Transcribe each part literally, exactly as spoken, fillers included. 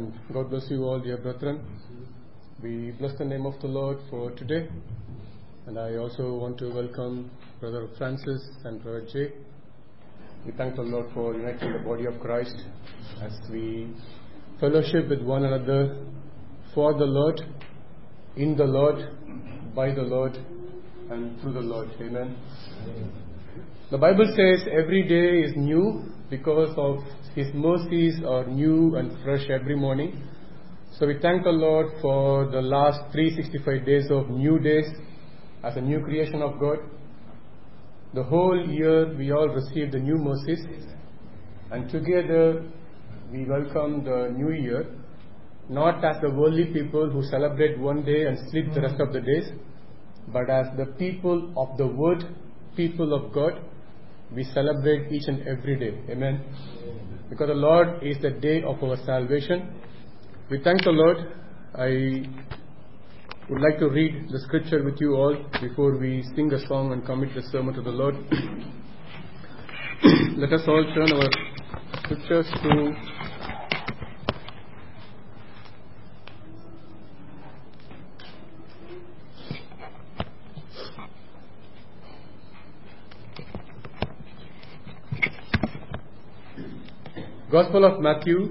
And God bless you all, dear brethren. We bless the name of the Lord for today. And I also want to welcome Brother Francis and Brother Jay. We thank the Lord for uniting the body of Christ as we fellowship with one another for the Lord, in the Lord, by the Lord, and through the Lord. Amen. The Bible says every day is new because of His mercies are new and fresh every morning. So we thank the Lord for the last three hundred sixty-five days of new days as a new creation of God. The whole year we all received the new mercies, and together we welcome the new year, not as the worldly people who celebrate one day and sleep the rest of the days, but as the people of the Word, people of God. We celebrate each and every day. Amen. Because the Lord is the day of our salvation. We thank the Lord. I would like to read the scripture with you all before we sing a song and commit the sermon to the Lord. Let us all turn our scriptures to Gospel of Matthew,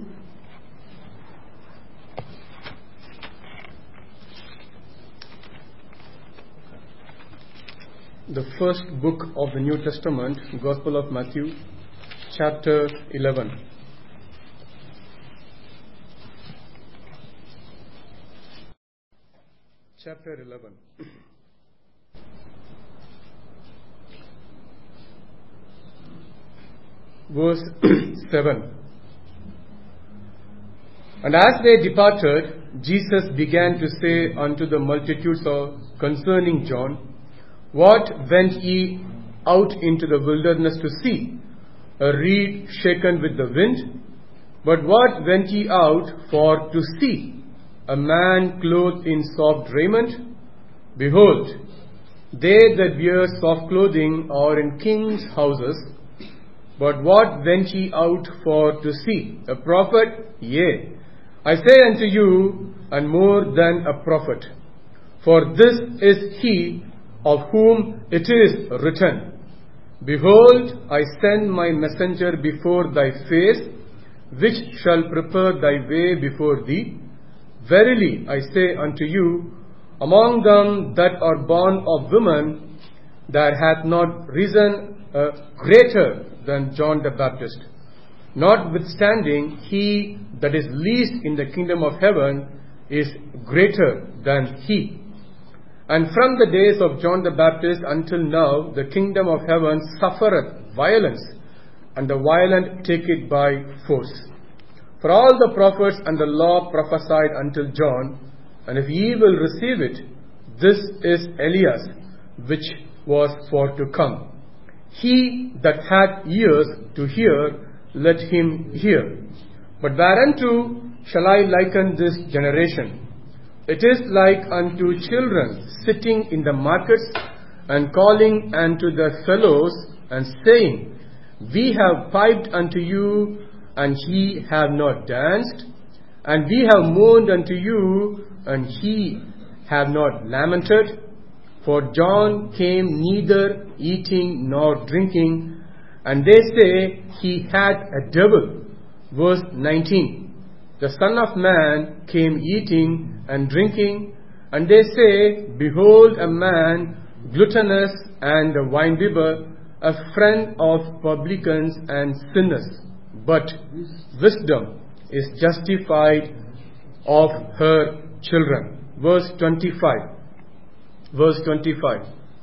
the first book of the New Testament, Gospel of Matthew, chapter eleven. Chapter eleven. Verse seven. And as they departed, Jesus began to say unto the multitudes concerning John, What went ye out into the wilderness to see? A reed shaken with the wind? But what went ye out for to see? A man clothed in soft raiment? Behold, they that wear soft clothing are in kings' houses. But what went ye out for to see? A prophet? Yea, I say unto you, and more than a prophet. For this is he of whom it is written, Behold, I send my messenger before thy face, which shall prepare thy way before thee. Verily I say unto you, among them that are born of women, there hath not risen a greater than John the Baptist. Notwithstanding, he that is least in the kingdom of heaven is greater than he. And from the days of John the Baptist until now, the kingdom of heaven suffereth violence, and the violent take it by force. For all the prophets and the law prophesied until John, and if ye will receive it, this is Elias, which was for to come. He that hath ears to hear, let him hear. But whereunto shall I liken this generation? It is like unto children sitting in the markets and calling unto their fellows and saying, We have piped unto you, and ye have not danced, and we have mourned unto you, and ye have not lamented. For John came neither eating nor drinking, and they say he had a devil. Verse nineteen. The Son of Man came eating and drinking, and they say, Behold a man gluttonous and a winebibber, a friend of publicans and sinners. But wisdom is justified of her children. Verse twenty-five. Verse twenty-five.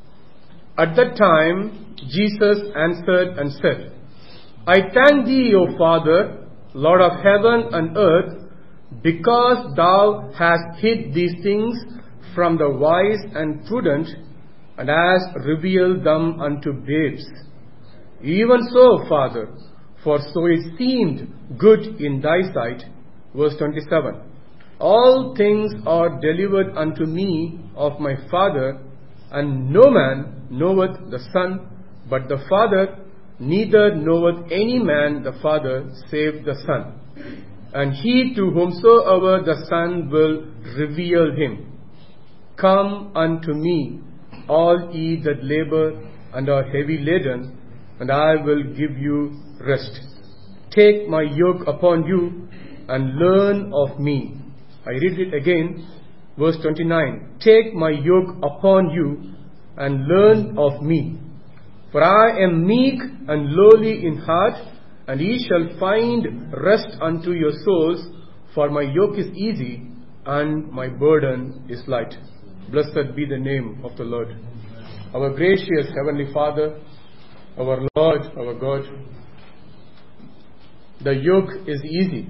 At that time Jesus answered and said, I thank thee, O Father, Lord of heaven and earth, because thou hast hid these things from the wise and prudent, and hast revealed them unto babes. Even so, Father, for so it seemed good in thy sight. Verse twenty-seven. All things are delivered unto me of my Father, and no man knoweth the Son but the Father, neither knoweth any man the Father save the Son, and he to whomsoever the Son will reveal him. Come unto me, all ye that labor and are heavy laden, and I will give you rest. Take my yoke upon you, and learn of me. I read it again, verse twenty-nine. Take my yoke upon you, and learn of me. For I am meek and lowly in heart, and ye shall find rest unto your souls, for my yoke is easy, and my burden is light. Blessed be the name of the Lord. Our gracious Heavenly Father, our Lord, our God, the yoke is easy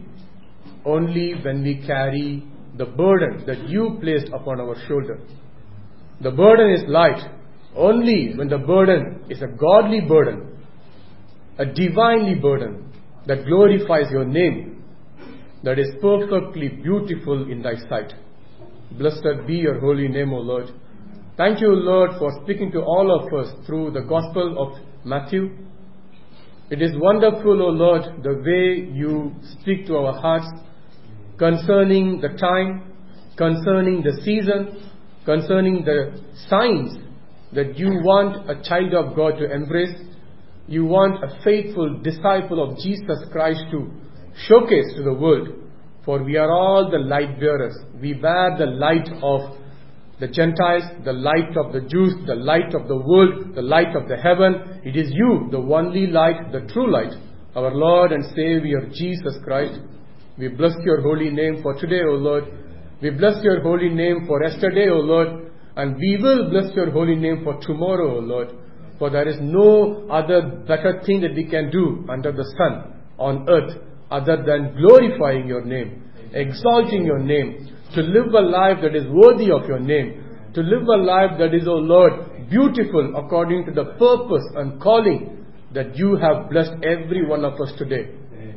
only when we carry the burden that you placed upon our shoulder. The burden is light only when the burden is a godly burden, a divinely burden that glorifies your name, that is perfectly beautiful in thy sight. Blessed be your holy name, O Lord. Thank you, Lord, for speaking to all of us through the Gospel of Matthew. It is wonderful, O Lord, the way you speak to our hearts concerning the time, concerning the season, concerning the signs that you want a child of God to embrace. You want a faithful disciple of Jesus Christ to showcase to the world. For we are all the light bearers. We bear the light of the Gentiles, the light of the Jews, the light of the world, the light of the heaven. It is you, the only light, the true light, our Lord and Savior, Jesus Christ. We bless your holy name for today, O Lord. We bless your holy name for yesterday, O Lord. And we will bless your holy name for tomorrow, O Lord. For there is no other better thing that we can do under the sun on earth other than glorifying your name, exalting your name, to live a life that is worthy of your name, to live a life that is, O Lord, beautiful according to the purpose and calling that you have blessed every one of us today.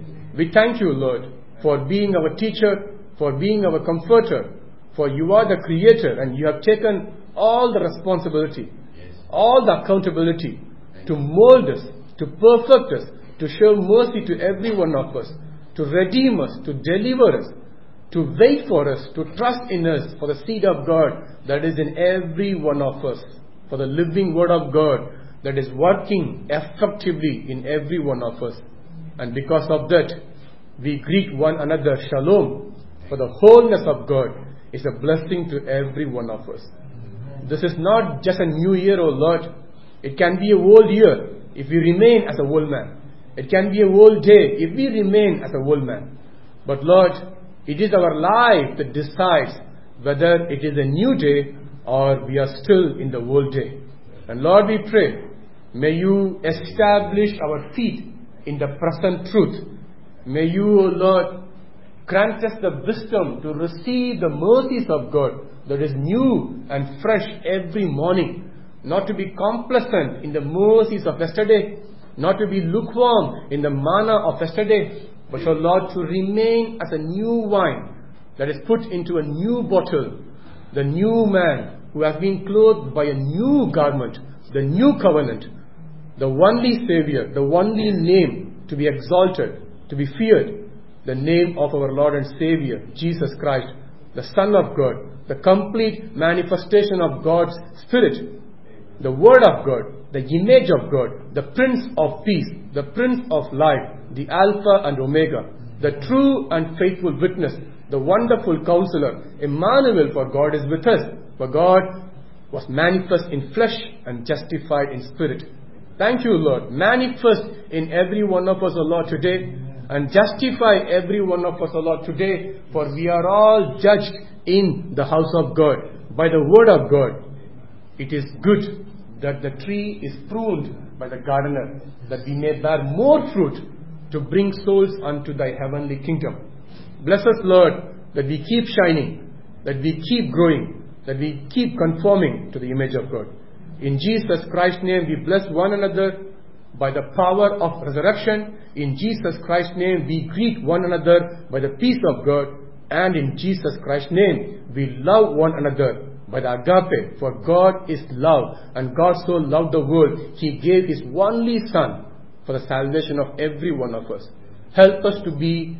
We thank you, Lord, for being our teacher, for being our comforter, for you are the creator and you have taken all the responsibility, all the accountability to mold us, to perfect us, to show mercy to every one of us, to redeem us, to deliver us, to wait for us, to trust in us for the seed of God that is in every one of us, for the living word of God that is working effectively in every one of us. And because of that, we greet one another shalom, for the wholeness of God is a blessing to every one of us. This is not just a new year, O Lord. It can be a old year if we remain as a old man. It can be a old day if we remain as a old man. But Lord, it is our life that decides whether it is a new day or we are still in the old day. And Lord, we pray, may you establish our feet in the present truth. May you, O Lord, grant us the wisdom to receive the mercies of God that is new and fresh every morning. Not to be complacent in the mercies of yesterday, not to be lukewarm in the manna of yesterday, but, O Lord, to remain as a new wine that is put into a new bottle, the new man who has been clothed by a new garment, the new covenant, the only Savior, the only name to be exalted, to be feared, the name of our Lord and Savior, Jesus Christ, the Son of God, the complete manifestation of God's Spirit, the Word of God, the image of God, the Prince of Peace, the Prince of Life, the Alpha and Omega, the true and faithful witness, the wonderful Counselor, Emmanuel, for God is with us, for God was manifest in flesh and justified in spirit. Thank you, Lord. Manifest in every one of us, O Lord, today, and justify every one of us, O Lord, today, for we are all judged in the house of God by the word of God. It is good that the tree is pruned by the gardener, that we may bear more fruit to bring souls unto thy heavenly kingdom. Bless us, Lord, that we keep shining, that we keep growing, that we keep conforming to the image of God. In Jesus Christ's name, we bless one another by the power of resurrection. In Jesus Christ's name, we greet one another by the peace of God. And in Jesus Christ's name, we love one another by the agape. For God is love, and God so loved the world, He gave His only Son for the salvation of every one of us. Help us to be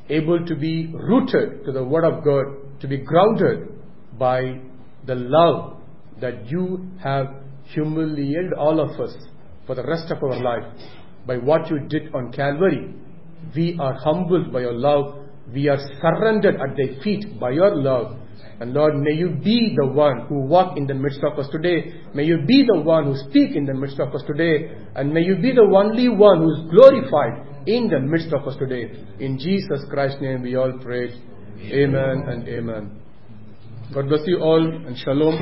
able to be rooted to the Word of God, to be grounded by the love that you have humiliated all of us for the rest of our life by what you did on Calvary. We are humbled by your love. We are surrendered at thy feet by your love. And Lord, may you be the one who walk in the midst of us today. May you be the one who speak in the midst of us today. And may you be the only one who is glorified in the midst of us today. In Jesus Christ's name we all pray. Amen and amen. God bless you all and shalom.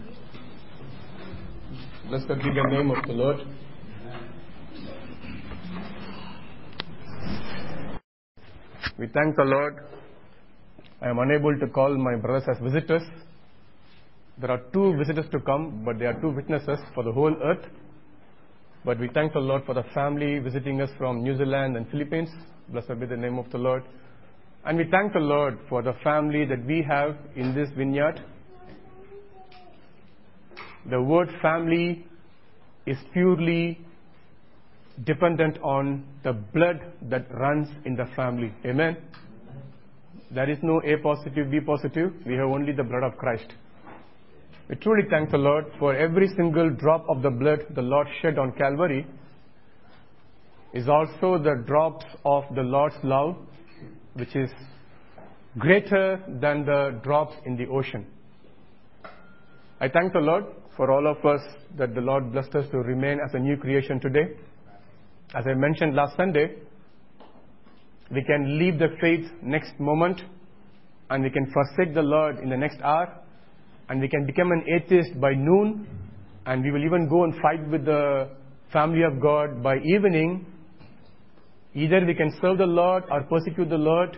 Blessed be the name of the Lord. We thank the Lord. I am unable to call my brothers as visitors. There are two visitors to come, but they are two witnesses for the whole earth. But we thank the Lord for the family visiting us from New Zealand and Philippines. Blessed be the name of the Lord. And we thank the Lord for the family that we have in this vineyard. The word family is purely dependent on the blood that runs in the family. Amen. There is no A positive, B positive. We have only the blood of Christ. We truly thank the Lord for every single drop of the blood the Lord shed on Calvary is also the drops of the Lord's love, which is greater than the drops in the ocean. I thank the Lord for all of us that the Lord blessed us to remain as a new creation today. As I mentioned last Sunday, we can leave the faith next moment, and we can forsake the Lord in the next hour, and we can become an atheist by noon, and we will even go and fight with the family of God by evening. Either we can serve the Lord or persecute the Lord.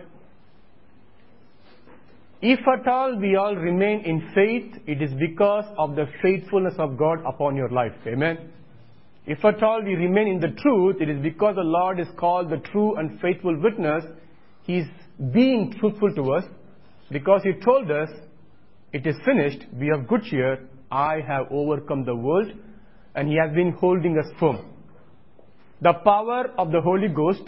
If at all we all remain in faith, it is because of the faithfulness of God upon your life. Amen. If at all we remain in the truth, it is because the Lord is called the true and faithful witness. He is being truthful to us because He told us, it is finished, be of good cheer, I have overcome the world, and He has been holding us firm. The power of the Holy Ghost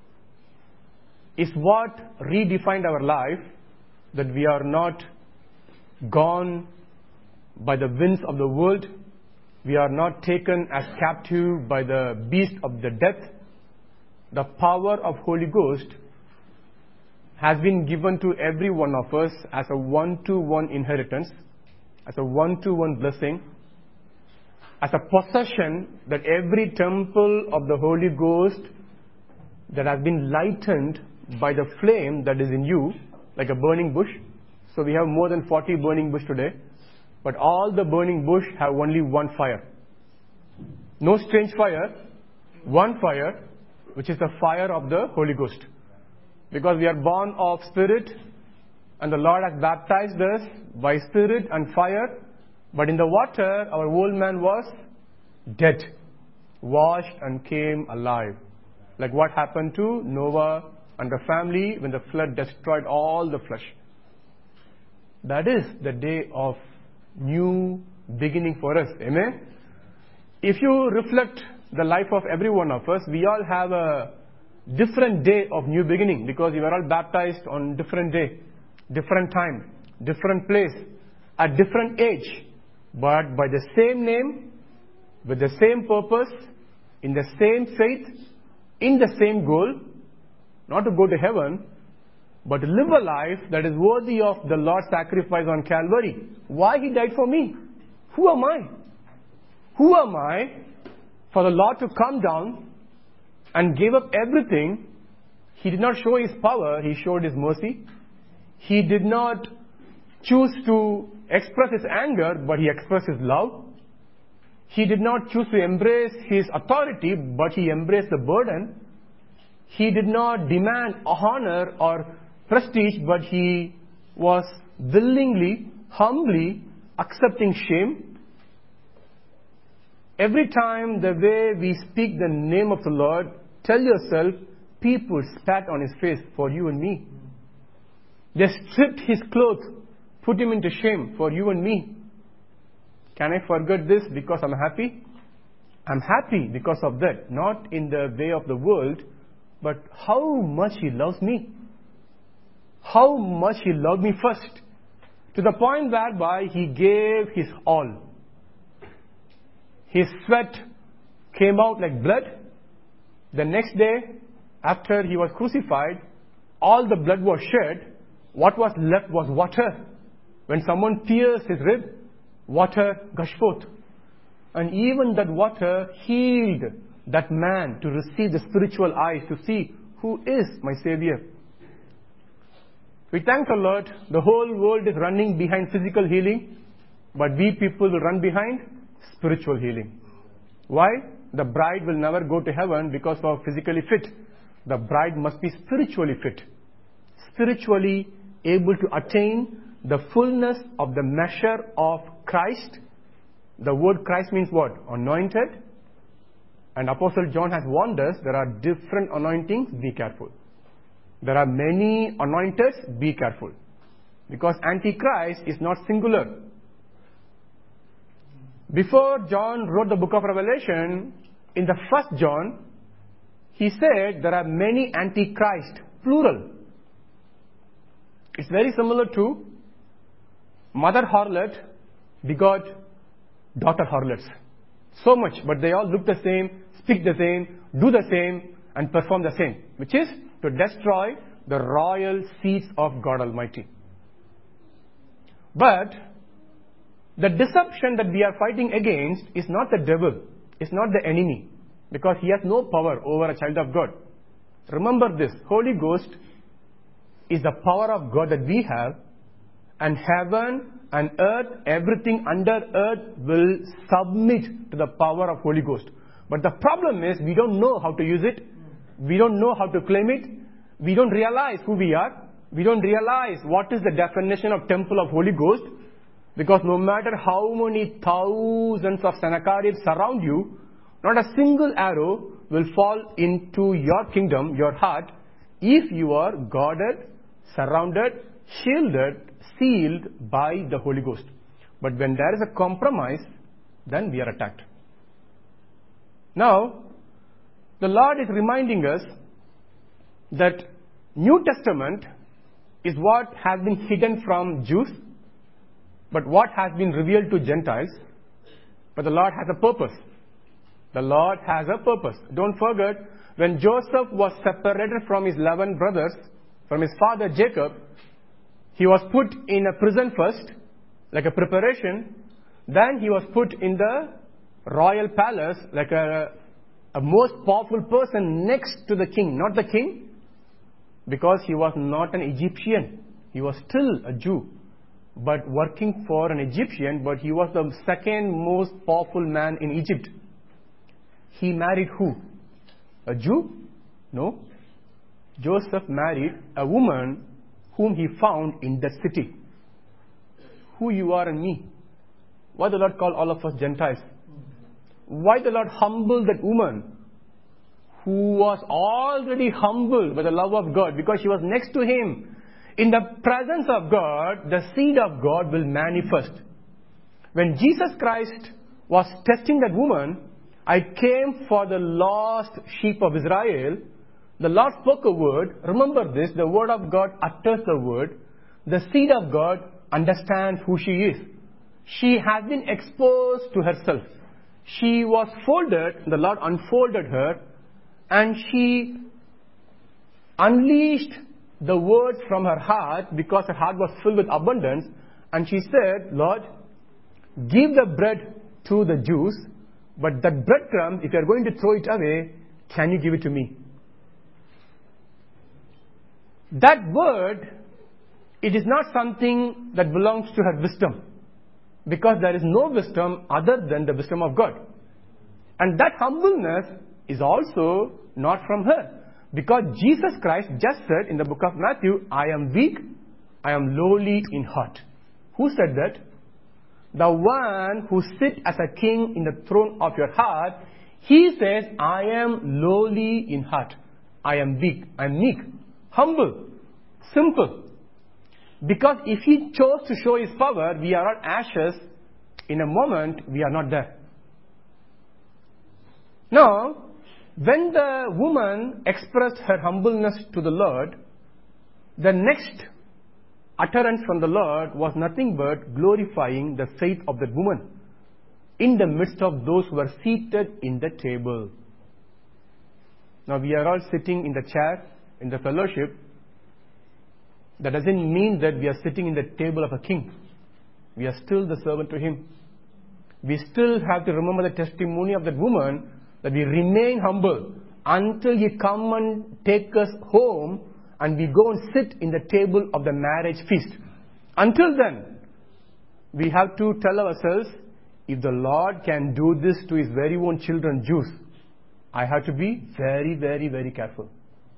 is what redefined our life, that we are not gone by the winds of the world. We are not taken as captive by the beast of the death. The power of Holy Ghost has been given to every one of us as a one-to-one inheritance, as a one-to-one blessing, as a possession, that every temple of the Holy Ghost that has been lightened by the flame that is in you, like a burning bush. So we have more than forty burning bush today. But all the burning bush have only one fire. No strange fire, one fire, which is the fire of the Holy Ghost. Because we are born of Spirit, and the Lord has baptized us by Spirit and fire. But in the water, our old man was dead, washed and came alive. Like what happened to Noah and the family when the flood destroyed all the flesh. That is the day of new beginning for us. Amen. If you reflect the life of every one of us, we all have a different day of new beginning, because we were all baptized on different day, different time, different place, at different age, but by the same name, with the same purpose, in the same faith, in the same goal, not to go to heaven, but to live a life that is worthy of the Lord's sacrifice on Calvary. Why He died for me? Who am I? Who am I for the Lord to come down and give up everything? He did not show His power, He showed His mercy. He did not choose to express His anger, but He expressed His love. He did not choose to embrace His authority, but He embraced the burden. He did not demand honor or prestige, but He was willingly, humbly accepting shame. Every time the way we speak the name of the Lord, tell yourself, people spat on His face for you and me. They stripped His clothes, put Him into shame for you and me. Can I forget this because I'm happy? I'm happy because of that. Not in the way of the world, but how much He loves me. how much He loved me first, to the point whereby He gave His all. His sweat came out like blood. The next day, after He was crucified, all the blood was shed. What was left was water. When someone pierced His rib, water gushed forth. And even that water healed that man to receive the spiritual eyes to see who is my Savior. We thank the Lord. The whole world is running behind physical healing, but we people will run behind spiritual healing. Why? The bride will never go to heaven because of physically fit. The bride must be spiritually fit. Spiritually able to attain the fullness of the measure of Christ. The word Christ means what? Anointed. And Apostle John has warned us there are different anointings, be careful. There are many anointed, be careful. Because Antichrist is not singular. Before John wrote the book of Revelation, in the first John, he said there are many Antichrist, plural. It's very similar to mother harlot begot daughter harlots. So much, but they all look the same, speak the same, do the same, and perform the same, which is to destroy the royal seeds of God Almighty. But the deception that we are fighting against is not the devil, it's not the enemy, because he has no power over a child of God. Remember this, Holy Ghost is the power of God that we have, and heaven and earth, everything under earth will submit to the power of Holy Ghost. But the problem is we don't know how to use it. We don't know how to claim it. We don't realize who we are. We don't realize what is the definition of temple of Holy Ghost. Because no matter how many thousands of Sennacheribs surround you, not a single arrow will fall into your kingdom, your heart, if you are guarded, surrounded, shielded, sealed by the Holy Ghost. But when there is a compromise, then we are attacked. Now, the Lord is reminding us that New Testament is what has been hidden from Jews, but what has been revealed to Gentiles. But the Lord has a purpose. The Lord has a purpose. Don't forget, when Joseph was separated from his eleven brothers, from his father Jacob, he was put in a prison first, like a preparation. Then he was put in the royal palace, like a, a most powerful person next to the king. Not the king, because he was not an Egyptian. He was still a Jew, but working for an Egyptian, but he was the second most powerful man in Egypt. He married who? A Jew? No. Joseph married a woman whom he found in the city. Who you are and me. Why the Lord called all of us Gentiles? Why the Lord humbled that woman who was already humbled by the love of God, because she was next to him. In the presence of God, the seed of God will manifest. When Jesus Christ was testing that woman, I came for the lost sheep of Israel. The Lord spoke a word. Remember this, the word of God utters the word. The seed of God understands who she is. She has been exposed to herself. She was folded, the Lord unfolded her, and she unleashed the words from her heart, because her heart was filled with abundance. And she said, Lord, give the bread to the Jews, but that breadcrumb, if you are going to throw it away, can you give it to me? That word, it is not something that belongs to her wisdom, because there is no wisdom other than the wisdom of God. And that humbleness is also not from her, because Jesus Christ just said in the book of Matthew, I am weak, I am lowly in heart. Who said that? The one who sits as a king in the throne of your heart, he says, I am lowly in heart. I am weak, I am meek, humble, simple. Because if he chose to show his power, we are all ashes. In a moment, we are not there. Now, when the woman expressed her humbleness to the Lord, the next utterance from the Lord was nothing but glorifying the faith of that woman in the midst of those who were seated in the table. Now we are all sitting in the chair in the fellowship. That doesn't mean that we are sitting in the table of a king. We are still the servant to him. We still have to remember the testimony of that woman, that we remain humble until he come and take us home and we go and sit in the table of the marriage feast. Until then, we have to tell ourselves, if the Lord can do this to his very own children, Jews, I have to be very, very, very careful.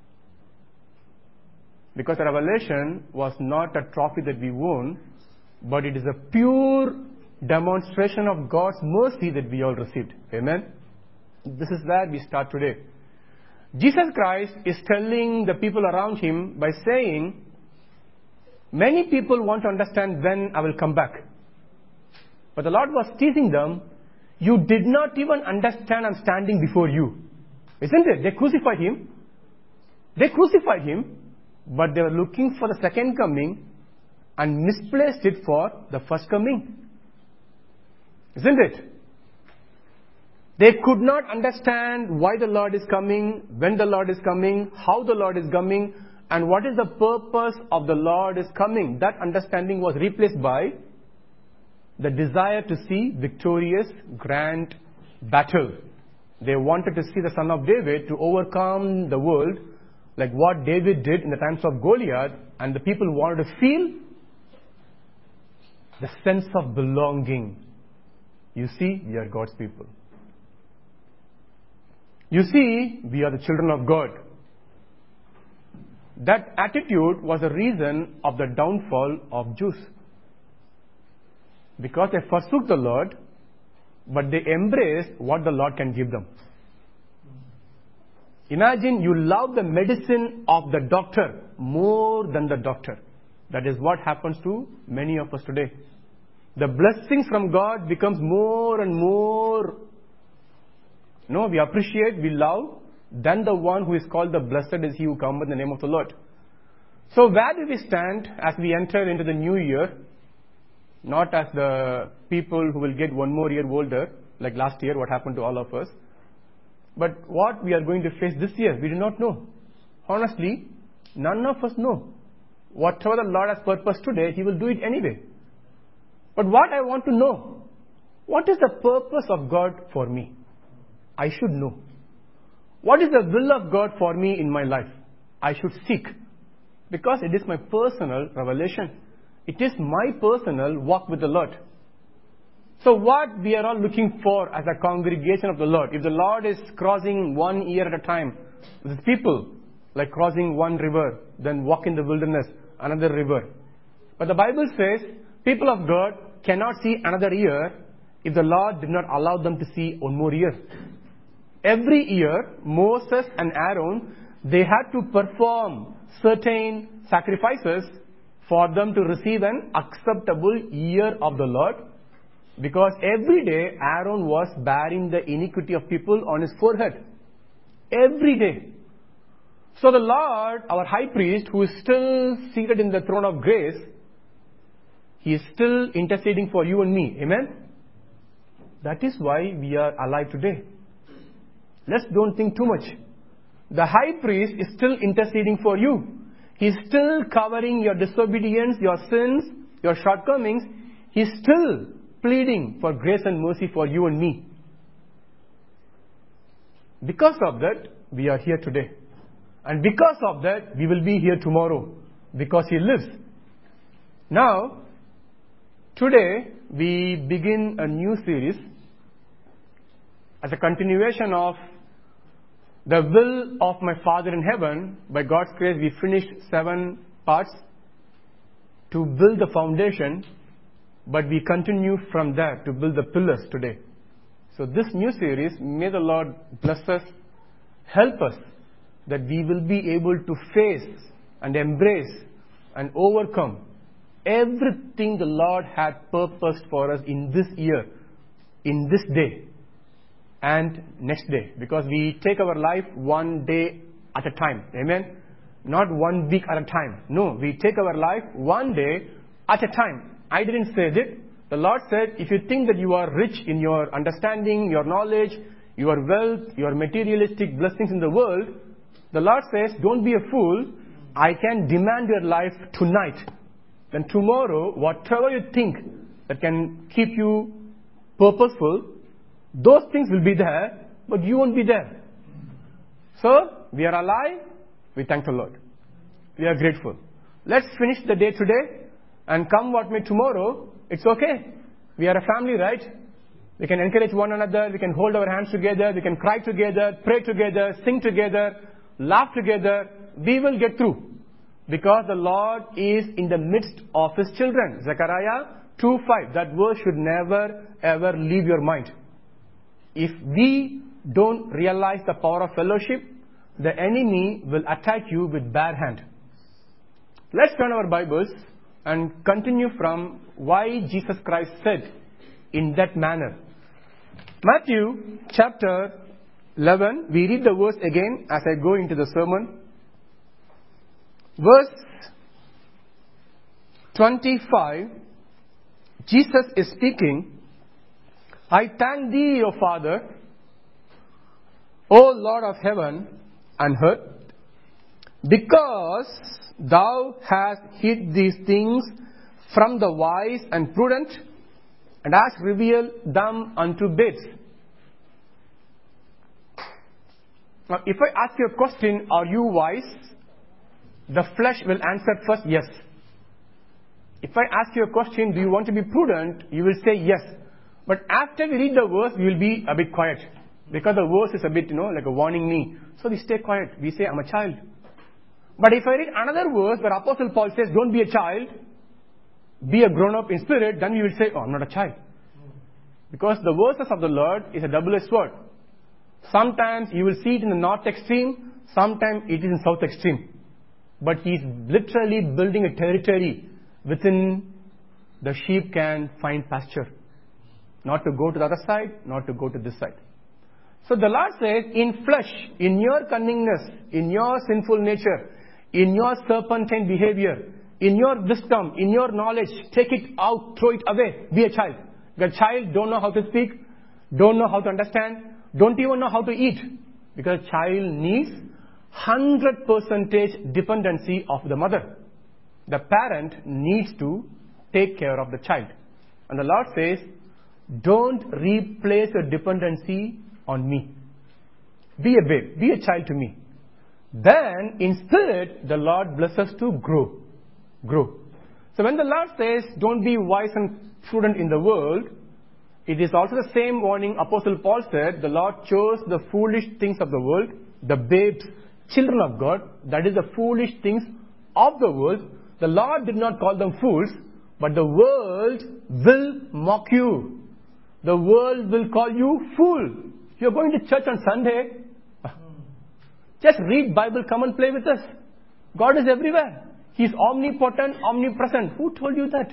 Because the revelation was not a trophy that we won, but it is a pure demonstration of God's mercy that we all received. Amen? This is where we start today. Jesus Christ is telling the people around him by saying, many people want to understand when I will come back. But the Lord was teasing them, you did not even understand I'm standing before you. Isn't it? They crucified him. They crucified him, but they were looking for the second coming and misplaced it for the first coming. Isn't it? They could not understand why the Lord is coming, when the Lord is coming, how the Lord is coming, and what is the purpose of the Lord is coming. That understanding was replaced by the desire to see victorious, grand battle. They wanted to see the Son of David to overcome the world, like what David did in the times of Goliath, and the people wanted to feel the sense of belonging. You see, we are God's people. You see, we are the children of God. That attitude was the reason of the downfall of Jews. Because they forsook the Lord, but they embraced what the Lord can give them. Imagine you love the medicine of the doctor more than the doctor. That is what happens to many of us today. The blessings from God becomes more and more, no, we appreciate, we love, than the one who is called the blessed is he who comes in the name of the Lord. So where do we stand as we enter into the new year? Not as the people who will get one more year older, like last year, what happened to all of us. But what we are going to face this year, we do not know. Honestly, none of us know. Whatever the Lord has purposed today, he will do it anyway. But what I want to know, what is the purpose of God for me? I should know. What is the will of God for me in my life? I should seek. Because it is my personal revelation. It is my personal walk with the Lord. So what we are all looking for as a congregation of the Lord, if the Lord is crossing one year at a time with his people, like crossing one river, then walk in the wilderness, another river. But the Bible says, people of God cannot see another year if the Lord did not allow them to see one more year. Every year, Moses and Aaron, they had to perform certain sacrifices for them to receive an acceptable year of the Lord. Because every day, Aaron was bearing the iniquity of people on his forehead. Every day. So the Lord, our high priest, who is still seated in the throne of grace, he is still interceding for you and me. Amen? That is why we are alive today. Let's don't think too much. The high priest is still interceding for you. He is still covering your disobedience, your sins, your shortcomings. He is still pleading for grace and mercy for you and me. Because of that, we are here today. And because of that, we will be here tomorrow. Because he lives. Now, today, we begin a new series as a continuation of the will of my Father in heaven. By God's grace, we finished seven parts to build the foundation, but we continue from there to build the pillars today. So this new series, may the Lord bless us, help us, that we will be able to face and embrace and overcome everything the Lord had purposed for us in this year, in this day, and next day. Because we take our life one day at a time. Amen? not one week at a time. No, we take our life one day at a time. I didn't say it. The Lord said, if you think that you are rich in your understanding, your knowledge, your wealth, your materialistic blessings in the world, the Lord says, don't be a fool. I can demand your life tonight. Then tomorrow, whatever you think that can keep you purposeful, those things will be there, but you won't be there. So, we are alive. We thank the Lord. We are grateful. Let's finish the day today, and come what may tomorrow, it's okay. We are a family, right? We can encourage one another. We can hold our hands together. We can cry together, pray together, sing together, laugh together. We will get through. Because the Lord is in the midst of His children. Zechariah two five. That verse should never, ever leave your mind. If we don't realize the power of fellowship, the enemy will attack you with bare hand. Let's turn our Bibles and continue from why Jesus Christ said in that manner. Matthew chapter eleven, we read the verse again as I go into the sermon. Verse twenty-five, Jesus is speaking, I thank thee, O Father, O Lord of heaven and earth, because thou hast hid these things from the wise and prudent, and hast revealed them unto babes. Now, if I ask you a question, are you wise? The flesh will answer first, yes. If I ask you a question, do you want to be prudent? You will say yes. But after we read the verse, we will be a bit quiet. Because the verse is a bit, you know, like a warning me. So we stay quiet. We say, I'm a child. But if I read another verse where Apostle Paul says, don't be a child, be a grown-up in spirit, then you will say, oh, I'm not a child. Because the verses of the Lord is a double-edged sword. Sometimes you will see it in the north extreme, sometimes it is in south extreme. But He is literally building a territory within the sheep can find pasture. Not to go to the other side, not to go to this side. So the Lord says, in flesh, in your cunningness, in your sinful nature, in your serpentine behavior, in your wisdom, in your knowledge, take it out, throw it away, be a child. The child don't know how to speak, don't know how to understand, don't even know how to eat. Because child needs one hundred percent dependency of the mother. The parent needs to take care of the child. And the Lord says, don't replace your dependency on me. Be a babe, be a child to me. Then, in spirit, the Lord blesses to grow. Grow. So when the Lord says, don't be wise and prudent in the world, it is also the same warning Apostle Paul said, the Lord chose the foolish things of the world, the babes, children of God, that is the foolish things of the world. The Lord did not call them fools, but the world will mock you. The world will call you fool. You're going to church on Sunday. Just read Bible, come and play with us. God is everywhere. He is omnipotent, omnipresent. Who told you that?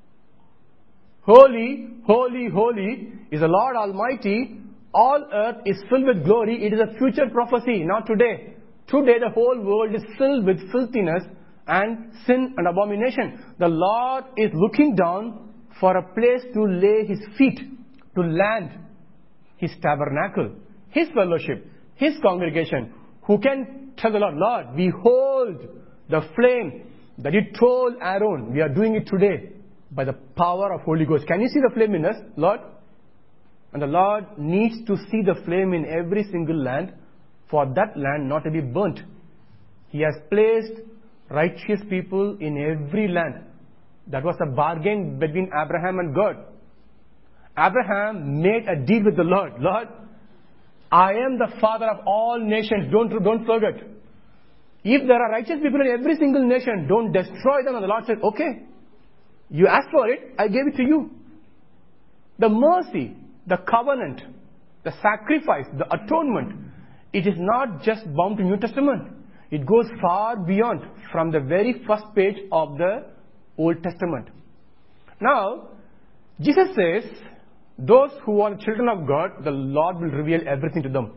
Holy, holy, holy is the Lord Almighty. All earth is filled with glory. It is a future prophecy, not today. Today the whole world is filled with filthiness and sin and abomination. The Lord is looking down for a place to lay His feet, to land His tabernacle, His fellowship, His congregation. Who can tell the Lord, Lord, behold the flame that you told Aaron. We are doing it today by the power of Holy Ghost. Can you see the flame in us, Lord? And the Lord needs to see the flame in every single land for that land not to be burnt. He has placed righteous people in every land. That was a bargain between Abraham and God. Abraham made a deal with the Lord. Lord, I am the father of all nations. Don't, don't forget. If there are righteous people in every single nation, don't destroy them. And the Lord said, okay, you asked for it, I gave it to you. The mercy, the covenant, the sacrifice, the atonement, it is not just bound to New Testament. It goes far beyond from the very first page of the Old Testament. Now, Jesus says, those who are children of God, the Lord will reveal everything to them.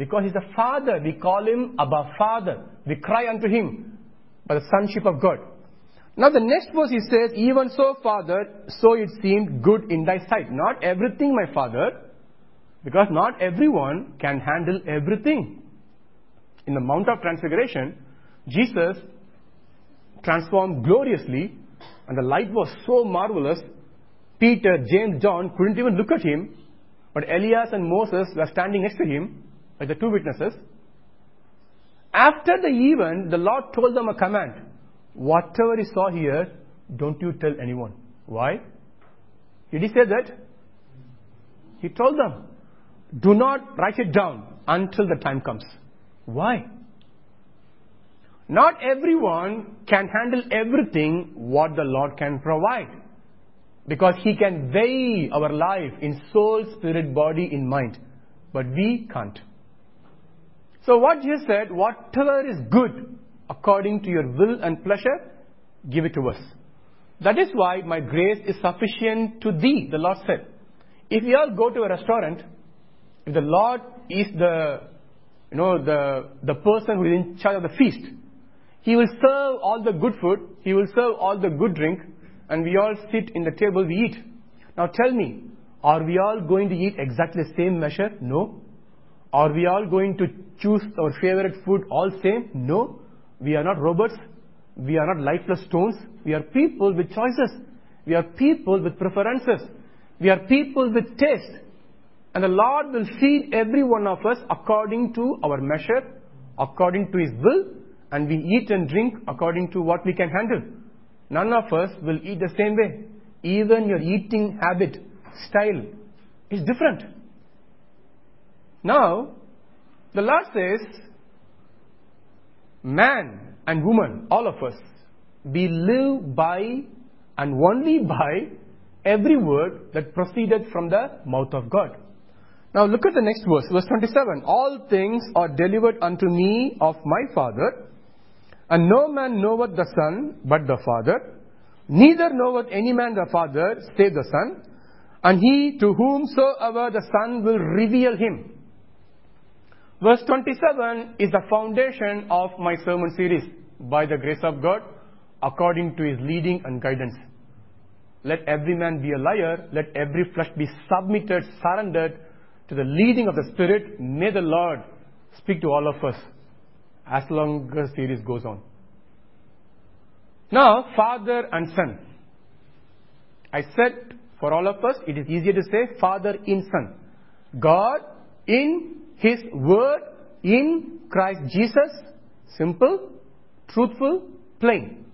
Because He's the Father. We call Him Abba Father. We cry unto Him by the sonship of God. Now the next verse He says, even so, Father, so it seemed good in thy sight. Not everything, my Father, because not everyone can handle everything. In the Mount of Transfiguration, Jesus transformed gloriously, and the light was so marvelous, Peter, James, John couldn't even look at Him, but Elias and Moses were standing next to Him, like the two witnesses. After the event, the Lord told them a command. Whatever you saw here, don't you tell anyone. Why? Did He say that? He told them, do not write it down until the time comes. Why? Not everyone can handle everything what the Lord can provide. Because He can weigh our life in soul, spirit, body, in mind. But we can't. So what Jesus said, whatever is good according to your will and pleasure, give it to us. That is why my grace is sufficient to thee, the Lord said. If we all go to a restaurant, if the Lord is the, you know, the, the person who is in charge of the feast, He will serve all the good food, He will serve all the good drink, and we all sit in the table, we eat. Now tell me, are we all going to eat exactly the same measure? No. Are we all going to choose our favorite food all same? No. We are not robots. We are not lifeless stones. We are people with choices. We are people with preferences. We are people with taste. And the Lord will feed every one of us according to our measure, according to His will, and we eat and drink according to what we can handle. None of us will eat the same way. Even your eating habit, style, is different. Now, the Lord says, man and woman, all of us, we live by and only by every word that proceeded from the mouth of God. Now look at the next verse, verse twenty-seven. All things are delivered unto me of my Father, and no man knoweth the Son but the Father, neither knoweth any man the Father save the Son, and he to whomsoever the Son will reveal Him. Verse twenty-seven is the foundation of my sermon series, by the grace of God, according to His leading and guidance. Let every man be a liar, let every flesh be submitted, surrendered to the leading of the Spirit. May the Lord speak to all of us as long as the series goes on. Now, Father and Son. I said, for all of us, it is easier to say Father in Son. God in His Word in Christ Jesus. Simple, truthful, plain.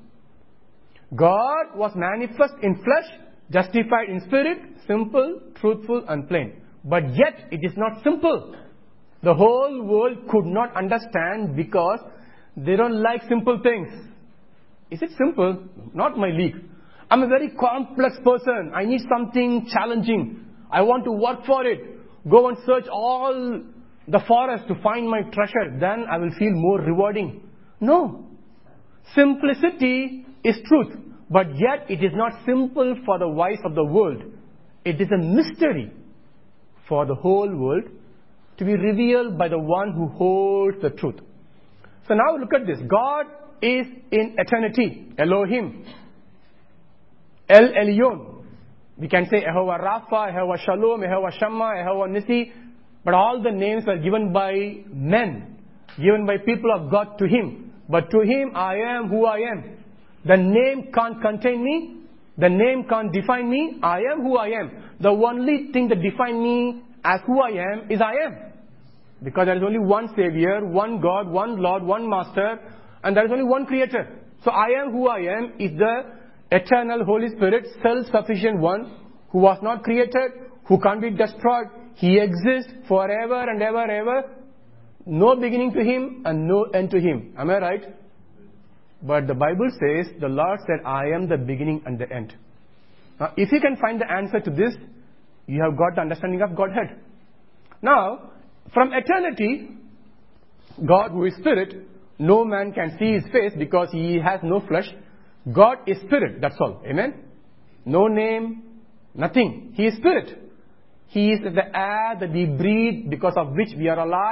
God was manifest in flesh, justified in spirit, simple, truthful, and plain. But yet, it is not simple. The whole world could not understand because they don't like simple things. Is it simple? Not my league. I'm a very complex person. I need something challenging. I want to work for it. Go and search all the forest to find my treasure. Then I will feel more rewarding. No. Simplicity is truth. But yet it is not simple for the wise of the world. It is a mystery for the whole world to be revealed by the one who holds the truth. So now look at this. God is in eternity. Elohim. El Elyon. We can say Yehovah Rapha, Yehovah Shalom, Yehovah Shammah, Yehovah Nissi. But all the names are given by men. Given by people of God to Him. But to Him I am who I am. The name can't contain me. The name can't define me. I am who I am. The only thing that defines me as who I am is I am. Because there is only one Savior, one God, one Lord, one Master, and there is only one Creator. So I am who I am is the eternal Holy Spirit, self-sufficient one, who was not created, who can't be destroyed. He exists forever and ever, ever. No beginning to Him and no end to Him. Am I right? But the Bible says, the Lord said, I am the beginning and the end. Now, if you can find the answer to this, you have got the understanding of Godhead. Now, from eternity, God who is Spirit, no man can see His face because He has no flesh. God is Spirit, that's all. Amen? No name, nothing. He is Spirit. He is the air that we breathe, because of which we are alive.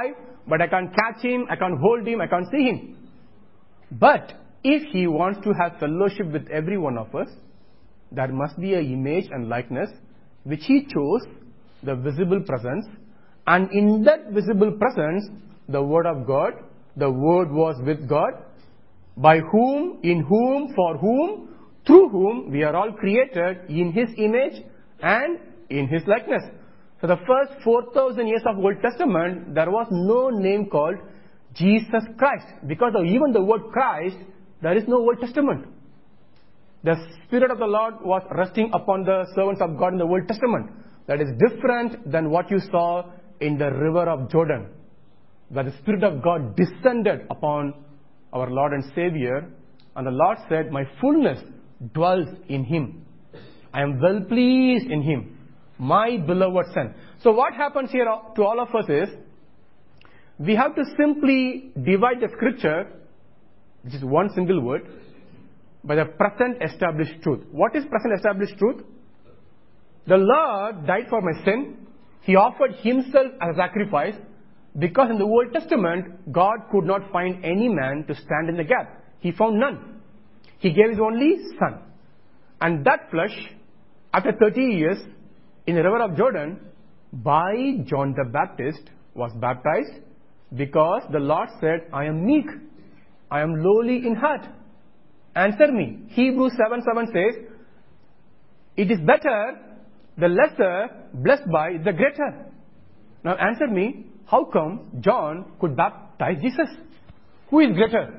but I can't catch him, I can't hold him, I can't see him. But if he wants to have fellowship with every one of us, there must be an image and likeness which he chose, the visible presence. And in that visible presence, the Word of God, the Word was with God, by whom, in whom, for whom, through whom we are all created in His image and in His likeness. So the first four thousand years of Old Testament, there was no name called Jesus Christ. Because of even the word Christ, there is no Old Testament. The Spirit of the Lord was resting upon the servants of God in the Old Testament. That is different than what you saw in the river of Jordan, where the Spirit of God descended upon our Lord and Savior, and the Lord said, my fullness dwells in Him. I am well pleased in Him, my beloved Son. So what happens here to all of us is, we have to simply divide the scripture, which is one single word, by the present established truth. What is present established truth? The Lord died for my sin. He offered Himself as a sacrifice, because in the Old Testament, God could not find any man to stand in the gap. He found none. He gave His only Son. And that flesh, after thirty years, in the river of Jordan, by John the Baptist, was baptized, because the Lord said, I am meek, I am lowly in heart. Answer me. Hebrews seven seven says, it is better the lesser blessed by the greater. Now answer me, how come John could baptize Jesus? Who is greater?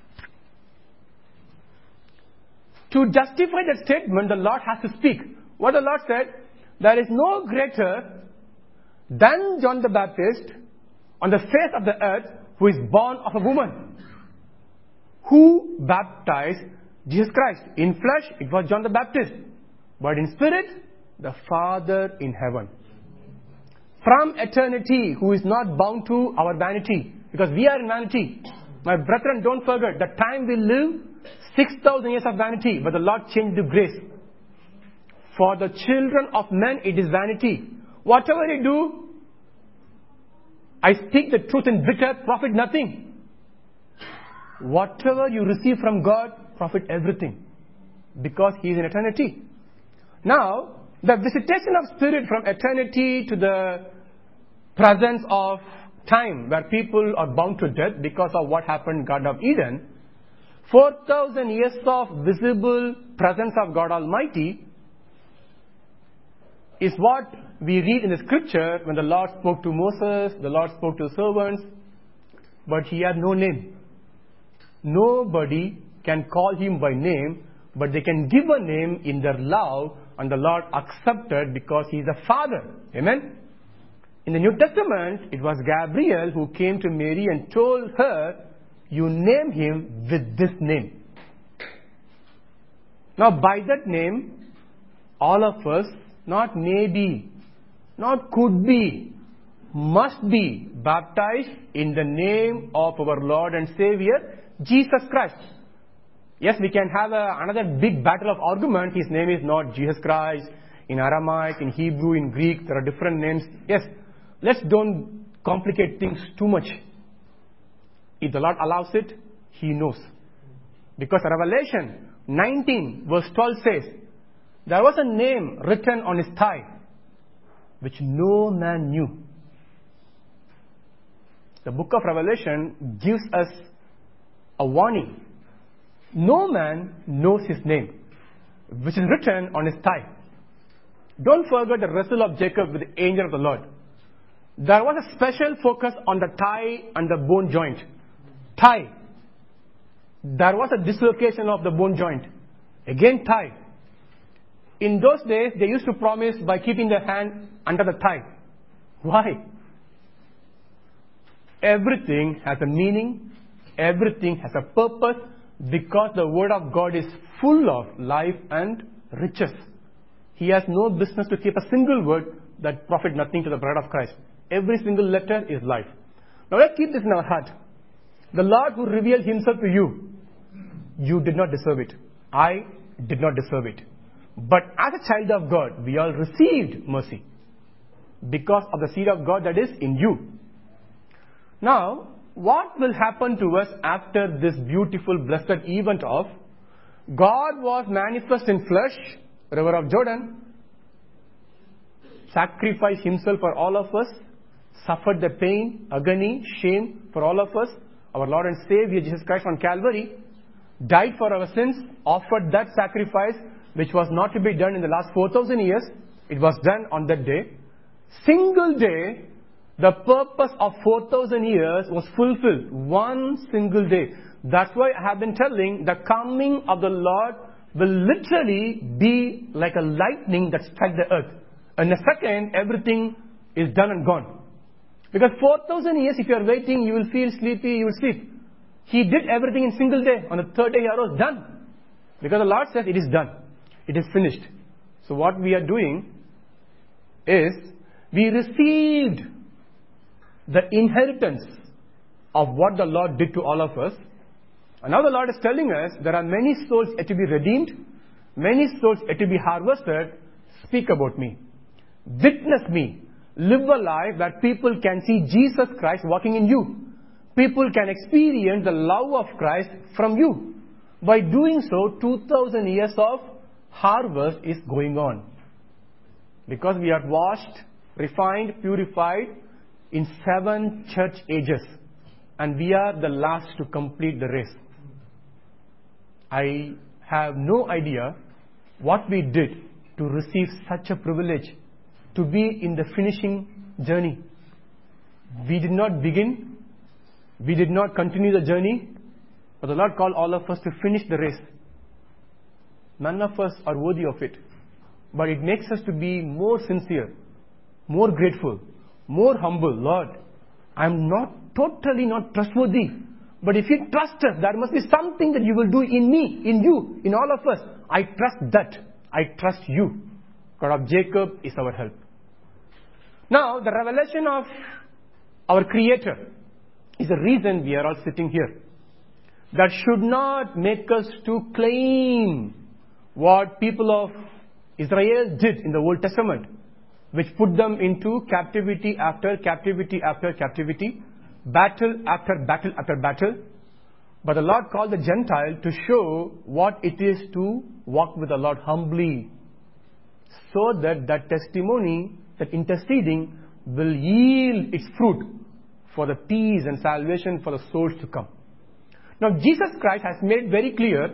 To justify that statement, the Lord has to speak. What the Lord said, there is no greater than John the Baptist on the face of the earth who is born of a woman. Who baptized Jesus Christ? In flesh, it was John the Baptist. But in spirit, the Father in heaven. From eternity, who is not bound to our vanity. Because we are in vanity. My brethren, don't forget, the time we live, six thousand years of vanity, but the Lord changed to grace. For the children of men, it is vanity. Whatever you do, I speak the truth in bitter, profit nothing. Whatever you receive from God, profit everything. Because He is in eternity. Now, the visitation of Spirit from eternity to the presence of time, where people are bound to death because of what happened in Garden of Eden, four thousand years of visible presence of God Almighty is what we read in the scripture when the Lord spoke to Moses, the Lord spoke to servants, but He had no name. Nobody can call Him by name, but they can give a name in their love, and the Lord accepted because He is a Father. Amen? In the New Testament, it was Gabriel who came to Mary and told her, you name Him with this name. Now by that name, all of us, not maybe, not could be, must be baptized in the name of our Lord and Savior, Jesus Christ. Yes, we can have a, another big battle of argument. His name is not Jesus Christ. In Aramaic, in Hebrew, in Greek, there are different names. Yes, let's don't complicate things too much. If the Lord allows it, He knows. Because Revelation nineteen verse twelve says, there was a name written on His thigh, which no man knew. The book of Revelation gives us a warning. No man knows His name, which is written on His thigh. Don't forget the wrestle of Jacob with the angel of the Lord. There was a special focus on the thigh and the bone joint. Thigh. There was a dislocation of the bone joint. Again thigh. In those days, they used to promise by keeping the hand under the thigh. Why? Everything has a meaning. Everything has a purpose. Because the Word of God is full of life and riches. He has no business to keep a single word that profit nothing to the bride of Christ. Every single letter is life. Now let's keep this in our heart. The Lord who revealed Himself to you, you did not deserve it. I did not deserve it. But as a child of God, we all received mercy because of the seed of God that is in you. Now, what will happen to us after this beautiful, blessed event of God was manifest in flesh, river of Jordan, sacrificed himself for all of us, suffered the pain, agony, shame for all of us. Our Lord and Savior Jesus Christ on Calvary died for our sins, offered that sacrifice which was not to be done in the last four thousand years. It was done on that day. Single day, the purpose of four thousand years was fulfilled. One single day. That's why I have been telling, the coming of the Lord will literally be like a lightning that strikes the earth. In a second, everything is done and gone. Because four thousand years, if you are waiting, you will feel sleepy, you will sleep. He did everything in single day. On the third day, he arose, done. Because the Lord says, it is done. It is finished. So what we are doing is, we received the inheritance of what the Lord did to all of us. And now the Lord is telling us, there are many souls yet to be redeemed, many souls yet to be harvested. Speak about me. Witness me. Live a life that people can see Jesus Christ walking in you. People can experience the love of Christ from you. By doing so, two thousand years of harvest is going on. Because we are washed, refined, purified in seven church ages. And we are the last to complete the race. I have no idea what we did to receive such a privilege, to be in the finishing journey. We did not begin, we did not continue the journey, but the Lord called all of us to finish the race. None of us are worthy of it, but it makes us to be more sincere, more grateful, more humble. Lord, I am not totally not trustworthy, but if you trust us, there must be something that you will do in me, in you, in all of us. I trust that. I trust you. God of Jacob is our help. Now, the revelation of our Creator is the reason we are all sitting here. That should not make us to claim what people of Israel did in the Old Testament, which put them into captivity after captivity after captivity, battle after battle after battle. But the Lord called the Gentile to show what it is to walk with the Lord humbly, so that that testimony, that interceding, will yield its fruit for the peace and salvation for the souls to come. Now, Jesus Christ has made very clear,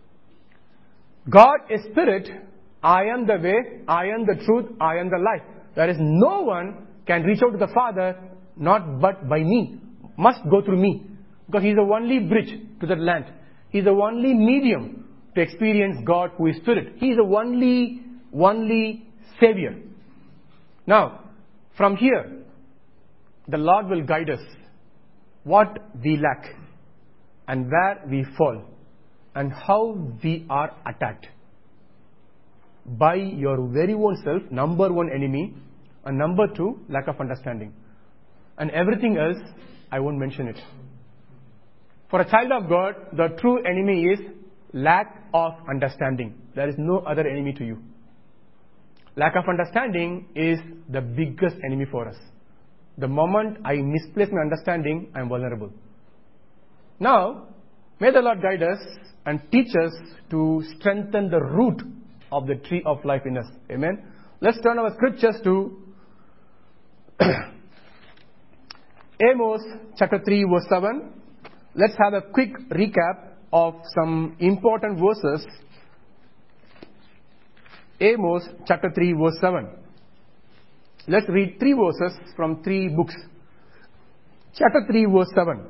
God is spirit, I am the way, I am the truth, I am the life. There is no one can reach out to the Father, not but by me. Must go through me. Because He is the only bridge to that land. He is the only medium to experience God who is spirit. He is the only, only Savior. Now, from here, the Lord will guide us what we lack and where we fall and how we are attacked by your very own self, number one enemy, and number two, lack of understanding. And everything else, I won't mention it. For a child of God, the true enemy is lack of understanding. There is no other enemy to you. Lack of understanding is the biggest enemy for us. The moment I misplace my understanding, I am vulnerable. Now, may the Lord guide us and teach us to strengthen the root of the tree of life in us. Amen. Let's turn our scriptures to Amos chapter three verse seven. Let's have a quick recap of some important verses. Amos chapter three verse seven. Let's read three verses from three books. Chapter three verse seven.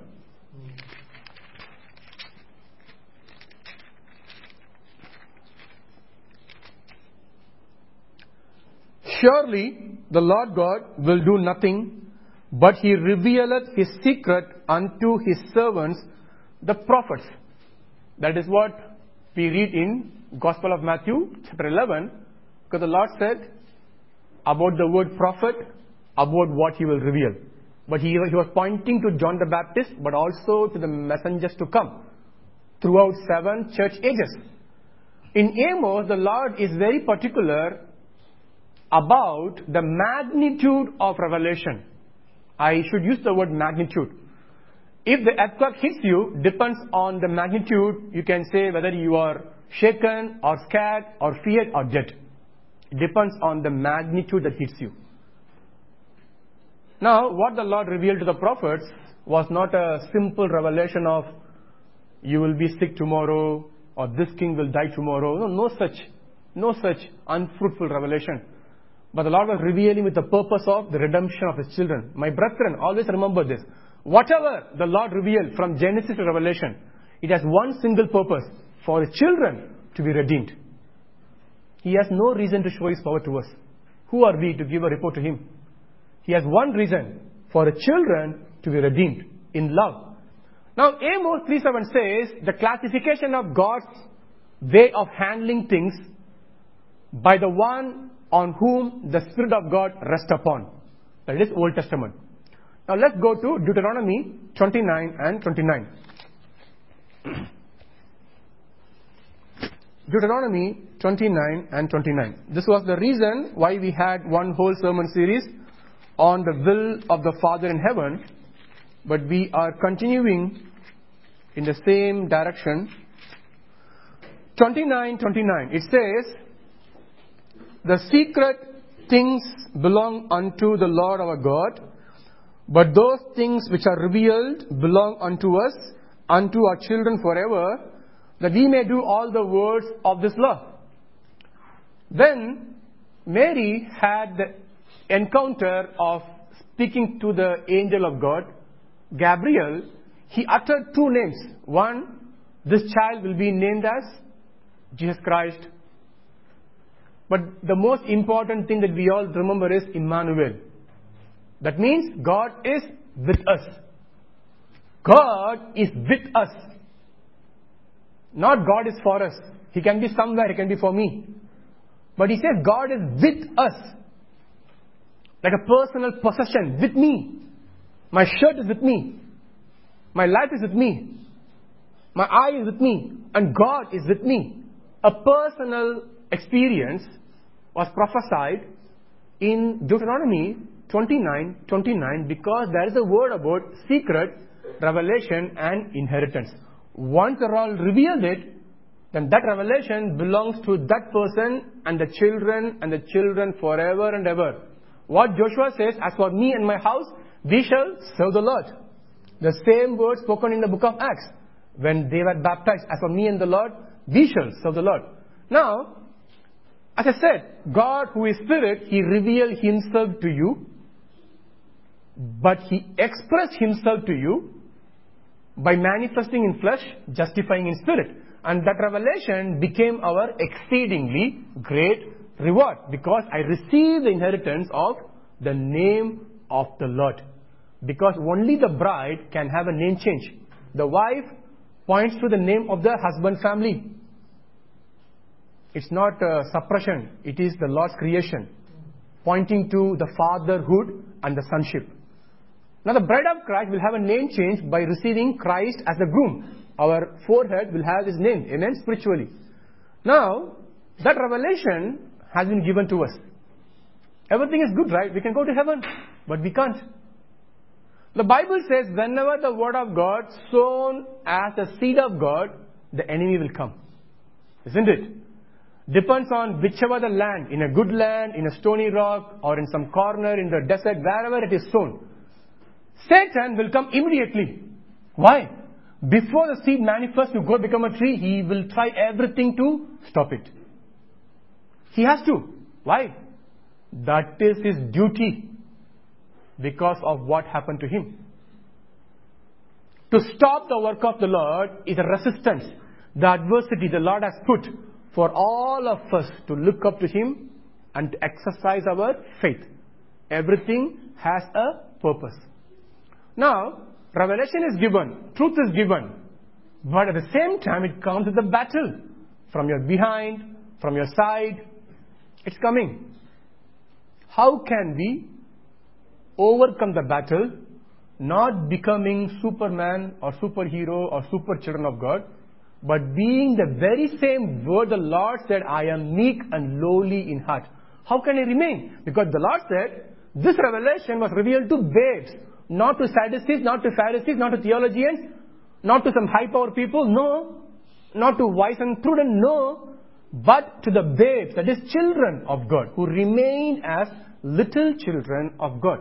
Surely the Lord God will do nothing, but He revealeth His secret unto His servants, the prophets. That is what we read in Gospel of Matthew, chapter eleven, because the Lord said about the word prophet, about what He will reveal. But He, he was pointing to John the Baptist, but also to the messengers to come throughout seven church ages. In Amos, the Lord is very particular about the magnitude of revelation. I should use the word magnitude. If the earthquake hits you, depends on the magnitude. You can say whether you are shaken or scared or feared or dead. It depends on the magnitude that hits you. Now, what the Lord revealed to the prophets was not a simple revelation of you will be sick tomorrow or this king will die tomorrow. No, no such, no such unfruitful revelation. But the Lord was revealing with the purpose of the redemption of His children. My brethren, always remember this. Whatever the Lord revealed from Genesis to Revelation, it has one single purpose: for His children to be redeemed. He has no reason to show His power to us. Who are we to give a report to Him? He has one reason: for His children to be redeemed in love. Now, Amos three seven says the classification of God's way of handling things by the one on whom the Spirit of God rests upon. That is Old Testament. Now let's go to Deuteronomy twenty-nine and twenty-nine. Deuteronomy twenty-nine and twenty-nine. This was the reason why we had one whole sermon series on the will of the Father in heaven, but we are continuing in the same direction. twenty-nine twenty-nine. It says, the secret things belong unto the Lord our God, but those things which are revealed belong unto us, unto our children forever, that we may do all the words of this law. When Mary had the encounter of speaking to the angel of God, Gabriel, he uttered two names. One, this child will be named as Jesus Christ. But the most important thing that we all remember is Emmanuel. That means God is with us. God is with us. Not God is for us. He can be somewhere, He can be for me. But He says God is with us. Like a personal possession, with me. My shirt is with me. My life is with me. My eye is with me. And God is with me. A personal experience was prophesied in Deuteronomy twenty-nine twenty-nine, because there is a word about secret, revelation and inheritance. Once the Lord revealed it, then that revelation belongs to that person and the children and the children forever and ever. What Joshua says, as for me and my house, we shall serve the Lord. The same word spoken in the book of Acts. When they were baptized, as for me and the Lord, we shall serve the Lord. Now, as I said, God who is Spirit, He revealed Himself to you, but He expressed Himself to you by manifesting in flesh, justifying in spirit. And that revelation became our exceedingly great reward, because I received the inheritance of the name of the Lord. Because only the bride can have a name change. The wife points to the name of the husband family. It's not a suppression. It is the Lord's creation, pointing to the fatherhood and the sonship. Now the bride of Christ will have a name change by receiving Christ as the groom. Our forehead will have His name. Amen? Spiritually. Now, that revelation has been given to us. Everything is good, right? We can go to heaven, but we can't. The Bible says whenever the word of God sown as the seed of God, the enemy will come. Isn't it? Depends on whichever the land, in a good land, in a stony rock, or in some corner in the desert, wherever it is sown. Satan will come immediately. Why? Before the seed manifests to go become a tree, he will try everything to stop it. He has to. Why? That is his duty, because of what happened to him. To stop the work of the Lord is a resistance, the adversity the Lord has put for all of us to look up to Him and to exercise our faith. Everything has a purpose. Now, revelation is given, truth is given, but at the same time it comes with a battle. From your behind, from your side, it's coming. How can we overcome the battle, not becoming Superman or superhero or super children of God, but being the very same word the Lord said, I am meek and lowly in heart. How can I remain? Because the Lord said, this revelation was revealed to babes. not to Sadducees, not to Pharisees, not to theologians, not to some high-power people, no. Not to wise and prudent, no. But to the babes, that is children of God, who remain as little children of God.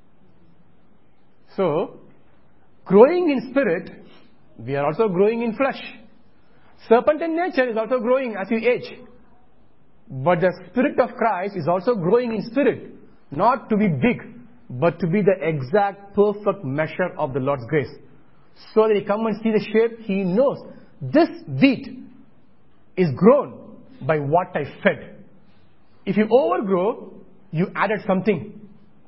So, growing in spirit, we are also growing in flesh. Serpent in nature is also growing as you age. But the Spirit of Christ is also growing in spirit. Not to be big, but to be the exact perfect measure of the Lord's grace. So that He come and see the shape, He knows this wheat is grown by what I fed. If you overgrow, you added something.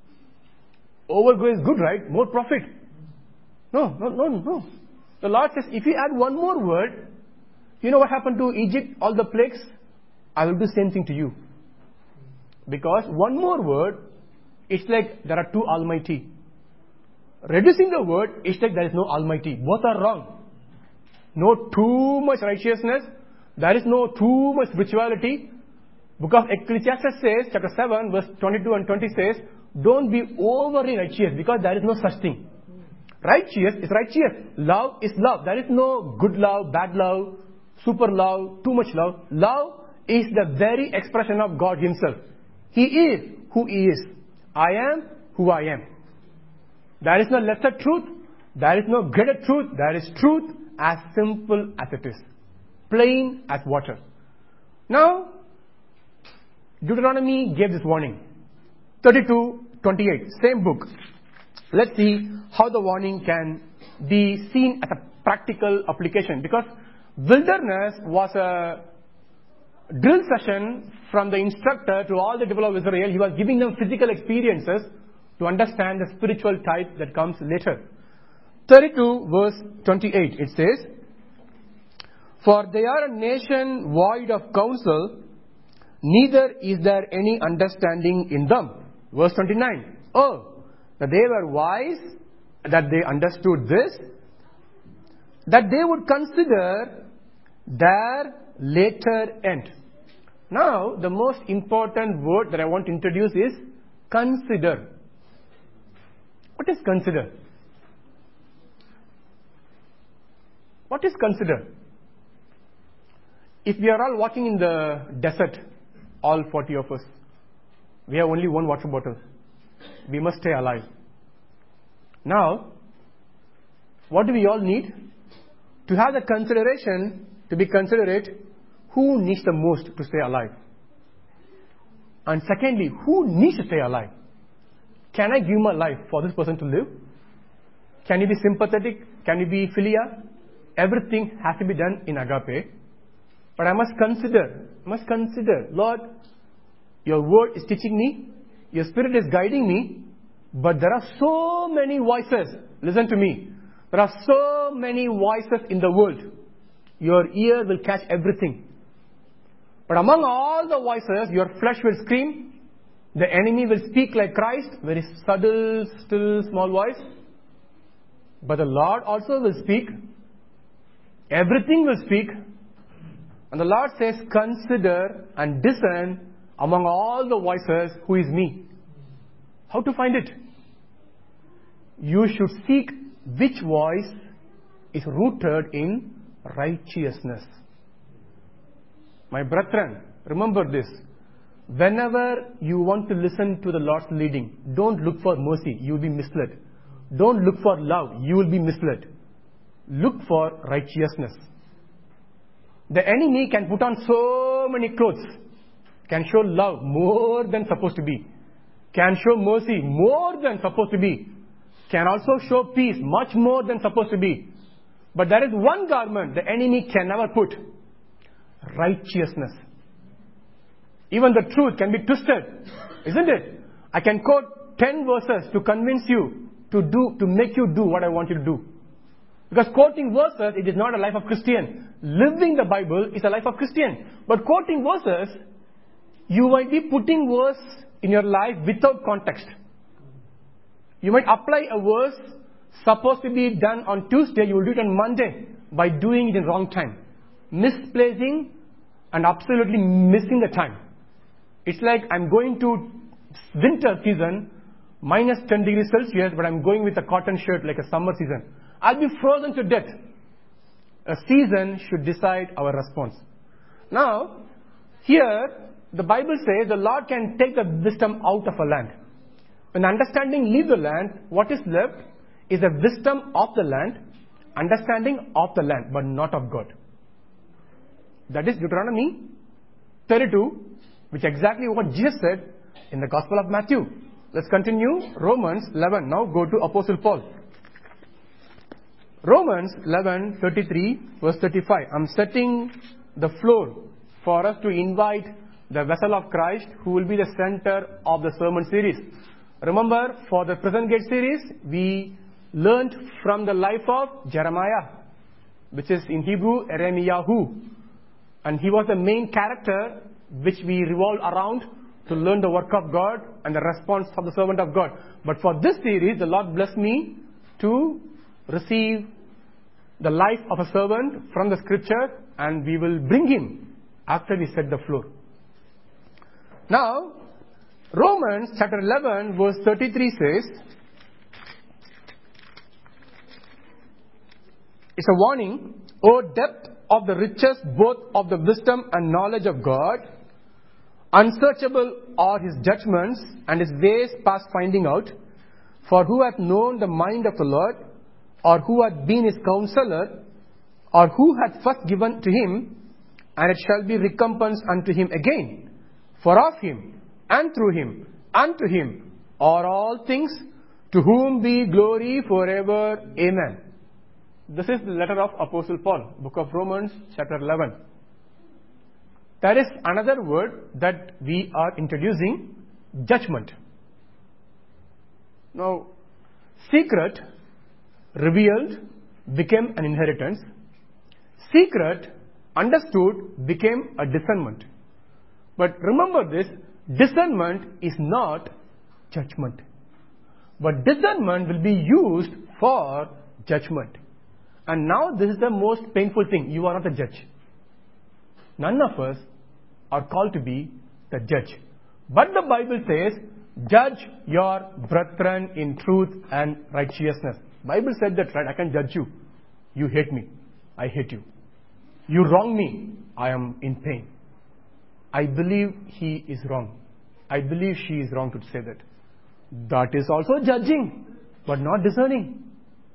Overgrow is good, right? More profit. No, no, no, no. The Lord says, if you add one more word, you know what happened to Egypt, all the plagues? I will do the same thing to you. Because one more word, it's like there are two Almighty. Reducing the word, it's like there is no Almighty. Both are wrong. No too much righteousness. There is no too much spirituality. Book of Ecclesiastes says, chapter seven, verse twenty-two and twenty says, don't be overly righteous because there is no such thing. Righteous is righteous. Love is love. There is no good love, bad love, super love, too much love. Love is the very expression of God Himself. He is who He is. I am who I am. There is no lesser truth. There is no greater truth. There is truth as simple as it is. Plain as water. Now, Deuteronomy gave this warning. thirty-two twenty-eight, same book. Let's see how the warning can be seen as a practical application. Because wilderness was a drill session from the instructor to all the people of Israel. He was giving them physical experiences to understand the spiritual type that comes later. thirty-two verse twenty-eight, it says, for they are a nation void of counsel, neither is there any understanding in them. Verse twenty-nine, oh, that they were wise, that they understood this, that they would consider their later end. Now, the most important word that I want to introduce is consider. What is consider? What is consider? If we are all walking in the desert, all forty of us, we have only one water bottle. We must stay alive. Now, what do we all need? To have the consideration, to be considerate, who needs the most to stay alive? And secondly, who needs to stay alive? Can I give my life for this person to live? Can you be sympathetic? Can you be philia? Everything has to be done in agape. But I must consider, must consider, Lord, your word is teaching me, your spirit is guiding me, but there are so many voices. Listen to me. There are so many voices in the world. Your ear will catch everything. But among all the voices, your flesh will scream. The enemy will speak like Christ, very subtle, still, small voice. But the Lord also will speak. Everything will speak. And the Lord says, consider and discern among all the voices who is me. How to find it? You should seek which voice is rooted in righteousness. My brethren, remember this. Whenever you want to listen to the Lord's leading, don't look for mercy, you will be misled. Don't look for love, you will be misled. Look for righteousness. The enemy can put on so many clothes, can show love more than supposed to be, can show mercy more than supposed to be, can also show peace much more than supposed to be. But there is one garment the enemy can never put: righteousness. Even the truth can be twisted, isn't it? I can quote ten verses to convince you to do, to make you do what I want you to do. Because quoting verses, it is not a life of Christian. Living the Bible is a life of Christian. But quoting verses, you might be putting verse in your life without context. You might apply a verse supposed to be done on Tuesday, you will do it on Monday by doing it in wrong time. Misplacing and absolutely missing the time. It's like I'm going to winter season, minus ten degrees Celsius, but I'm going with a cotton shirt like a summer season. I'll be frozen to death. A season should decide our response. Now, here, the Bible says the Lord can take the wisdom out of a land. When understanding leaves the land, what is left is the wisdom of the land, understanding of the land, but not of God. That is Deuteronomy thirty-two, which is exactly what Jesus said in the Gospel of Matthew. Let's continue. Romans eleven. Now go to Apostle Paul. Romans eleven, thirty-three, verse thirty-five. I'm setting the floor for us to invite the vessel of Christ who will be the center of the sermon series. Remember, for the Present Gate series, we learned from the life of Jeremiah, which is in Hebrew, Eremiyahu. And he was the main character which we revolved around to learn the work of God and the response of the servant of God. But for this series, the Lord blessed me to receive the life of a servant from the scripture, and we will bring him after we set the floor. Now, Romans chapter eleven verse thirty-three says, it's a warning, O depth of the riches both of the wisdom and knowledge of God, unsearchable are his judgments and his ways past finding out. For who hath known the mind of the Lord, or who hath been his counselor, or who hath first given to him, and it shall be recompensed unto him again. For of him, and through him, unto him, are all things, to whom be glory forever. Amen. This is the letter of Apostle Paul, book of Romans, chapter eleven. There is another word that we are introducing, judgment. Now, secret, revealed, became an inheritance. Secret, understood, became a discernment. But remember this, discernment is not judgment. But discernment will be used for judgment. And now this is the most painful thing. You are not a judge. None of us are called to be the judge. But the Bible says, judge your brethren in truth and righteousness. Bible said that, right? I can judge you. You hate me. I hate you. You wrong me. I am in pain. I believe he is wrong. I believe she is wrong to say that. That is also judging, but not discerning.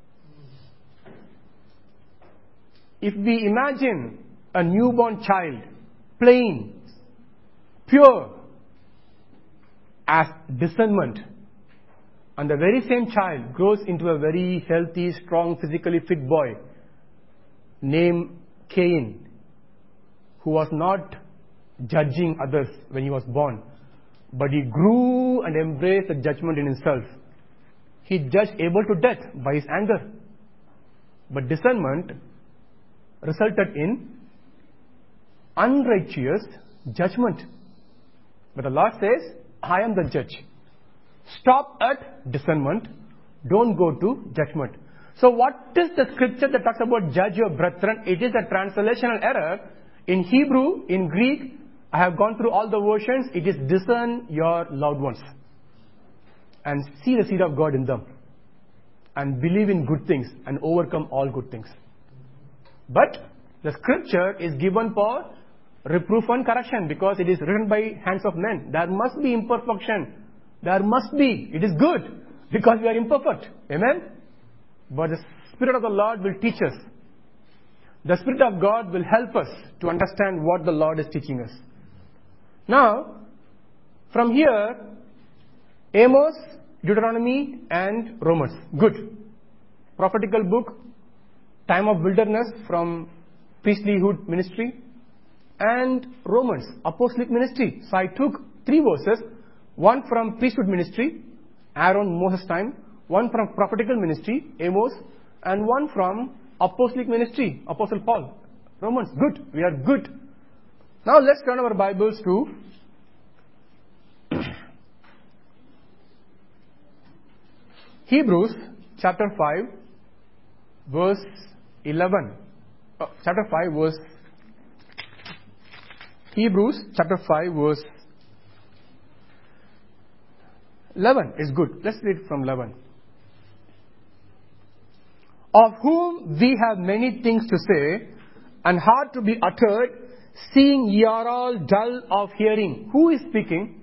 If we imagine a newborn child, plain, pure, as discernment, and the very same child grows into a very healthy, strong, physically fit boy named Cain, who was not judging others when he was born, but he grew and embraced the judgment in himself. He judged Abel to death by his anger. But discernment resulted in unrighteous judgment. But the Lord says, I am the judge. Stop at discernment. Don't go to judgment. So what is the scripture that talks about judge your brethren? It is a translational error. In Hebrew, in Greek, I have gone through all the versions. It is discern your loved ones and see the seed of God in them and believe in good things and overcome all good things. But the scripture is given for reproof and correction because it is written by hands of men. There must be imperfection. There must be. It is good because we are imperfect. Amen? But the Spirit of the Lord will teach us. The Spirit of God will help us to understand what the Lord is teaching us. Now, from here, Amos, Deuteronomy, and Romans. Good. Prophetical book, time of wilderness from priestlyhood ministry, and Romans, apostolic ministry. So I took three verses, one from priesthood ministry, Aaron, Moses' time, one from prophetical ministry, Amos, and one from apostolic ministry, Apostle Paul. Romans, good. We are good. Now let's turn our Bibles to Hebrews chapter five, verse eleven. Oh, chapter five, verse Hebrews chapter five, verse eleven is good. Let's read from eleven. Of whom we have many things to say, and hard to be uttered, seeing ye are all dull of hearing. Who is speaking?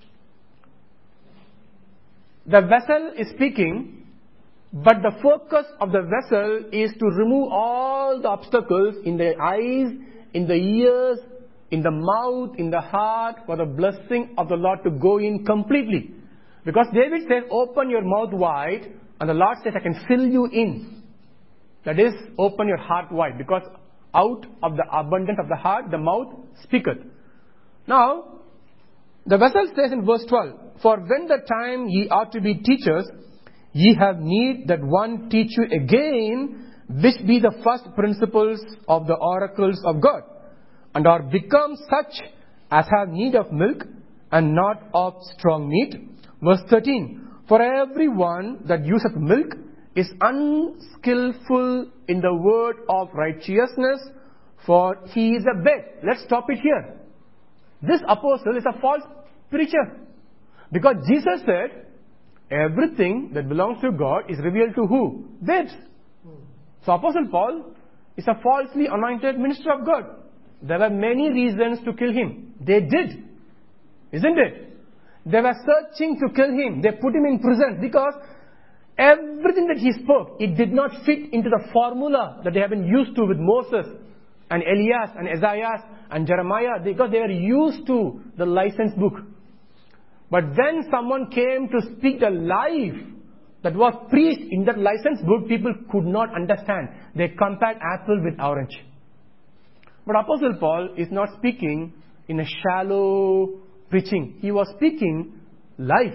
The vessel is speaking, but the focus of the vessel is to remove all the obstacles in the eyes, in the ears, in the mouth, in the heart, for the blessing of the Lord to go in completely. Because David says, open your mouth wide, and the Lord says, I can fill you in. That is, open your heart wide, because out of the abundance of the heart, the mouth speaketh. Now, the vessel says in verse twelve, for when the time ye ought to be teachers, ye have need that one teach you again, which be the first principles of the oracles of God, and are become such as have need of milk, and not of strong meat. Verse thirteen, for every one that useth milk is unskillful in the word of righteousness, for he is a babe. Let's stop it here. This apostle is a false preacher. Because Jesus said, everything that belongs to God is revealed to who? Babes. So Apostle Paul is a falsely anointed minister of God. There were many reasons to kill him. They did. Isn't it? They were searching to kill him. They put him in prison because everything that he spoke, it did not fit into the formula that they have been used to with Moses and Elias and Isaiah and Jeremiah, because they were used to the license book. But when someone came to speak the life that was preached in that license book, people could not understand. They compared apple with orange. But Apostle Paul is not speaking in a shallow preaching. He was speaking life.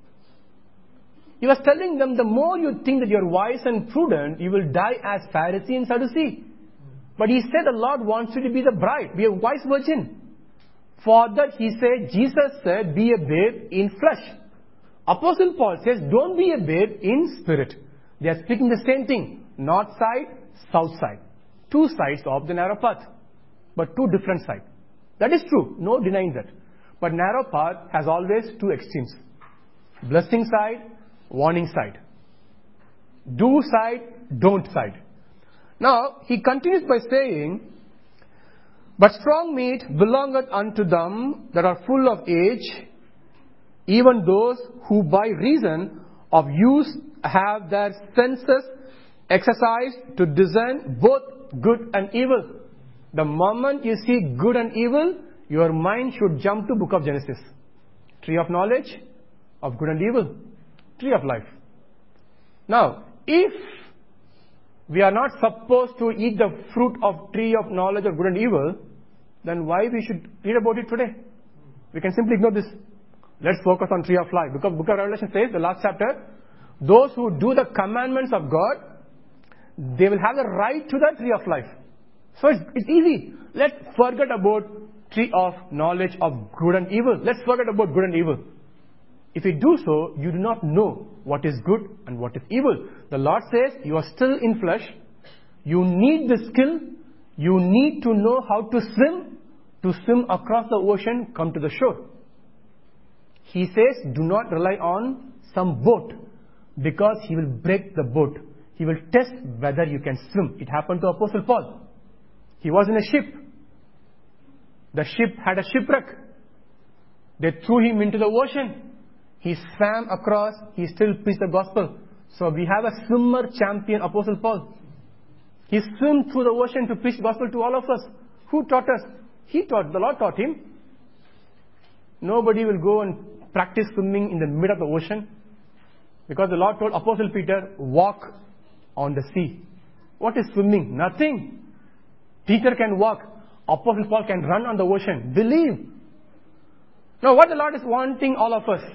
He was telling them, the more you think that you're wise and prudent, you will die as Pharisee and Sadducee. But he said the Lord wants you to be the bride, be a wise virgin. For that he said, Jesus said, be a babe in flesh. Apostle Paul says, don't be a babe in spirit. They are speaking the same thing. North side, south side. Two sides of the narrow path. But two different sides. That is true. No denying that. But narrow path has always two extremes. Blessing side, warning side. Do side, don't side. Now, he continues by saying, but strong meat belongeth unto them that are full of age, even those who by reason of use have their senses exercised to discern both good and evil. The moment you see good and evil, your mind should jump to book of Genesis. Tree of knowledge of good and evil. Tree of life. Now, if we are not supposed to eat the fruit of tree of knowledge of good and evil, then why we should read about it today? We can simply ignore this. Let's focus on tree of life. Because book of Revelation says, the last chapter, those who do the commandments of God, they will have the right to the tree of life. So it's, it's easy. Let's forget about tree of knowledge of good and evil. Let's forget about good and evil. If you do so, you do not know what is good and what is evil. The Lord says, you are still in flesh. You need the skill. You need to know how to swim. To swim across the ocean, come to the shore. He says, do not rely on some boat, because he will break the boat. He will test whether you can swim. It happened to Apostle Paul. He was in a ship. The ship had a shipwreck. They threw him into the ocean. He swam across. He still preached the gospel. So we have a swimmer champion, Apostle Paul. He swam through the ocean to preach the gospel to all of us. Who taught us? He taught. The Lord taught him. Nobody will go and practice swimming in the middle of the ocean, because the Lord told Apostle Peter, walk on the sea. What is swimming? Nothing. Peter can walk. Apostle Paul can run on the ocean. Believe. Now what the Lord is wanting all of us.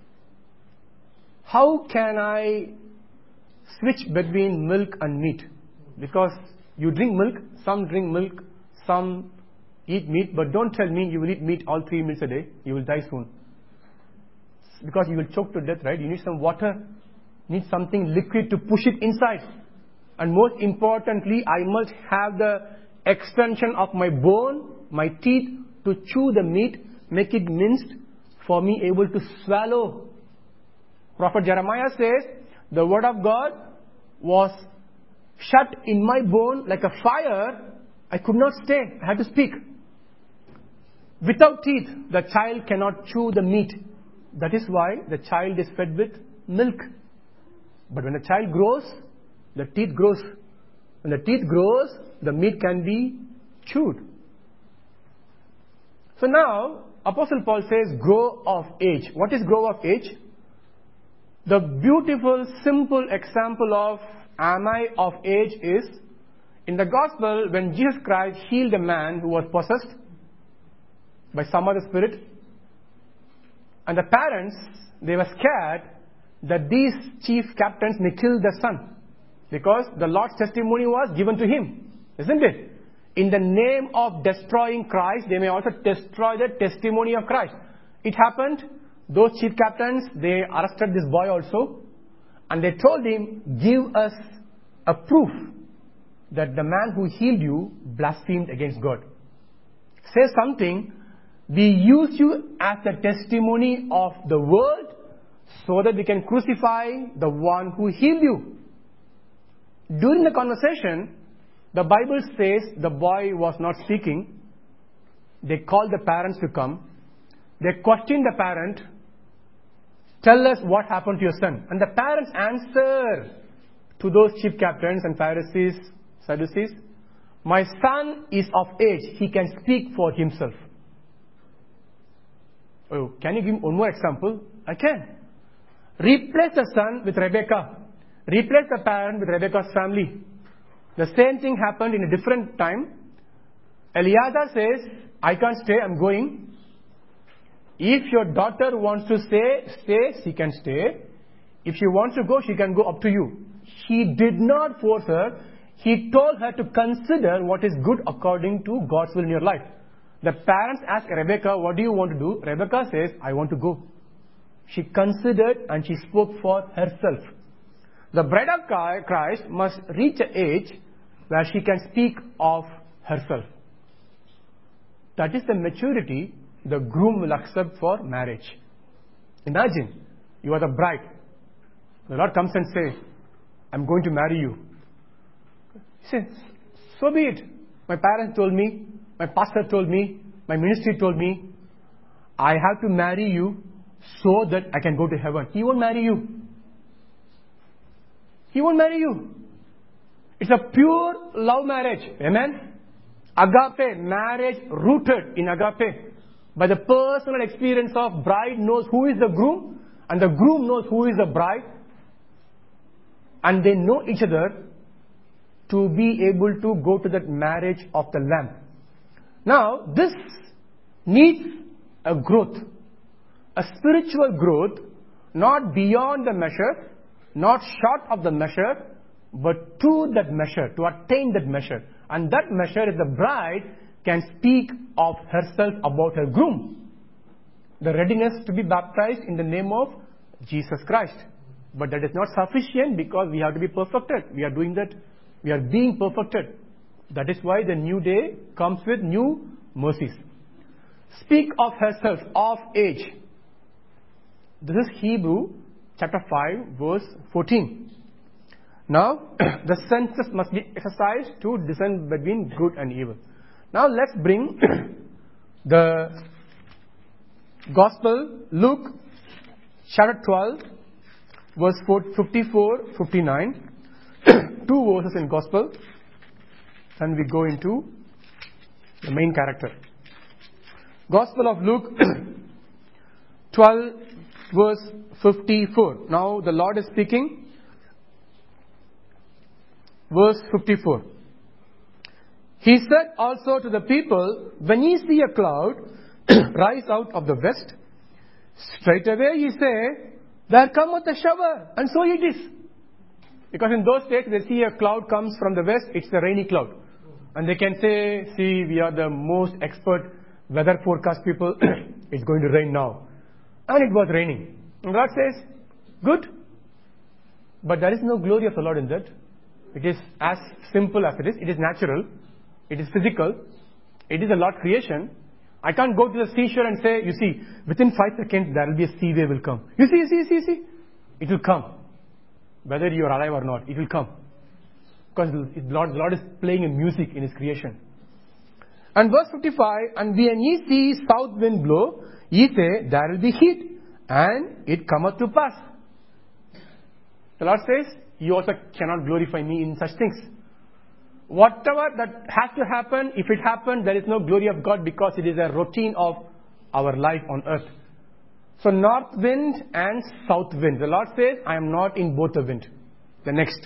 How can I switch between milk and meat? Because you drink milk, some drink milk, some eat meat, but don't tell me you will eat meat all three meals a day. You will die soon. Because you will choke to death, right? You need some water. You need something liquid to push it inside. And most importantly, I must have the extension of my bone, my teeth, to chew the meat, make it minced, for me able to swallow. Prophet Jeremiah says, the word of God was shut in my bone like a fire. I could not stay. I had to speak. Without teeth, the child cannot chew the meat. That is why the child is fed with milk. But when the child grows, the teeth grows. When the teeth grows, the meat can be chewed. So now, Apostle Paul says, grow of age. What is grow of age? The beautiful, simple example of am I of age is, in the gospel, when Jesus Christ healed a man who was possessed by some other spirit, and the parents, they were scared that these chief captains may kill their son, because the Lord's testimony was given to him, isn't it? In the name of destroying Christ, they may also destroy the testimony of Christ. It happened. Those chief captains, they arrested this boy also, and they told him, give us a proof that the man who healed you blasphemed against God. Say something. We use you as the testimony of the world so that we can crucify the one who healed you. During the conversation, the Bible says the boy was not speaking. They called the parents to come. They questioned the parent. Tell us what happened to your son. And the parents answer to those chief captains and Pharisees, Sadducees, my son is of age. He can speak for himself. Oh, can you give me one more example? I can. Replace the son with Rebecca. Replace the parent with Rebecca's family. The same thing happened in a different time. Eliezer says, I can't stay, I'm going. If your daughter wants to stay, stay, she can stay. If she wants to go, she can go, up to you. He did not force her. He told her to consider what is good according to God's will in your life. The parents asked Rebecca, what do you want to do? Rebecca says, I want to go. She considered and she spoke for herself. The bride of Christ must reach an age where she can speak of herself. That is the maturity the groom will accept for marriage. Imagine, you are the bride. The Lord comes and says, I'm going to marry you. He says, so be it. My parents told me, my pastor told me, my ministry told me, I have to marry you so that I can go to heaven. He won't marry you. He won't marry you. It's a pure love marriage. Amen? Agape, marriage rooted in agape. By the personal experience of bride knows who is the groom, and the groom knows who is the bride. And they know each other to be able to go to that marriage of the Lamb. Now, this needs a growth. A spiritual growth, not beyond the measure, not short of the measure, but to that measure, to attain that measure. And that measure is the bride can speak of herself about her groom. The readiness to be baptized in the name of Jesus Christ. But that is not sufficient because we have to be perfected. We are doing that. We are being perfected. That is why the new day comes with new mercies. Speak of herself, of age. This is Hebrew chapter five, verse fourteen. Now, the senses must be exercised to discern between good and evil. Now, let's bring the Gospel, Luke chapter twelve, verse fifty-four, fifty-nine. Two verses in Gospel. And we go into the main character. Gospel of Luke twelve, verse fifty-four. Now, the Lord is speaking. Verse fifty-four. He said also to the people, when ye see a cloud rise out of the west, straightway ye say, there cometh a shower, and so it is. Because in those days, they see a cloud comes from the west, it's a rainy cloud. And they can say, see, we are the most expert weather forecast people, it's going to rain now. And it was raining. And God says, good. But there is no glory of the Lord in that. It is as simple as it is. It is natural. It is physical. It is a Lord creation. I can't go to the seashore and say, you see, within five seconds there will be a sea wave will come. You see, you see, you see, you see. It will come. Whether you are alive or not, it will come. Because the Lord, the Lord is playing a music in His creation. And verse fifty-five, and when ye see south wind blow, ye say, there will be heat, and it cometh to pass. The Lord says, you also cannot glorify me in such things. Whatever that has to happen, if it happens, there is no glory of God because it is a routine of our life on earth. So north wind and south wind. The Lord says, I am not in both the wind. The next.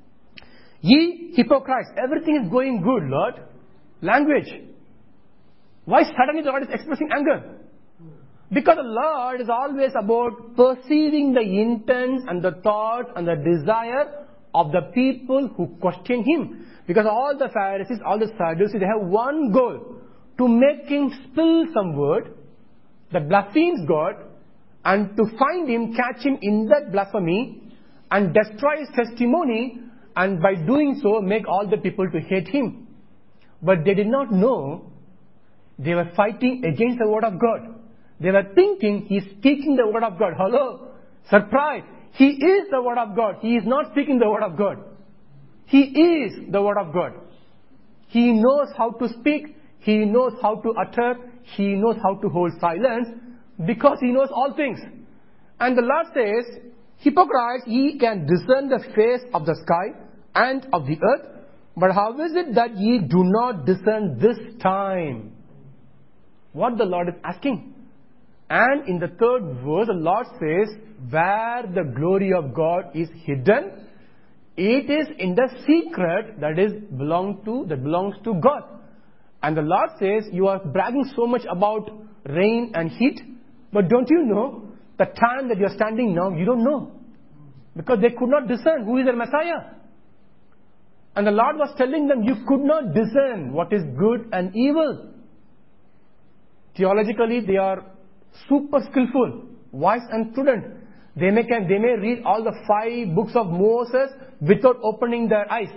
Ye hypocrites, everything is going good, Lord. Language. Why suddenly the Lord is expressing anger? Because the Lord is always about perceiving the intent and the thought and the desire of the people who question Him. Because all the Pharisees, all the Sadducees, they have one goal. To make Him spill some word that blasphemes God, and to find Him, catch Him in that blasphemy, and destroy His testimony, and by doing so, make all the people to hate Him. But they did not know they were fighting against the word of God. They were thinking He is speaking the word of God. Hello? Surprise! He is the word of God. He is not speaking the word of God. He is the word of God. He knows how to speak. He knows how to utter. He knows how to hold silence because He knows all things. And the Lord says, hypocrites, ye can discern the face of the sky and of the earth, but how is it that ye do not discern this time? What the Lord is asking. And in the third verse, the Lord says, where the glory of God is hidden, it is in the secret that is belong to that belongs to God. And the Lord says, you are bragging so much about rain and heat, but don't you know the time that you are standing now, you don't know. Because they could not discern who is their Messiah. And the Lord was telling them, you could not discern what is good and evil. Theologically, they are super skillful, wise and prudent. They may, can, they may read all the five books of Moses without opening their eyes.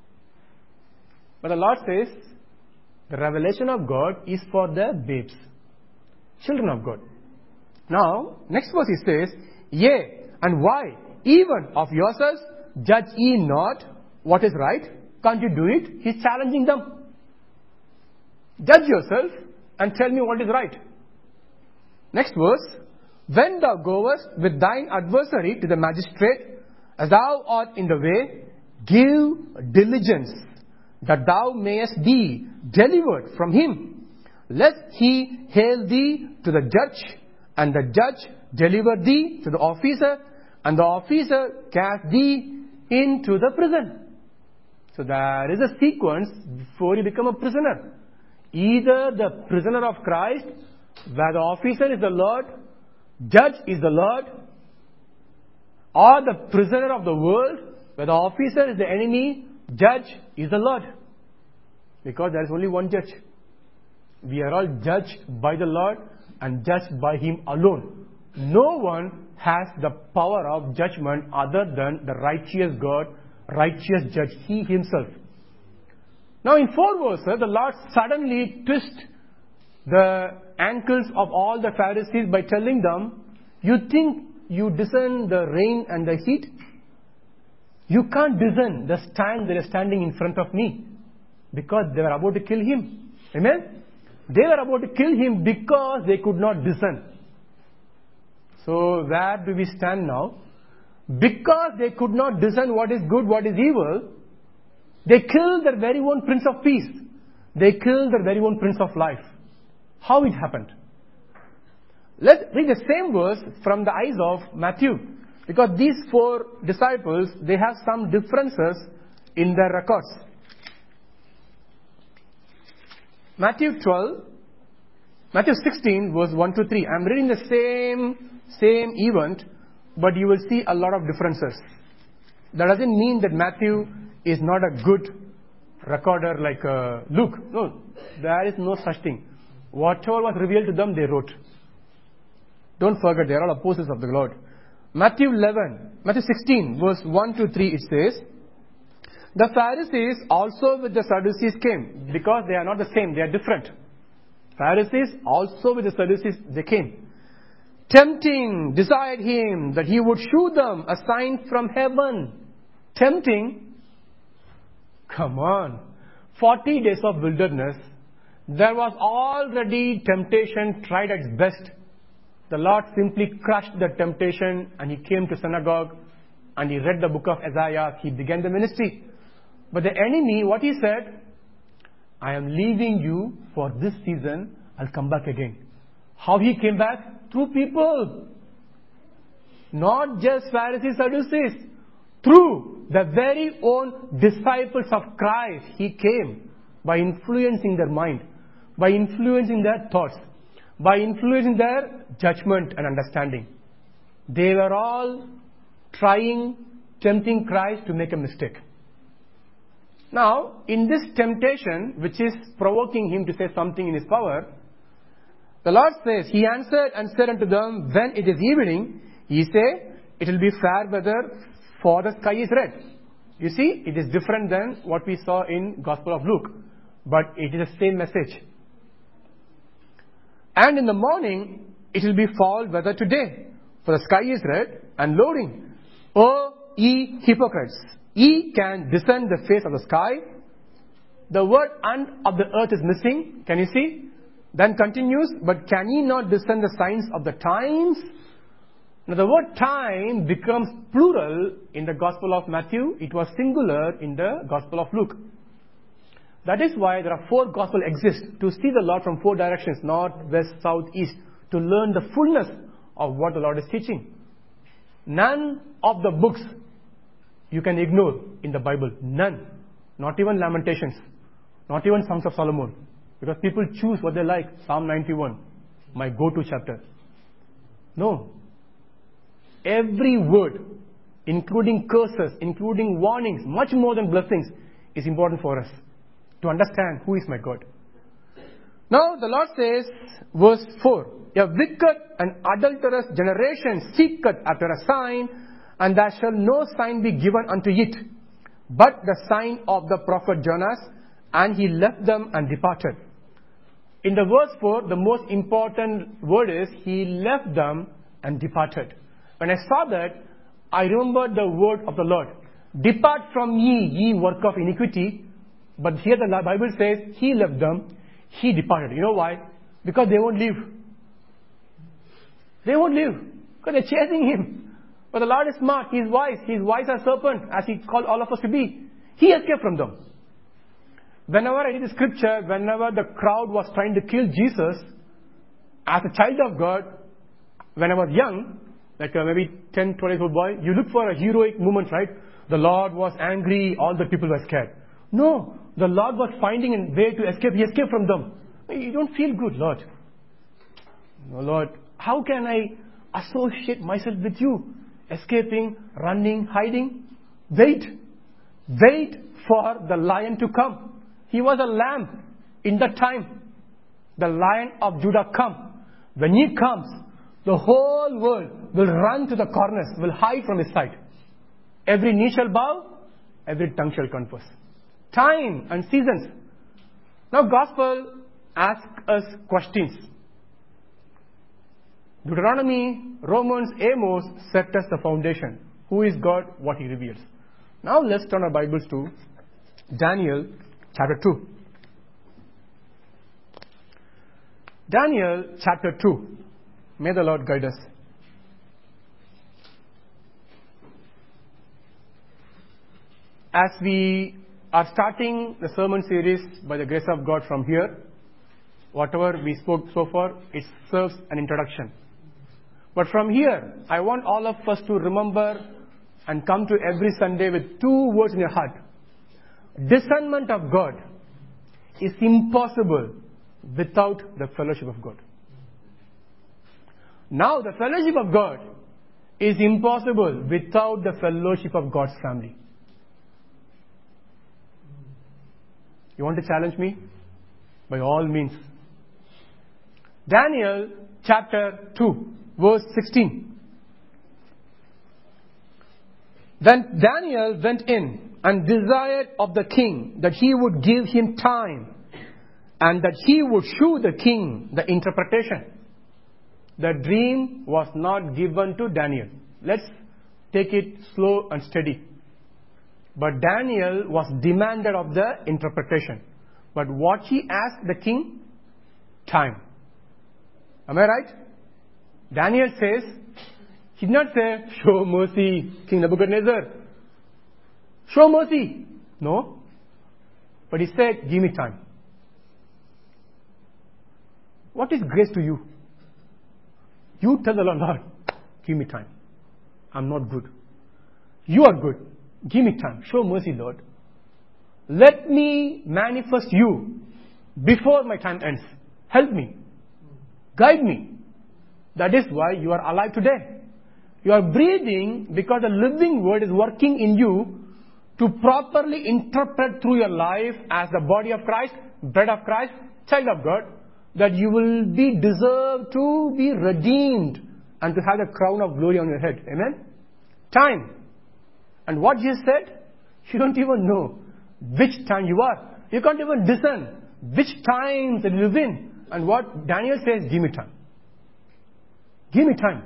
But the Lord says, the revelation of God is for the babes, children of God. Now, next verse He says, yea, and why? Even of yourselves, judge ye not what is right. Can't you do it? He's challenging them. Judge yourself and tell me what is right. Next verse. When thou goest with thine adversary to the magistrate, as thou art in the way, give diligence, that thou mayest be delivered from him. Lest he hail thee to the judge, and the judge deliver thee to the officer, and the officer cast thee into the prison. So there is a sequence before you become a prisoner. Either the prisoner of Christ, where the officer is the Lord, judge is the Lord, or the prisoner of the world, where the officer is the enemy, judge is the Lord. Because there is only one judge. We are all judged by the Lord and judged by Him alone. No one has the power of judgment other than the righteous God, righteous judge, He Himself. Now in four verses, the Lord suddenly twists the ankles of all the Pharisees by telling them, you think you discern the rain and the heat? You can't discern the stand that is standing in front of me, because they were about to kill Him. Amen? They were about to kill Him because they could not discern. So where do we stand now? Because they could not discern what is good, what is evil, they killed their very own Prince of Peace. They killed their very own Prince of Life. How it happened? Let's read the same verse from the eyes of Matthew. Because these four disciples, they have some differences in their records. Matthew twelve, Matthew sixteen, verse one to three. I'm reading the same, same event, but you will see a lot of differences. That doesn't mean that Matthew is not a good recorder like uh, Luke. No, there is no such thing. Whatever was revealed to them, they wrote. Don't forget, they are all apostles of the Lord. Matthew eleven, Matthew sixteen, verse one to three, it says, the Pharisees also with the Sadducees came, because they are not the same, they are different. Pharisees also with the Sadducees, they came. tempting, desired him that he would shew them a sign from heaven. Tempting? Come on. forty days of wilderness. There was already temptation tried its best. The Lord simply crushed the temptation and he came to synagogue and he read the book of Isaiah. He began the ministry. But the enemy, what he said? I am leaving you for this season. I'll come back again. How he came back? Through people. Not just Pharisees, Sadducees. Through the very own disciples of Christ, he came by influencing their mind, by influencing their thoughts, by influencing their judgment and understanding. They were all trying, tempting Christ to make a mistake. Now, in this temptation, which is provoking him to say something in his power, the Lord says, He answered and said unto them, when it is evening, ye say, it will be fair weather, for the sky is red. You see, it is different than what we saw in Gospel of Luke, but it is the same message. And in the morning, it will be fall weather today, for the sky is red and lowering. O ye hypocrites, ye can discern the face of the sky. The word "and" of the earth is missing. Can you see? Then continues, but can ye not discern the signs of the times? Now the word time becomes plural in the Gospel of Matthew. It was singular in the Gospel of Luke. That is why there are four Gospels exist, to see the Lord from four directions, north, west, south, east, to learn the fullness of what the Lord is teaching. None of the books you can ignore in the Bible. None. Not even Lamentations. Not even Songs of Solomon. Because people choose what they like. Psalm ninety-one, my go-to chapter. No. Every word, including curses, including warnings, much more than blessings, is important for us to understand who is my God. Now the Lord says, verse four, a wicked and adulterous generation seeketh after a sign, and there shall no sign be given unto it, but the sign of the prophet Jonas. And he left them and departed. In the verse four, the most important word is, he left them and departed. When I saw that, I remembered the word of the Lord. Depart from ye, ye work of iniquity. But here the Bible says, he left them, he departed. You know why? Because they won't live. They won't live. Because they're chasing him. But the Lord is smart, he is wise. He is wise as serpent, as he called all of us to be. He escaped from them. Whenever I read the scripture, whenever the crowd was trying to kill Jesus, as a child of God, when I was young, like uh, maybe ten, twelve years old boy, you look for a heroic moment, right? The Lord was angry, all the people were scared. No, the Lord was finding a way to escape. He escaped from them. You don't feel good, Lord. No, Lord, how can I associate myself with you? Escaping, running, hiding? Wait. Wait for the lion to come. He was a lamb in that time. The Lion of Judah come. When he comes, the whole world will run to the corners, will hide from his sight. Every knee shall bow, every tongue shall confess. Time and seasons. Now Gospel asks us questions. Deuteronomy, Romans, Amos set us the foundation. Who is God? What He reveals. Now let's turn our Bibles to Daniel chapter two. Daniel chapter two. May the Lord guide us. As we are starting the sermon series by the grace of God from here, whatever we spoke so far, it serves an introduction. But from here, I want all of us to remember and come to every Sunday with two words in your heart. Discernment of God is impossible without the fellowship of God. Now, the fellowship of God is impossible without the fellowship of God's family. You want to challenge me? By all means. Daniel chapter two, verse sixteen. Then Daniel went in and desired of the king that he would give him time, and that he would shew the king the interpretation. the dream was not given to Daniel. Let's take it slow and steady. But Daniel was demanded of the interpretation. But what he asked the king? Time. Am I right? Daniel says, he did not say, show mercy, King Nebuchadnezzar. Show mercy. No. But he said, give me time. What is grace to you? You tell the Lord, Lord, give me time. I'm not good. You are good. Give me time. Show mercy, Lord. Let me manifest you before my time ends. Help me. Guide me. That is why you are alive today. You are breathing because the living word is working in you to properly interpret through your life as the body of Christ, bread of Christ, child of God, that you will be deserved to be redeemed and to have the crown of glory on your head. Amen? Time. And what Jesus said, you don't even know which time you are. You can't even discern which times that you live in. And what Daniel says, give me time. Give me time.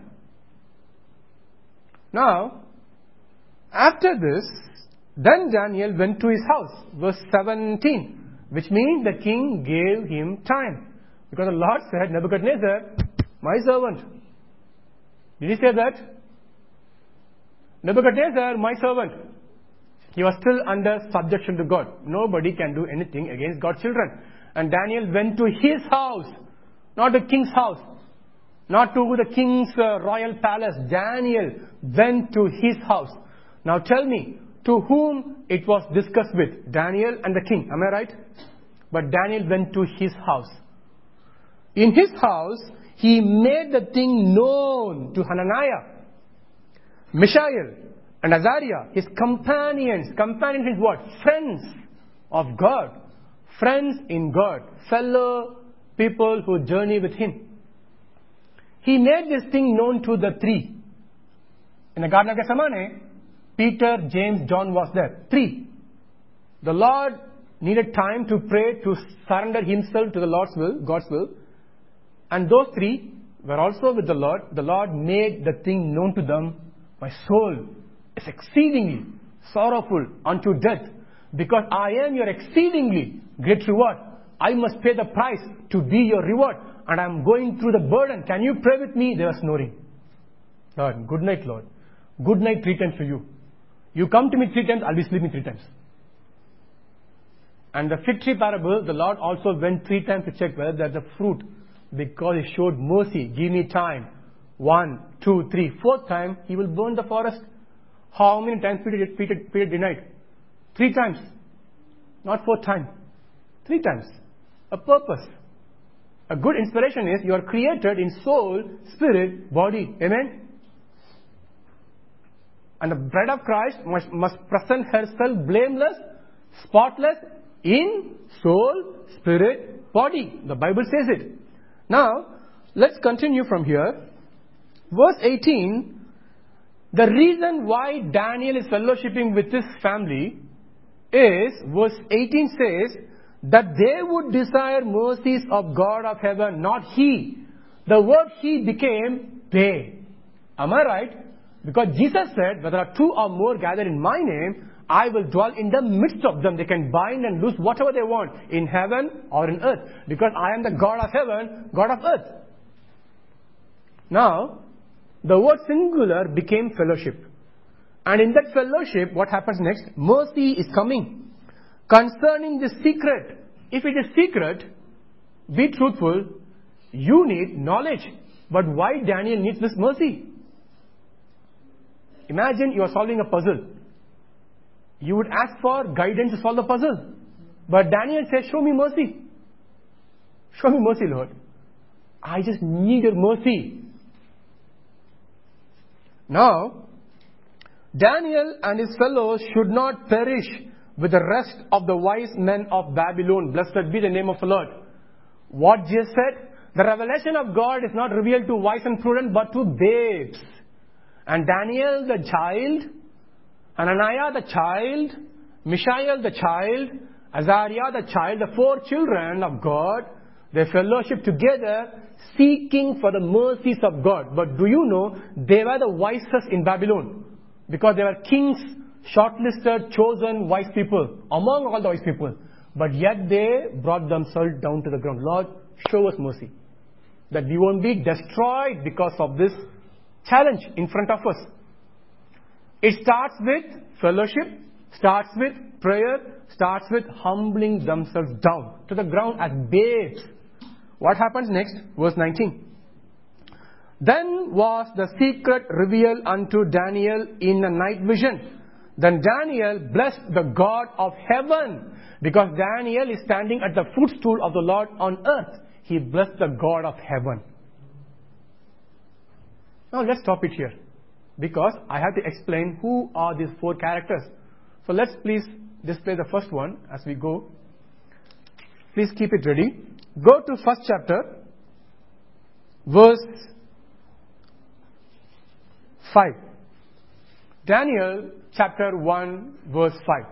Now, after this, then Daniel went to his house. Verse seventeen. Which means the king gave him time. Because the Lord said, Nebuchadnezzar, my servant. Did he say that? Nebuchadnezzar, my servant. He was still under subjection to God. Nobody can do anything against God's children. And Daniel went to his house, not the king's house, not to the king's uh, royal palace. Daniel went to his house. Now tell me, to whom it was discussed with? Daniel and the king. Am I right? But Daniel went to his house. In his house, he made the thing known to Hananiah, Mishael, and Azariah, his companions. Companions is what? Friends of God. Friends in God. Fellow people who journey with him. He made this thing known to the three. In the Garden of Gethsemane, Peter, James, John was there. Three. The Lord needed time to pray, to surrender himself to the Lord's will, God's will. And those three were also with the Lord. The Lord made the thing known to them. My soul is exceedingly sorrowful unto death, because I am your exceedingly great reward. I must pay the price to be your reward, and I am going through the burden. Can you pray with me? They were snoring. Lord, good night, Lord. Good night three times to you. You come to me three times, I'll be sleeping three times. And the fig tree parable, the Lord also went three times to check whether there's a fruit, because he showed mercy. Give me time. One, two, three. Fourth time, he will burn the forest. How many times Peter, Peter, Peter denied? Three times. Not fourth time. Three times. A purpose. A good inspiration is you are created in soul, spirit, body. Amen? And the bride of Christ must, must present herself blameless, spotless, in soul, spirit, body. The Bible says it. Now, let's continue from here. Verse eighteen, the reason why Daniel is fellowshipping with his family is, verse eighteen says, that they would desire mercies of God of heaven, not he. The word he became they. Am I right? Because Jesus said, whether are two or more gathered in my name, I will dwell in the midst of them. They can bind and loose whatever they want, in heaven or in earth. Because I am the God of heaven, God of earth. Now, the word singular became fellowship. And in that fellowship, what happens next? Mercy is coming. Concerning the secret. If it is secret, be truthful. You need knowledge. But why Daniel needs this mercy? Imagine you are solving a puzzle. You would ask for guidance to solve the puzzle. But Daniel says, show me mercy. Show me mercy, Lord. I just need your mercy. Now, Daniel and his fellows should not perish with the rest of the wise men of Babylon. Blessed be the name of the Lord. What Jesus said, the revelation of God is not revealed to wise and prudent, but to babes. And Daniel the child, Hananiah the child, Mishael the child, Azariah the child, the four children of God, They fellowship together, seeking for the mercies of God. But do you know, they were the wisest in Babylon. Because they were kings, shortlisted, chosen, wise people, among all the wise people. But yet they brought themselves down to the ground. Lord, show us mercy. That we won't be destroyed because of this challenge in front of us. It starts with fellowship, starts with prayer, starts with humbling themselves down to the ground as babes. What happens next? Verse nineteen. Then was the secret revealed unto Daniel in a night vision. Then Daniel blessed the God of heaven, because Daniel is standing at the footstool of the Lord on earth. He blessed the God of heaven. Now let's stop it here, because I have to explain who are these four characters. So let's please display the first one as we go. Please keep it ready. Go to first chapter, verse five. Daniel chapter one, verse five.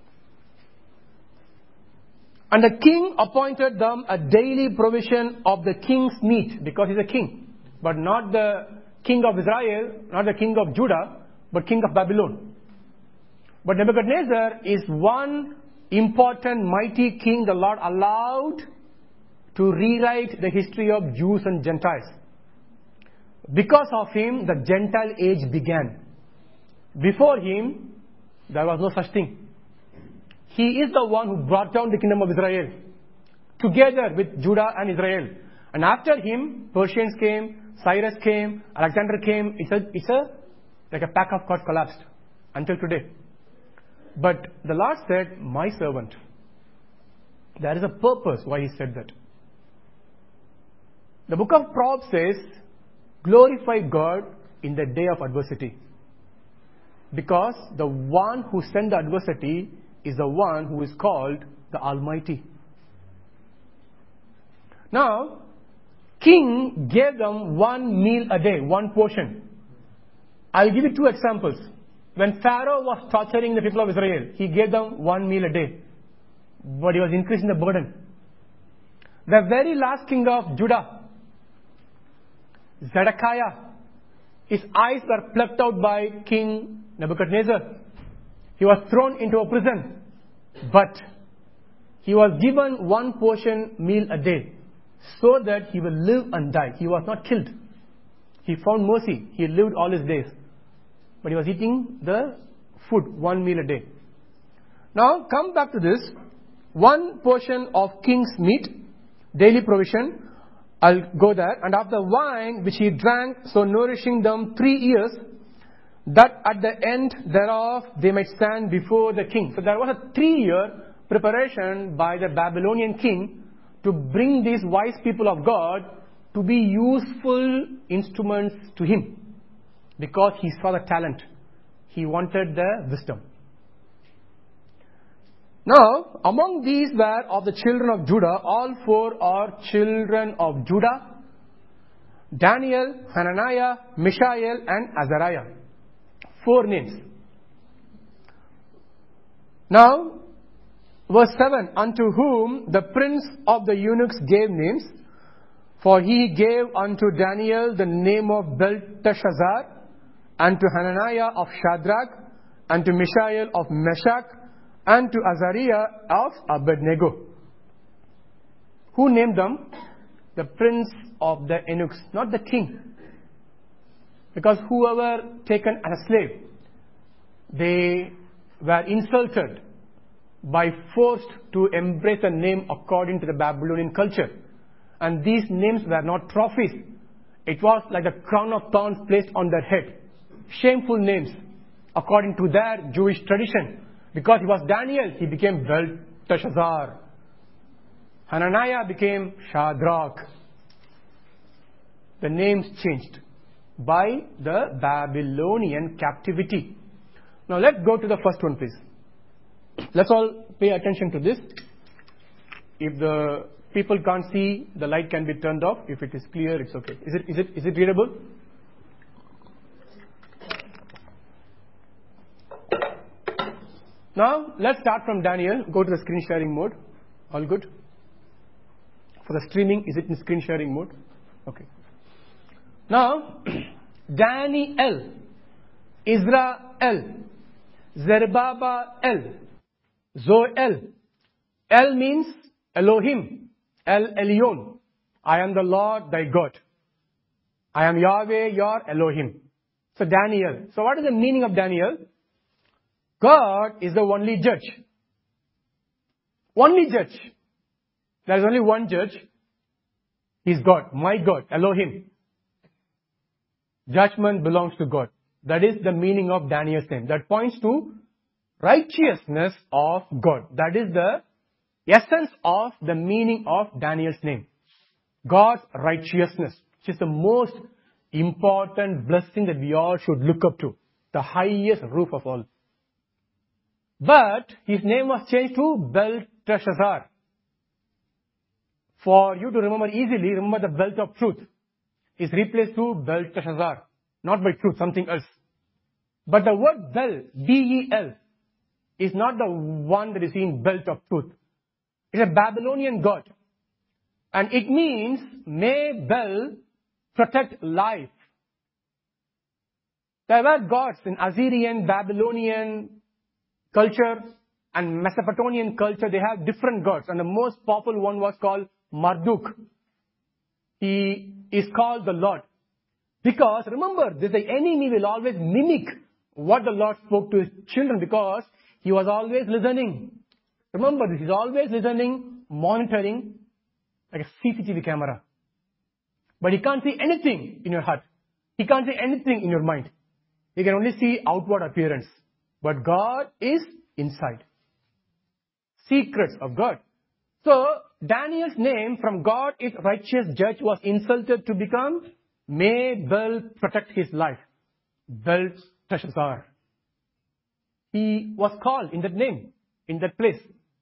And the king appointed them a daily provision of the king's meat, because he's a king, but not the king of Israel, not the king of Judah, but king of Babylon. But Nebuchadnezzar is one important, mighty king the Lord allowed to rewrite the history of Jews and Gentiles. Because of him, the Gentile age began. Before him, there was no such thing. He is the one who brought down the kingdom of Israel, together with Judah and Israel. And after him, Persians came, Cyrus came, Alexander came. It's a, it's a, like a pack of cards collapsed until today. But the Lord said, my servant. There is a purpose why he said that. The book of Proverbs says, glorify God in the day of adversity. Because the one who sent the adversity is the one who is called the Almighty. Now, king gave them one meal a day, one portion. I'll give you two examples. When Pharaoh was torturing the people of Israel, he gave them one meal a day. But he was increasing the burden. The very last king of Judah, Zedekiah, his eyes were plucked out by King Nebuchadnezzar. He was thrown into a prison. But he was given one portion meal a day, so that he will live and die. He was not killed. He found mercy. He lived all his days. But he was eating the food, one meal a day. Now, come back to this. One portion of king's meat, daily provision. I'll go there. And of the wine which he drank, so nourishing them three years, that at the end thereof they might stand before the king. So there was a three-year preparation by the Babylonian king to bring these wise people of God to be useful instruments to him. Because he saw the talent. He wanted the wisdom. Now, among these were of the children of Judah, all four are children of Judah: Daniel, Hananiah, Mishael, and Azariah. Four names. Now, verse seven, unto whom the prince of the eunuchs gave names, for he gave unto Daniel the name of Belteshazzar, and to Hananiah of Shadrach, and to Mishael of Meshach, and to Azariah of Abednego. Who named them? The prince of the eunuchs, not the king. Because whoever taken as a slave, they were insulted by forced to embrace a name according to the Babylonian culture. And these names were not trophies. It was like a crown of thorns placed on their head. Shameful names according to their Jewish tradition. Because he was Daniel, he became Belteshazzar. Hananiah became Shadrach. The names changed by the Babylonian captivity. Now let's go to the first one, please. Let's all pay attention to this. If the people can't see, the light can be turned off. If it is clear, it's okay. Is it, is it, is it readable? Now, let's start from Daniel. Go to the screen sharing mode. All good? For the streaming, is it in screen sharing mode? Okay. Now, Daniel, Israel, Zerubbabel, Zoel. El means Elohim, El Elyon. I am the Lord thy God. I am Yahweh, your Elohim. So Daniel. So what is the meaning of Daniel? God is the only judge. Only judge. There is only one judge. He is God, my God, Elohim. Judgment belongs to God. That is the meaning of Daniel's name. That points to righteousness of God. That is the essence of the meaning of Daniel's name. God's righteousness, which is the most important blessing that we all should look up to. The highest roof of all. But his name was changed to Belteshazzar. For you to remember easily, remember the belt of truth is replaced to Belteshazzar. Not by truth, something else. But the word Bel, B E L, is not the one that is in belt of truth. It's a Babylonian god. And it means, may Bel protect life. There were gods in Assyrian, Babylonian culture and Mesopotamian culture. They have different gods. And the most popular one was called Marduk. He is called the Lord. Because remember, the enemy will always mimic what the Lord spoke to his children because he was always listening. Remember this, he's always listening, monitoring, like a C C T V camera. But he can't see anything in your heart. He can't see anything in your mind. He can only see outward appearance. But God is inside. Secrets of God. So, Daniel's name from God is righteous judge was insulted to become, may Bel protect his life. Belteshazzar. He was called in that name, in that place.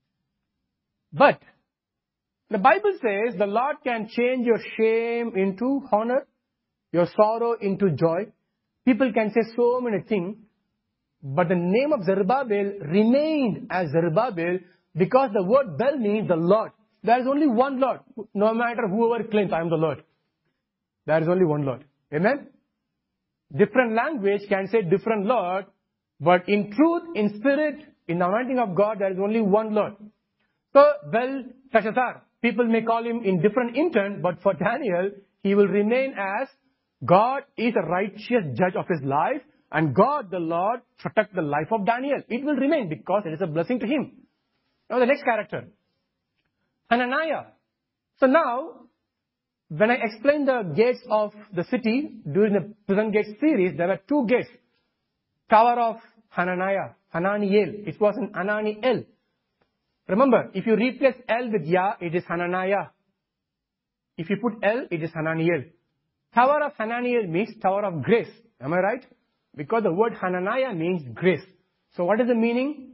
But, the Bible says the Lord can change your shame into honor, your sorrow into joy. People can say so many things, but the name of Zerubbabel remained as Zerubbabel because the word Bel means the Lord. There is only one Lord. No matter whoever claims I am the Lord. There is only one Lord. Amen? Different language can say different Lord, but in truth, in spirit, in the anointing of God, there is only one Lord. So, Belteshazzar, people may call him in different intent, but for Daniel, he will remain as God is a righteous judge of his life, and God, the Lord, protect the life of Daniel. It will remain because it is a blessing to him. Now the next character, Hananiah. So now, when I explained the gates of the city during the prison gate series, there were two gates. Tower of Hananiah, Hananiel. It was in Hananiel. Remember, if you replace L with Yah, it is Hananiah. If you put L, it is Hananiel. Tower of Hananiel means Tower of Grace. Am I right? Because the word Hananiah means grace. So what is the meaning?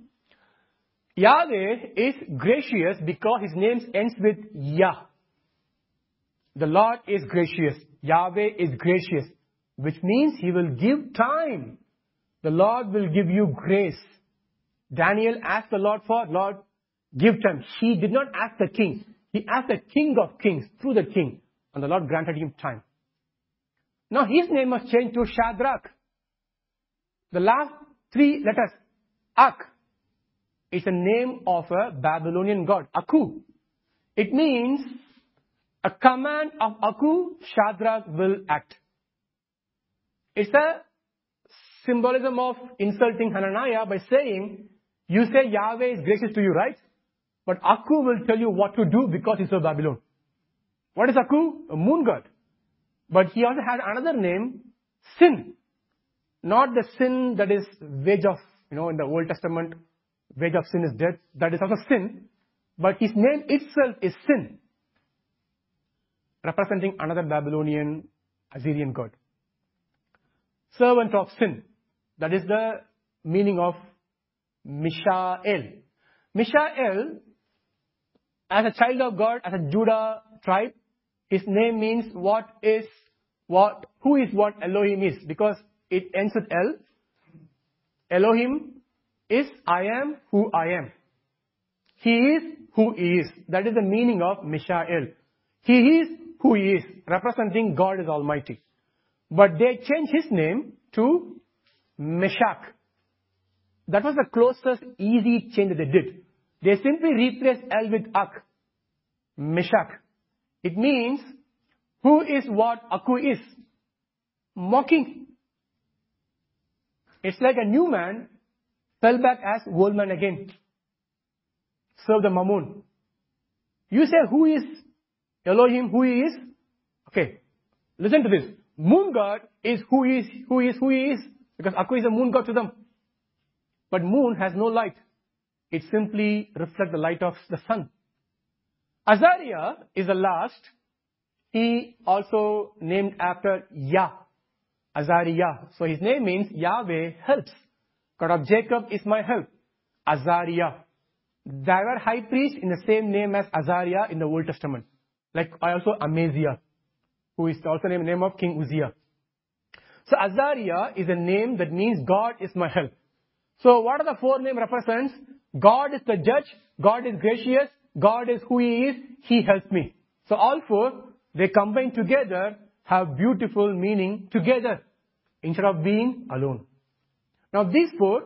Yahweh is gracious because his name ends with Yah. The Lord is gracious. Yahweh is gracious, which means he will give time. The Lord will give you grace. Daniel asked the Lord for, Lord, give time. He did not ask the king. He asked the King of Kings through the king. And the Lord granted him time. Now his name was changed to Shadrach. The last three letters, Ak, is the name of a Babylonian god, Aku. It means a command of Aku, Shadrach will act. It's a symbolism of insulting Hananiah by saying, you say Yahweh is gracious to you, right? But Aku will tell you what to do because he's of Babylon. What is Aku? A moon god. But he also has another name, Sin. Not the sin that is wage of, you know, in the Old Testament, wage of sin is death. That is also sin. But his name itself is Sin. Representing another Babylonian, Assyrian god. Servant of sin. That is the meaning of Mishael. Mishael, as a child of God, as a Judah tribe, his name means what is, what, who is what Elohim is. Because it ends with El. Elohim is I am who I am. He is who he is. That is the meaning of Mishael. He is who he is, representing God is Almighty. But they changed his name to Meshach. That was the closest easy change that they did. They simply replaced El with Ak. Meshach. It means, who is what Aku is. Mocking. It's like a new man fell back as old man again. Serve the Mammon. You say, who is Elohim, who he is? Okay, listen to this. Moon god is who he is, who he is, who he is. Because Aku is a moon god to them. But moon has no light. It simply reflects the light of the sun. Azariah is the last. He also named after Yah. Azariah. So his name means Yahweh helps. God of Jacob is my help. Azariah. There were high priests in the same name as Azariah in the Old Testament. Like also Amaziah, who is also the name of King Uzziah. So Azariah is a name that means God is my help. So what are the four names represents? God is the judge, God is gracious, God is who he is, he helps me. So all four, they combine together, have beautiful meaning together, instead of being alone. Now these four,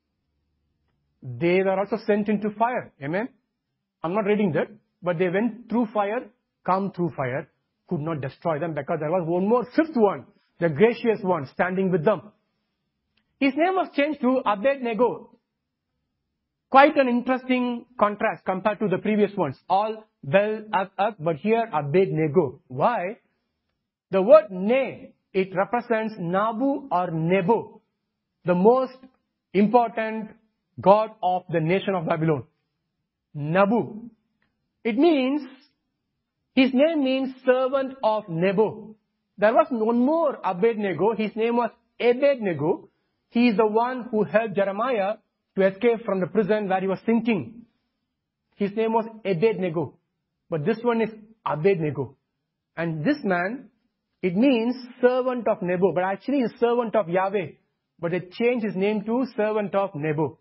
they were also sent into fire. Amen? I'm not reading that, but they went through fire, come through fire, could not destroy them because there was one more fifth one, the gracious one, standing with them. His name was changed to Abednego. Quite an interesting contrast compared to the previous ones. All Bel, Ak, Ak, but here Abednego. Why? The word Ne, it represents Nabu or Nebo, the most important god of the nation of Babylon. Nabu. It means, his name means servant of Nebo. There was one more Abednego. His name was Abednego. He is the one who helped Jeremiah to escape from the prison where he was sinking. His name was Abednego. But this one is Abednego. And this man, it means servant of Nebo. But actually he is servant of Yahweh. But they changed his name to servant of Nebo.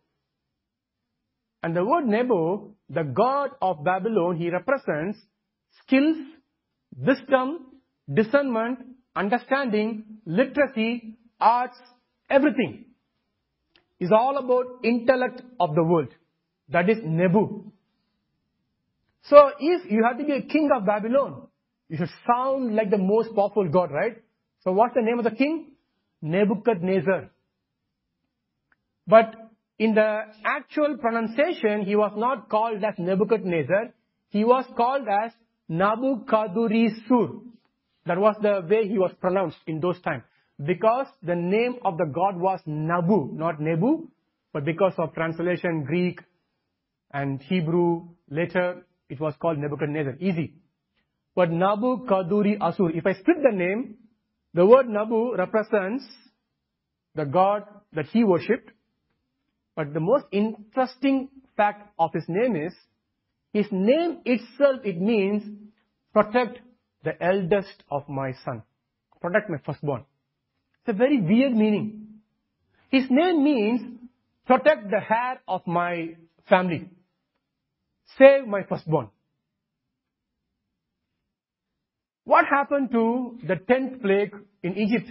And the word Nebo, the god of Babylon, he represents skills, wisdom, discernment, understanding, literacy, arts, everything. Is all about intellect of the world. That is Nebu. So if you have to be a king of Babylon, you should sound like the most powerful god, right? So what's the name of the king? Nebuchadnezzar. But in the actual pronunciation, he was not called as Nebuchadnezzar. He was called as Nabuchodonosor. That was the way he was pronounced in those times. Because the name of the god was Nabu, not Nebu. But because of translation, Greek and Hebrew, later it was called Nebuchadnezzar. Easy. But Nabuchodonosor, if I split the name, the word Nabu represents the god that he worshipped. But the most interesting fact of his name is, his name itself, it means, protect the eldest of my son. Protect my firstborn. It's a very weird meaning. His name means, protect the hair of my family. Save my firstborn. What happened to the tenth plague in Egypt?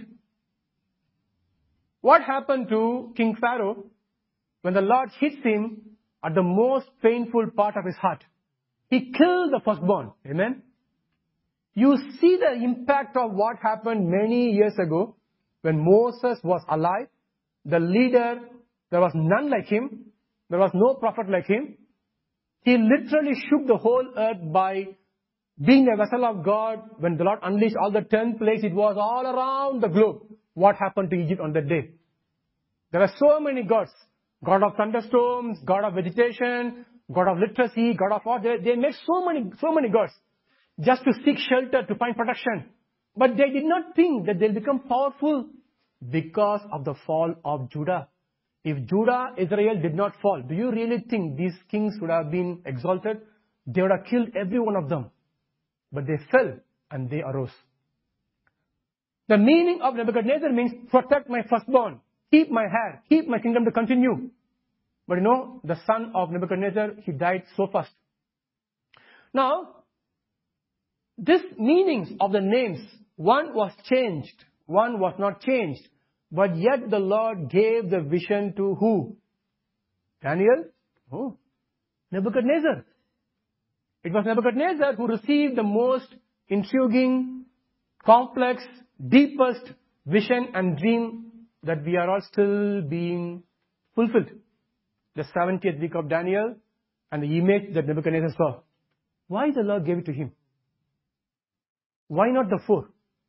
What happened to King Pharaoh when the Lord hits him at the most painful part of his heart? He killed the firstborn. Amen? You see the impact of what happened many years ago when Moses was alive. The leader, there was none like him. There was no prophet like him. He literally shook the whole earth by being a vessel of God. When the Lord unleashed all the ten plagues, it was all around the globe. What happened to Egypt on that day? There are so many gods. God of thunderstorms, God of vegetation, God of literacy, God of what? They, they made so many, so many gods just to seek shelter, to find protection. But they did not think that they'll become powerful because of the fall of Judah. If Judah, Israel did not fall, do you really think these kings would have been exalted? They would have killed every one of them. But they fell and they arose. The meaning of Nebuchadnezzar means protect my firstborn, keep my hair, keep my kingdom to continue. But you know, the son of Nebuchadnezzar, he died so fast. Now, These meanings of the names, one was changed, one was not changed. But yet the Lord gave the vision to who? Daniel? Oh, Nebuchadnezzar. It was Nebuchadnezzar who received the most intriguing, complex, deepest vision and dream that we are all still being fulfilled. The seventieth week of Daniel and the image that Nebuchadnezzar saw. Why the Lord gave it to him? Why not the four?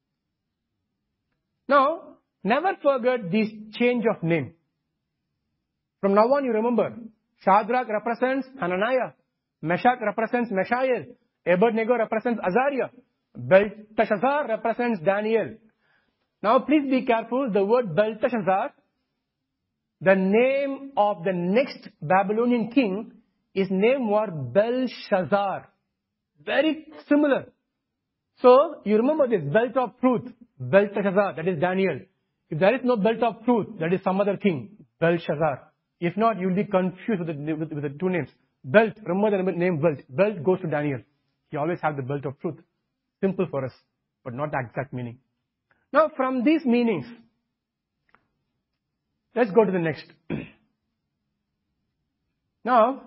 Now, never forget this change of name. From now on, you remember, Shadrach represents Hananiah, Meshach represents Mishael, Abednego represents Azariah, Belteshazzar represents Daniel. Now, please be careful. The word Belteshazzar, the name of the next Babylonian king, his name was Belshazzar. Very similar. So, you remember this belt of truth, Belteshazzar, that is Daniel. If there is no belt of truth, that is some other king, Belshazzar. If not, you will be confused with the, with, with the two names. Belt, remember the name Belt. Belt goes to Daniel. He always has the belt of truth. Simple for us, but not the exact meaning. Now, from these meanings, let's go to the next. Now,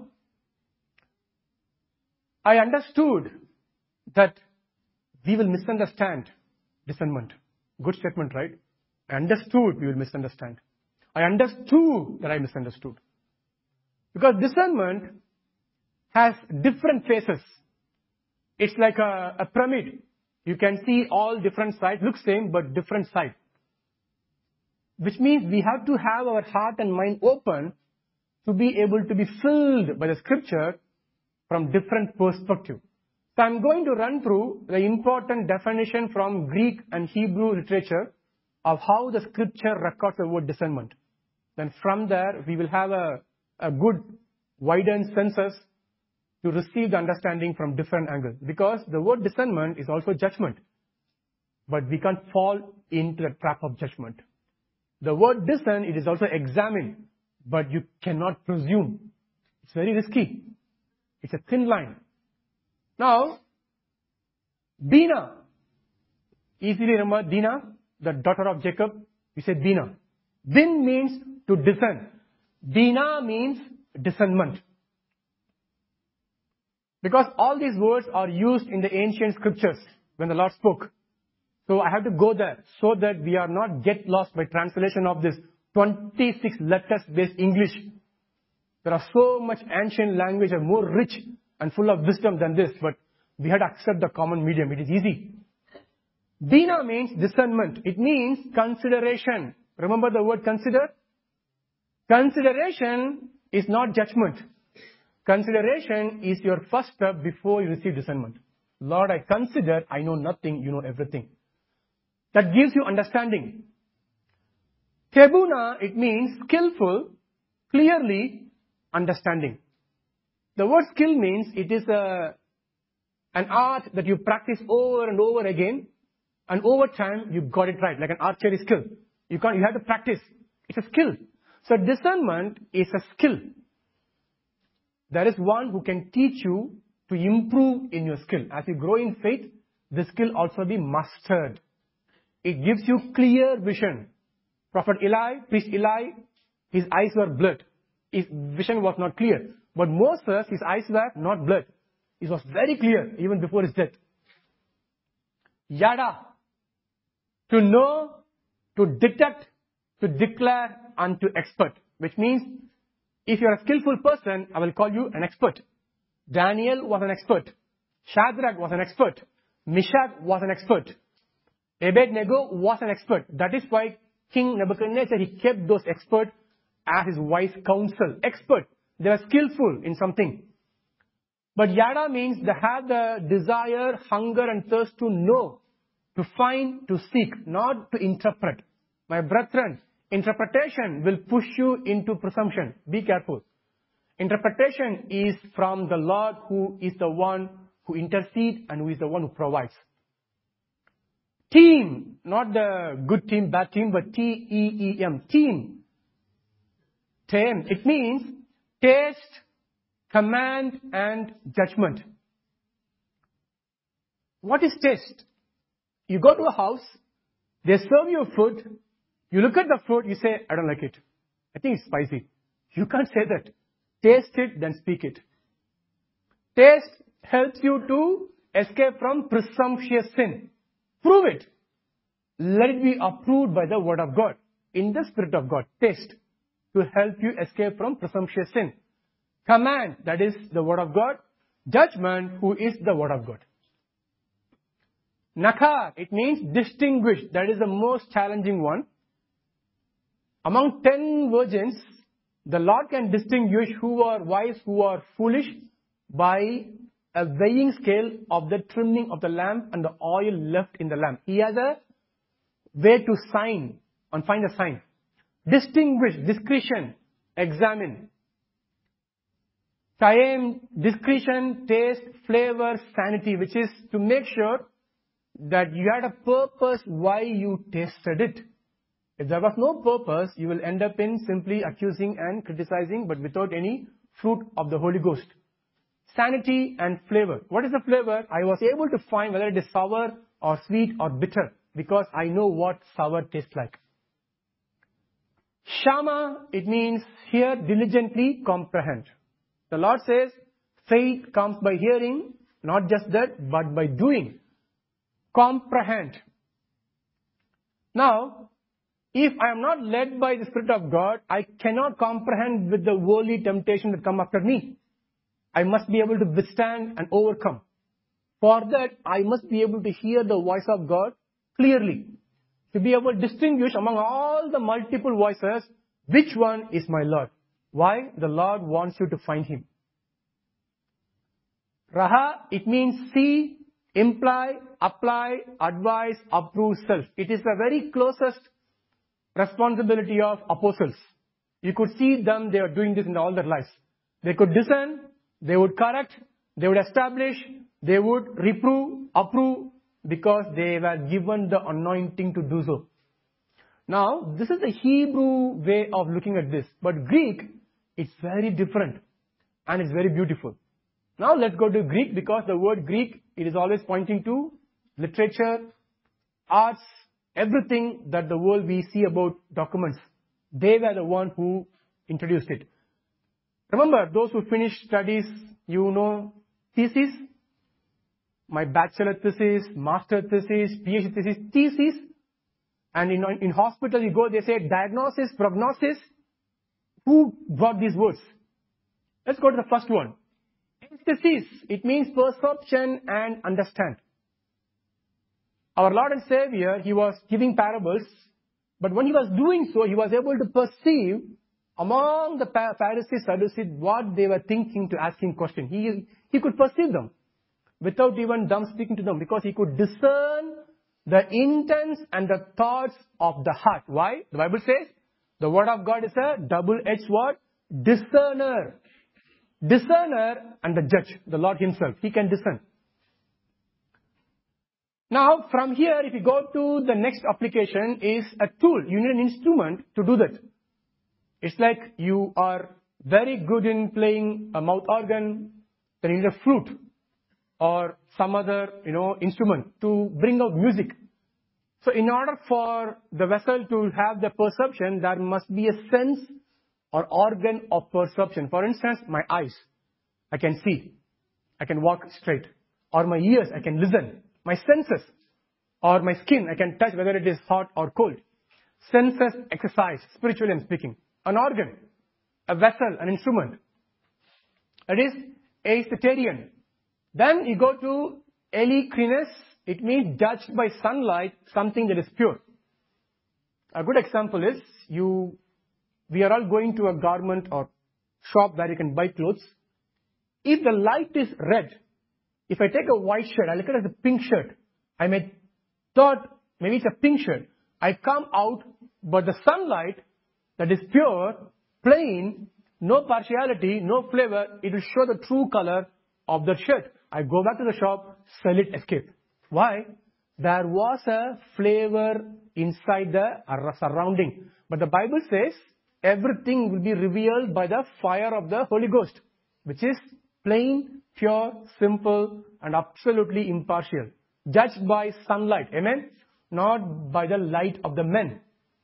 I understood that we will misunderstand discernment. Good statement, right? I understood we will misunderstand. I understood that I misunderstood. Because discernment has different faces. It's like a, a pyramid. You can see all different sides, look same but different sides. Which means we have to have our heart and mind open to be able to be filled by the scripture from different perspectives. So I'm going to run through the important definition from Greek and Hebrew literature of how the scripture records the word discernment. Then from there, we will have a, a good widened senses to receive the understanding from different angles. Because the word discernment is also judgment. But we can't fall into the trap of judgment. The word discern, it is also examine. But you cannot presume. It's very risky. It's a thin line. Now, Dinah. Easily remember Dinah, the daughter of Jacob. We say Dinah. Din means to discern. Dinah means discernment. Because all these words are used in the ancient scriptures when the Lord spoke. So I have to go there so that we are not get lost by translation of this twenty-six letters based English. There are so much ancient language and more rich and full of wisdom than this, but we had to accept the common medium. It is easy. Dinah means discernment. It means consideration. Remember the word consider? Consideration is not judgment. Consideration is your first step before you receive discernment. Lord, I consider, I know nothing, you know everything. That gives you understanding. Tebuna, it means skillful, clearly understanding. The word skill means it is a, an art that you practice over and over again, and over time you got it right, like an archery skill. You can't, you have to practice. It's a skill. So discernment is a skill. There is one who can teach you to improve in your skill. As you grow in faith, the skill also be mastered. It gives you clear vision. Prophet Eli, priest Eli, his eyes were blurred. His vision was not clear. But Moses, his eyes were not blurred. It was very clear even before his death. Yada, to know, to detect, to declare, and to expert. Which means, if you are a skillful person, I will call you an expert. Daniel was an expert. Shadrach was an expert. Meshach was an expert. Abednego was an expert. That is why King Nebuchadnezzar, he kept those experts as his wise counsel. Expert. They were skillful in something. But yada means they have the desire, hunger and thirst to know, to find, to seek, not to interpret. My brethren, interpretation will push you into presumption. Be careful. Interpretation is from the Lord, who is the one who intercedes and who is the one who provides. Team, not the good team, bad team, but T E E M, team. Tem, it means taste, command and judgment. What is taste? You go to a house, they serve you food, you look at the food, you say, I don't like it. I think it's spicy. You can't say that. Taste it, then speak it. Taste helps you to escape from presumptuous sin. Prove it. Let it be approved by the word of God, in the Spirit of God. Taste, to help you escape from presumptuous sin. Command, that is the word of God. Judgment, who is the word of God. Nakar, it means distinguish. That is the most challenging one. Among ten virgins, the Lord can distinguish who are wise, who are foolish, by a weighing scale of the trimming of the lamp and the oil left in the lamp. He has a way to sign and find a sign. Distinguish, discretion, examine. Time, discretion, taste, flavor, sanity, which is to make sure that you had a purpose why you tasted it. If there was no purpose, you will end up in simply accusing and criticizing, but without any fruit of the Holy Ghost. Sanity and flavor. What is the flavor? I was able to find whether it is sour or sweet or bitter, because I know what sour tastes like. Shama, it means hear diligently, comprehend. The Lord says, faith comes by hearing, not just that, but by doing. Comprehend. Now, if I am not led by the Spirit of God, I cannot comprehend with the worldly temptation that come after me. I must be able to withstand and overcome. For that, I must be able to hear the voice of God clearly. To be able to distinguish among all the multiple voices, which one is my Lord. Why? The Lord wants you to find Him. Raha, it means see, imply, apply, advise, approve, self. It is the very closest responsibility of apostles. You could see them, they are doing this in all their lives. They could discern, they would correct, they would establish, they would reprove, approve, because they were given the anointing to do so. Now, this is the Hebrew way of looking at this. But Greek, it's very different. And it's very beautiful. Now let's go to Greek, because the word Greek, it is always pointing to literature, arts, everything that the world we see about documents. They were the one who introduced it. Remember, those who finished studies, you know, thesis, my bachelor thesis, master thesis, PhD thesis, thesis. And in, in hospital you go, they say diagnosis, prognosis. Who brought these words? Let's go to the first one. Emphasis, it means perception and understand. Our Lord and Savior, He was giving parables, but when He was doing so, He was able to perceive among the Pharisees, Sadducees, what they were thinking to ask Him questions. He, he could perceive them without even them speaking to them, because He could discern the intents and the thoughts of the heart. Why? The Bible says, the word of God is a double-edged word, discerner. Discerner and the judge, the Lord Himself. He can discern. Now, from here, if you go to the next application, is a tool. You need an instrument to do that. It's like you are very good in playing a mouth organ, then you need a flute or some other, you know, instrument to bring out music. So in order for the vessel to have the perception, there must be a sense or organ of perception. For instance, my eyes, I can see, I can walk straight. Or my ears, I can listen. My senses, or my skin, I can touch whether it is hot or cold. Senses exercise, spiritually I'm speaking. An organ, a vessel, an instrument. That is aestheterian. Then you go to elecrinus, it means judged by sunlight, something that is pure. A good example is, you, we are all going to a garment or shop where you can buy clothes. If the light is red, if I take a white shirt, I look at it as a pink shirt, I may thought maybe it's a pink shirt. I come out, but the sunlight that is pure, plain, no partiality, no flavor, it will show the true color of the shirt. I go back to the shop, sell it, escape. Why? There was a flavor inside the surrounding. But the Bible says everything will be revealed by the fire of the Holy Ghost, which is plain, pure, simple, and absolutely impartial. judged by sunlight. Amen? Not by the light of the men.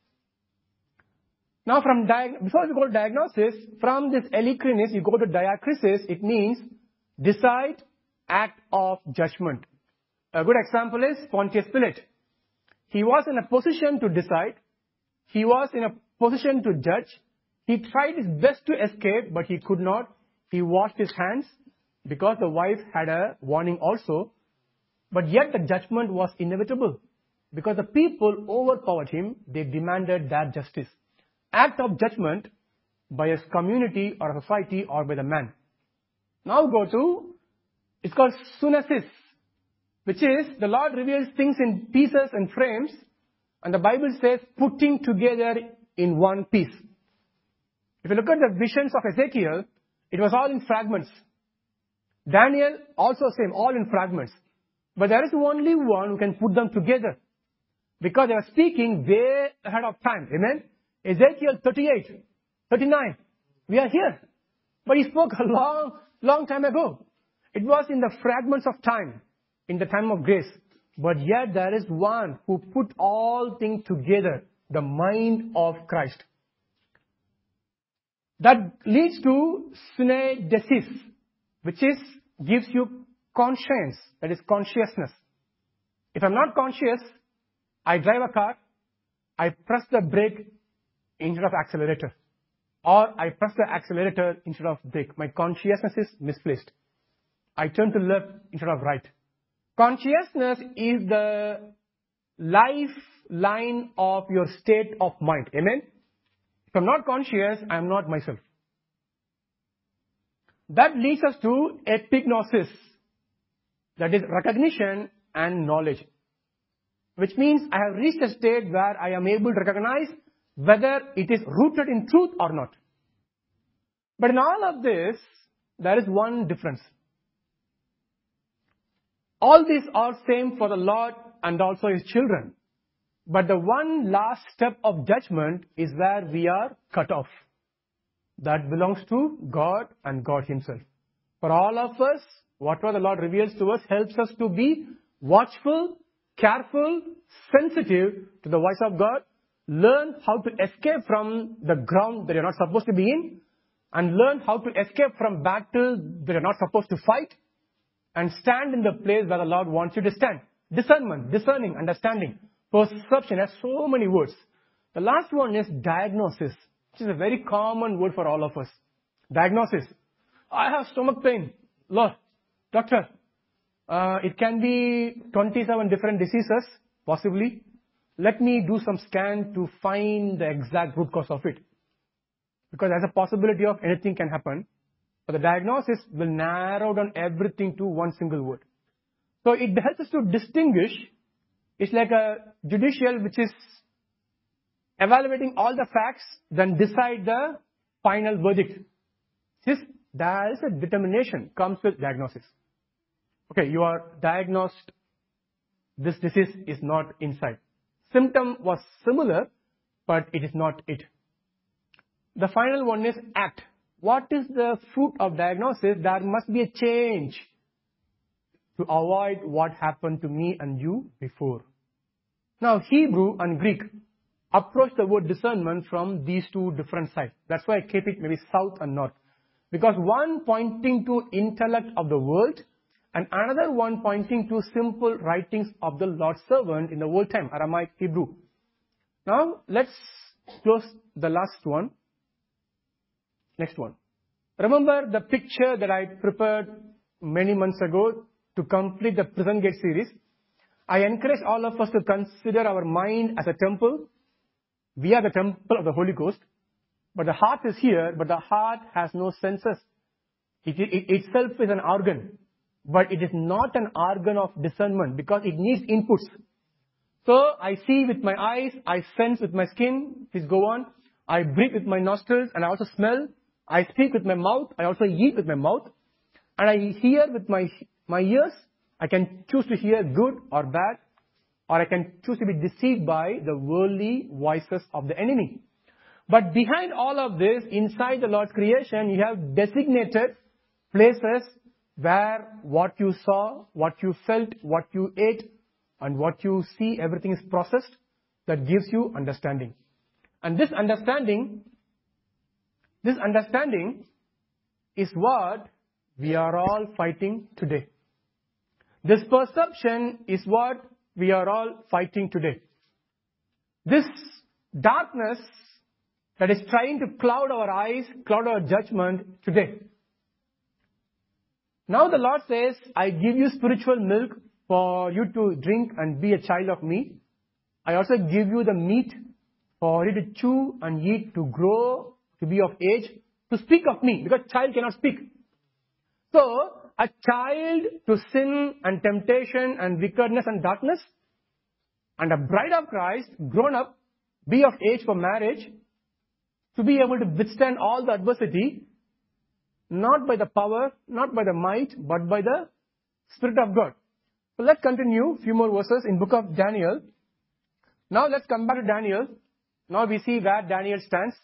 Now from diag- before we go to diagnosis, from this elikrinis, you go to diakrisis. It means decide, act of judgment. A good example is Pontius Pilate. He was in a position to decide. He was in a position to judge. He tried his best to escape, but he could not. He washed his hands because the wife had a warning also. But yet the judgment was inevitable because the people overpowered him. They demanded their justice. Act of judgment by a community or a society or by the man. Now go to, it's called sunesis, which is the Lord reveals things in pieces and frames, and the Bible says putting together in one piece. If you look at the visions of Ezekiel, it was all in fragments. Daniel, also same, all in fragments. But there is only one who can put them together, because they are speaking way ahead of time. Amen? Ezekiel thirty-eight, thirty-nine. We are here. But he spoke a long, long time ago. It was in the fragments of time, in the time of grace. But yet there is one who put all things together, the mind of Christ. That leads to synedesis, which is, gives you conscience, that is consciousness. If I'm not conscious, I drive a car, I press the brake instead of accelerator. Or I press the accelerator instead of brake. My consciousness is misplaced. I turn to left instead of right. Consciousness is the lifeline of your state of mind. Amen? If I'm not conscious, I'm not myself. That leads us to epignosis. That is recognition and knowledge. Which means I have reached a state where I am able to recognize whether it is rooted in truth or not. But in all of this, there is one difference. All these are same for the Lord and also His children. But the one last step of judgment is where we are cut off. That belongs to God and God Himself. For all of us, whatever the Lord reveals to us helps us to be watchful, careful, sensitive to the voice of God. Learn how to escape from the ground that you're not supposed to be in, and learn how to escape from battle that you're not supposed to fight, and stand in the place where the Lord wants you to stand. Discernment, discerning, understanding, perception has so many words. The last one is diagnosis, which is a very common word for all of us. Diagnosis. I have stomach pain. Lord, doctor, uh, it can be twenty-seven different diseases, possibly. Let me do some scan to find the exact root cause of it. Because there's a possibility of anything can happen. But the diagnosis will narrow down everything to one single word. So it helps us to distinguish. It's like a judicial which is evaluating all the facts, then decide the final verdict. This, there is a determination comes with diagnosis. Okay, you are diagnosed. This disease is not inside. Symptom was similar, but it is not it. The final one is act. What is the fruit of diagnosis? There must be a change to avoid what happened to me and you before. Now, Hebrew and Greek approach the word discernment from these two different sides. That's why I keep it maybe south and north. Because one pointing to intellect of the world, and another one pointing to simple writings of the Lord's servant in the old time, Aramaic Hebrew. Now, let's close the last one. Next one. Remember the picture that I prepared many months ago to complete the Prison Gate series? I encourage all of us to consider our mind as a temple. We are the temple of the Holy Ghost. But the heart is here, but the heart has no senses. It, it, it itself is an organ. But it is not an organ of discernment because it needs inputs. So I see with my eyes, I sense with my skin, please go on. I breathe with my nostrils and I also smell. I speak with my mouth, I also eat with my mouth. And I hear with my, my ears. I can choose to hear good or bad. Or I can choose to be deceived by the worldly voices of the enemy. But behind all of this, inside the Lord's creation, you have designated places where what you saw, what you felt, what you ate, and what you see, everything is processed, that gives you understanding. And this understanding, this understanding is what we are all fighting today. This perception is what we are all fighting today. This darkness that is trying to cloud our eyes, cloud our judgment today. Now the Lord says, I give you spiritual milk for you to drink and be a child of me. I also give you the meat for you to chew and eat, to grow, to be of age, to speak of me, because child cannot speak. So, a child to sin and temptation and wickedness and darkness, and a bride of Christ, grown up, be of age for marriage, to be able to withstand all the adversity, not by the power, not by the might, but by the Spirit of God. So let's continue, few more verses in book of Daniel. Now let's come back to Daniel. Now we see where Daniel stands.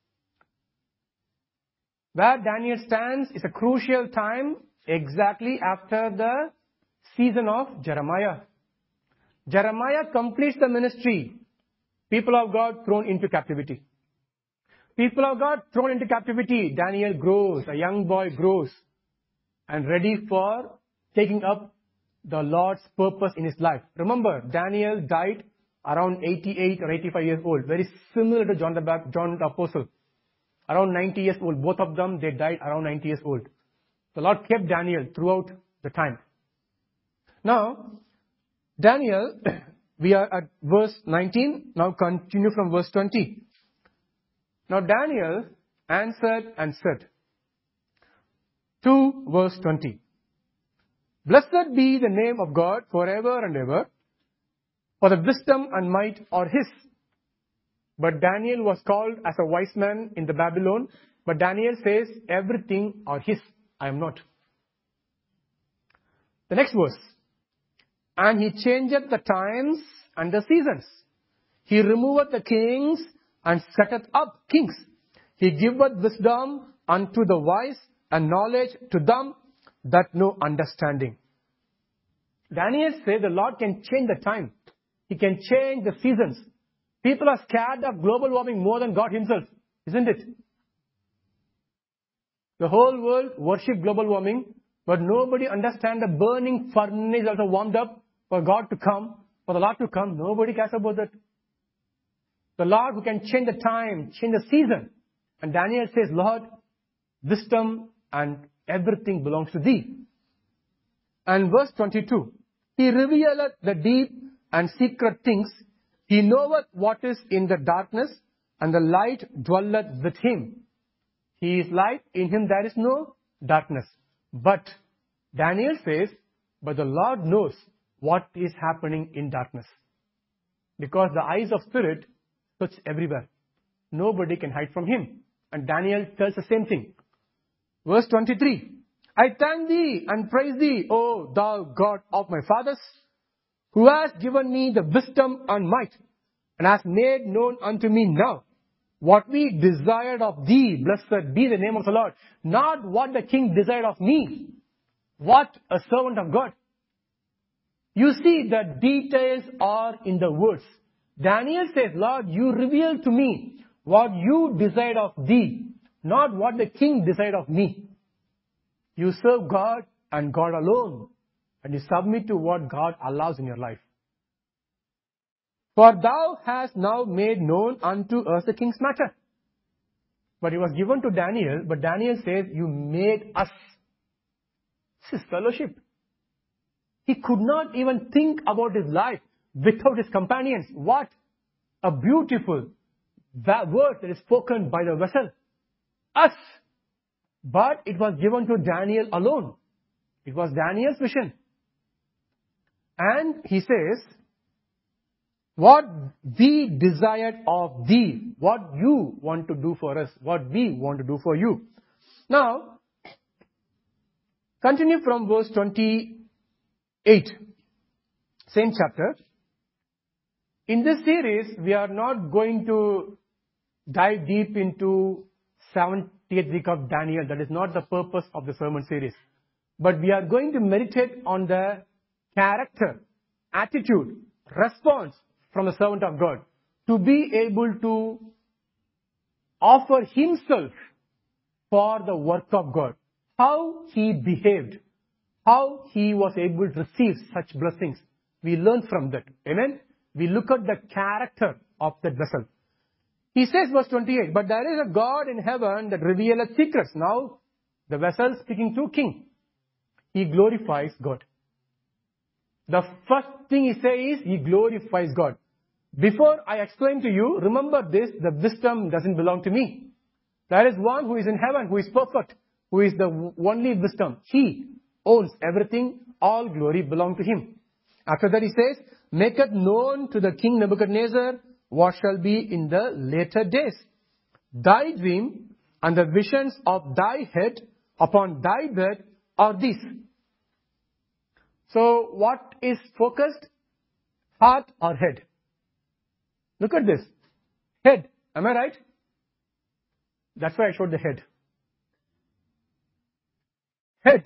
Where Daniel stands is a crucial time exactly after the season of Jeremiah. Jeremiah completes the ministry. People of God thrown into captivity. People of God thrown into captivity. Daniel grows, a young boy grows, and ready for taking up the Lord's purpose in his life. Remember, Daniel died around eighty-eight or eighty-five years old, very similar to John the, Baptist, John the Apostle. Around ninety years old, both of them, they died around ninety years old. The Lord kept Daniel throughout the time. Now, Daniel, we are at verse nineteen, now continue from verse twenty. Now Daniel answered and said, to verse twenty, Blessed be the name of God forever and ever, for the wisdom and might are His. But Daniel was called as a wise man in the Babylon, but Daniel says, everything are His, I am not. The next verse, And He changeth the times and the seasons. He removeth the kings and setteth up kings. He giveth wisdom unto the wise and knowledge to them that know understanding. Daniel says the Lord can change the time. He can change the seasons. People are scared of global warming more than God Himself, isn't it? The whole world worship global warming, but nobody understands the burning furnace also warmed up for God to come, for the Lord to come. Nobody cares about that. The Lord who can change the time, change the season. And Daniel says, Lord, wisdom and everything belongs to Thee. And verse twenty-two, He revealeth the deep and secret things. He knoweth what is in the darkness, and the light dwelleth with Him. He is light, in Him there is no darkness. But Daniel says, but the Lord knows what is happening in darkness. Because the eyes of Spirit search everywhere. Nobody can hide from Him. And Daniel tells the same thing. Verse twenty-three, I thank Thee and praise Thee, O Thou God of my fathers, who hast given me the wisdom and might, and hast made known unto me now what we desired of Thee. Blessed be the name of the Lord. Not what the king desired of me. What a servant of God. You see, the details are in the words. Daniel says, Lord, you reveal to me what you desired of Thee, not what the king desired of me. You serve God and God alone, and you submit to what God allows in your life. For Thou hast now made known unto us the king's matter. But it was given to Daniel, but Daniel says, you made us. This is fellowship. He could not even think about his life without his companions. What a beautiful word that is spoken by the vessel. Us. But it was given to Daniel alone. It was Daniel's vision. And he says, what we desired of Thee, what you want to do for us, what we want to do for you. Now, continue from verse twenty-eight, same chapter. In this series, we are not going to dive deep into seventieth week of Daniel. That is not the purpose of the sermon series. But we are going to meditate on the character attitude, response from the servant of God to be able to offer himself for the work of God. How he behaved, how he was able to receive such blessings. We learn from that. Amen? We look at the character of that vessel. He says, verse twenty-eight, but there is a God in heaven that revealeth secrets. Now, the vessel speaking to king. He glorifies God. The first thing he says is, he glorifies God. Before I explain to you, remember this, the wisdom doesn't belong to me. There is one who is in heaven, who is perfect, who is the only wisdom. He owns everything, all glory belongs to him. After that he says, maketh known to the king Nebuchadnezzar what shall be in the later days. Thy dream and the visions of thy head upon thy bed are these. So what is focused? Heart or head? Look at this. Head. Am I right? That's why I showed the head. Head.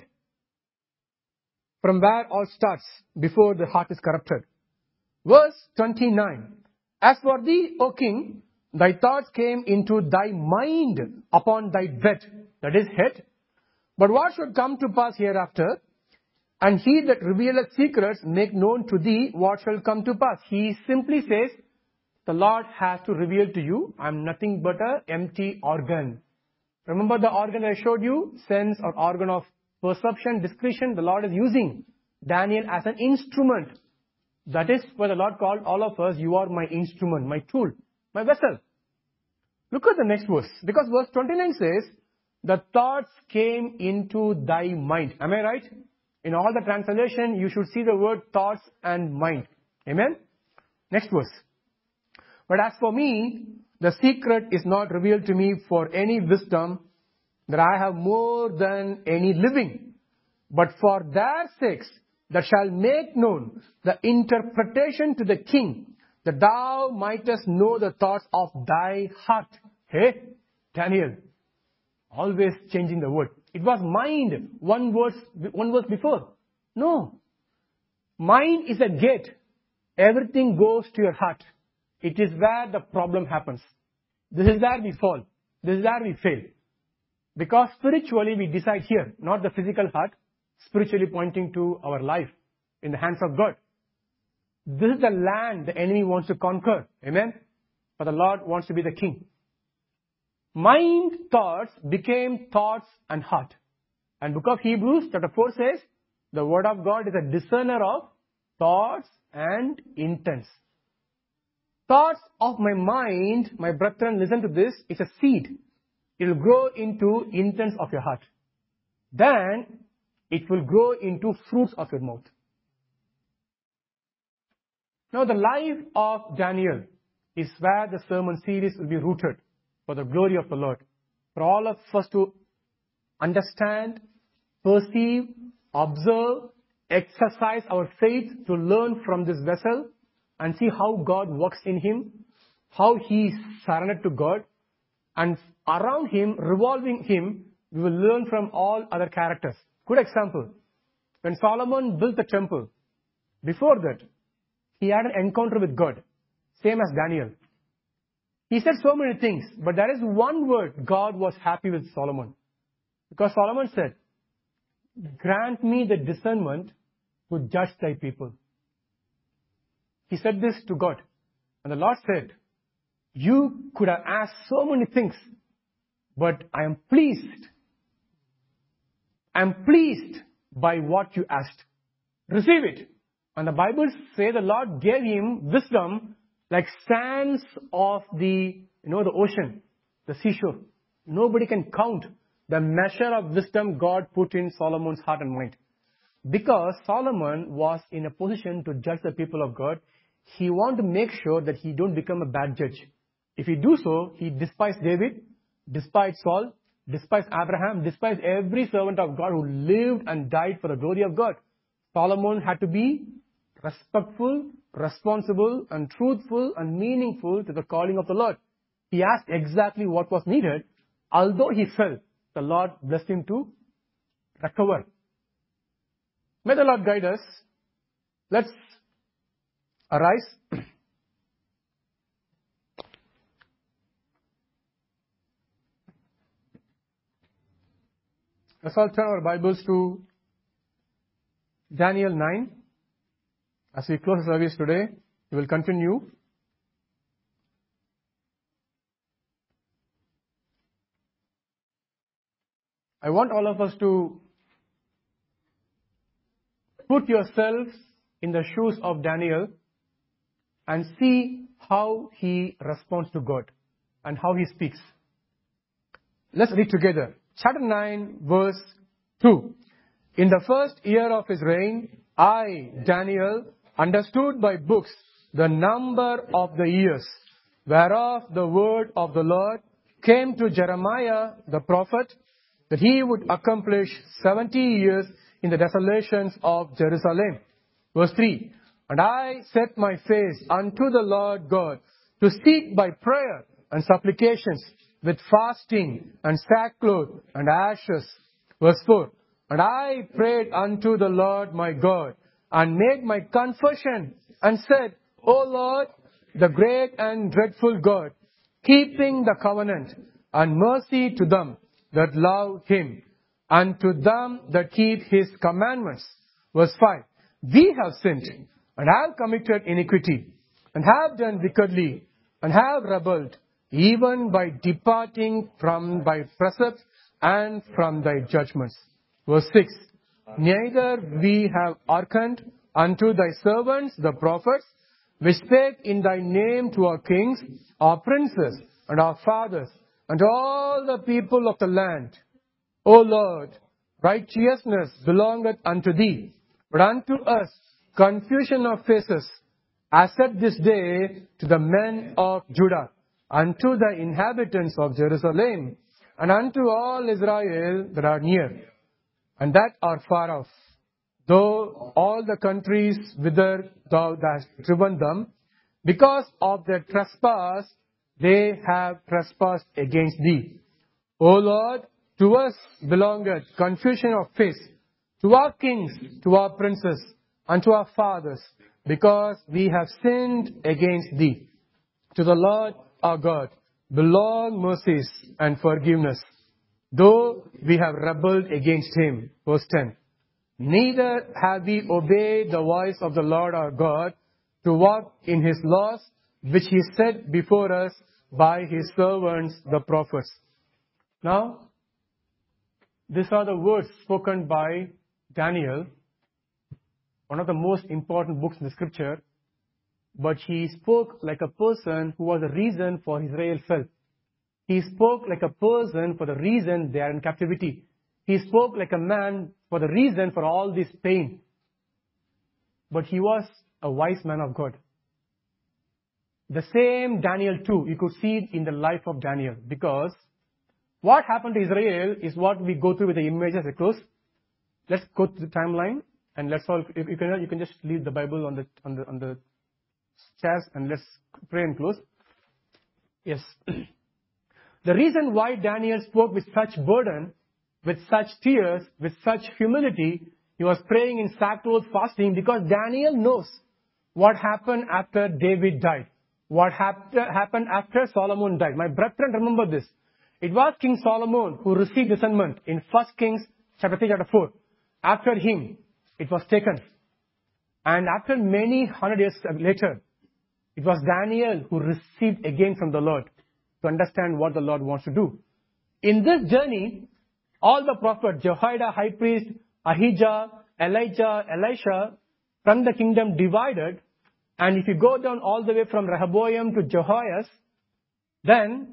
From where all starts before the heart is corrupted. Verse twenty-nine. As for thee, O king, thy thoughts came into thy mind upon thy bed. That is head. But what should come to pass hereafter? And he that revealeth secrets make known to thee what shall come to pass. He simply says, the Lord has to reveal to you, I am nothing but an empty organ. Remember the organ I showed you? Sense or organ of perception, discretion. The Lord is using Daniel as an instrument. That is why the Lord called all of us, you are my instrument, my tool, my vessel. Look at the next verse. Because verse twenty-nine says, the thoughts came into thy mind. Am I right? In all the translation, you should see the word thoughts and mind. Amen? Next verse. But as for me, the secret is not revealed to me for any wisdom that I have more than any living, but for their sakes that shall make known the interpretation to the king, that thou mightest know the thoughts of thy heart. Hey, Daniel, always changing the word. It was mind, one verse, one verse before. No. Mind is a gate. Everything goes to your heart. It is where the problem happens. This is where we fall. This is where we fail. Because spiritually we decide here, not the physical heart, spiritually pointing to our life in the hands of God. This is the land the enemy wants to conquer. Amen? But the Lord wants to be the king. Mind thoughts became thoughts and heart. And book of Hebrews chapter four says, the word of God is a discerner of thoughts and intents. Thoughts of my mind, my brethren, listen to this, is a seed. It will grow into intents of your heart. Then, it will grow into fruits of your mouth. Now, the life of Daniel is where the sermon series will be rooted for the glory of the Lord. For all of us to understand, perceive, observe, exercise our faith to learn from this vessel and see how God works in him, how he is surrendered to God, and around him, revolving him, we will learn from all other characters. Good example. When Solomon built the temple, before that, he had an encounter with God. Same as Daniel. He said so many things, but there is one word God was happy with Solomon. Because Solomon said, grant me the discernment to judge thy people. He said this to God. And the Lord said, you could have asked so many things, but I am pleased. I am pleased by what you asked. Receive it. And the Bible says the Lord gave him wisdom like sands of the, you know, the ocean, the seashore. Nobody can count the measure of wisdom God put in Solomon's heart and mind. Because Solomon was in a position to judge the people of God, he wanted to make sure that he don't become a bad judge. If he do so, he despised David, despised Saul, despised Abraham, despised every servant of God who lived and died for the glory of God. Solomon had to be respectful, responsible, and truthful and meaningful to the calling of the Lord. He asked exactly what was needed. Although he fell, the Lord blessed him to recover. May the Lord guide us. Let's Arise. Let's all turn our Bibles to Daniel nine. As we close the service today, we will continue. I want all of us to put yourselves in the shoes of Daniel and see how he responds to God and how he speaks. Let's read together. Chapter nine, verse two. In the first year of his reign, I, Daniel, understood by books the number of the years, whereof the word of the Lord came to Jeremiah the prophet, that he would accomplish seventy years in the desolations of Jerusalem. Verse three. And I set my face unto the Lord God to seek by prayer and supplications with fasting and sackcloth and ashes. Verse four. And I prayed unto the Lord my God and made my confession and said, O Lord, the great and dreadful God, keeping the covenant and mercy to them that love him and to them that keep his commandments. Verse five. We have sinned and have committed iniquity and have done wickedly and have rebelled, even by departing from thy precepts and from thy judgments. Verse six. Neither we have hearkened unto thy servants the prophets, which spake in thy name to our kings, our princes, and our fathers, and all the people of the land. O Lord, righteousness belongeth unto thee, but unto us confusion of faces, as at this day to the men of Judah, unto the inhabitants of Jerusalem, and unto all Israel that are near, and that are far off. Though all the countries whither thou hast driven them, because of their trespass, they have trespassed against thee. O Lord, to us belongeth confusion of face, to our kings, to our princes, and to our fathers, because we have sinned against thee. To the Lord our God belong mercies and forgiveness, though we have rebelled against him. Verse ten. Neither have we obeyed the voice of the Lord our God to walk in his laws, which he set before us by his servants the prophets. Now, these are the words spoken by Daniel, one of the most important books in the scripture, but he spoke like a person who was the reason for Israel fell. He spoke like a person for the reason they are in captivity. He spoke like a man for the reason for all this pain. But he was a wise man of God. The same Daniel too, you could see in the life of Daniel, because what happened to Israel is what we go through with the images at close. Let's go to the timeline, and let's all, if you can, you can just leave the Bible on the on the on the chairs, and let's pray and close. Yes. The reason why Daniel spoke with such burden, with such tears, with such humility, he was praying in sackcloth fasting, because Daniel knows what happened after David died. What hap- happened after Solomon died. My brethren, remember this. It was King Solomon who received discernment in First Kings chapter three, chapter four. After him, it was taken. And after many hundred years later, it was Daniel who received again from the Lord to understand what the Lord wants to do. In this journey, all the prophets, Jehoiada, high priest, Ahijah, Elijah, Elisha, from the kingdom divided. And if you go down all the way from Rehoboam to Jehoias, then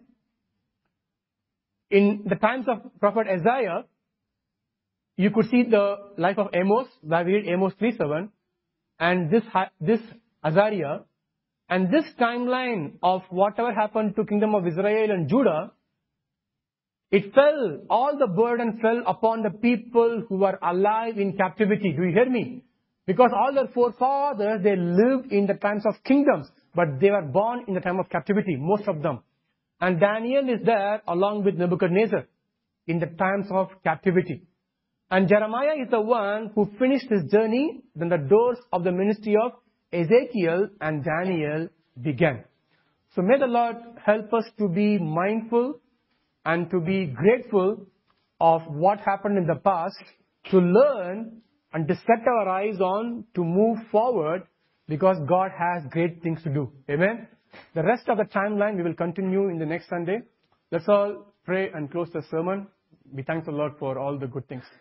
in the times of prophet Isaiah, you could see the life of Amos, where we read Amos three seven, and this, this Azariah, and this timeline of whatever happened to kingdom of Israel and Judah, it fell, all the burden fell upon the people who were alive in captivity. Do you hear me? Because all their forefathers, they lived in the times of kingdoms, but they were born in the time of captivity, most of them. And Daniel is there along with Nebuchadnezzar in the times of captivity. And Jeremiah is the one who finished his journey when the doors of the ministry of Ezekiel and Daniel began. So may the Lord help us to be mindful and to be grateful of what happened in the past, to learn and to set our eyes on to move forward, because God has great things to do. Amen. The rest of the timeline we will continue in the next Sunday. Let's all pray and close the sermon. We thank the Lord for all the good things.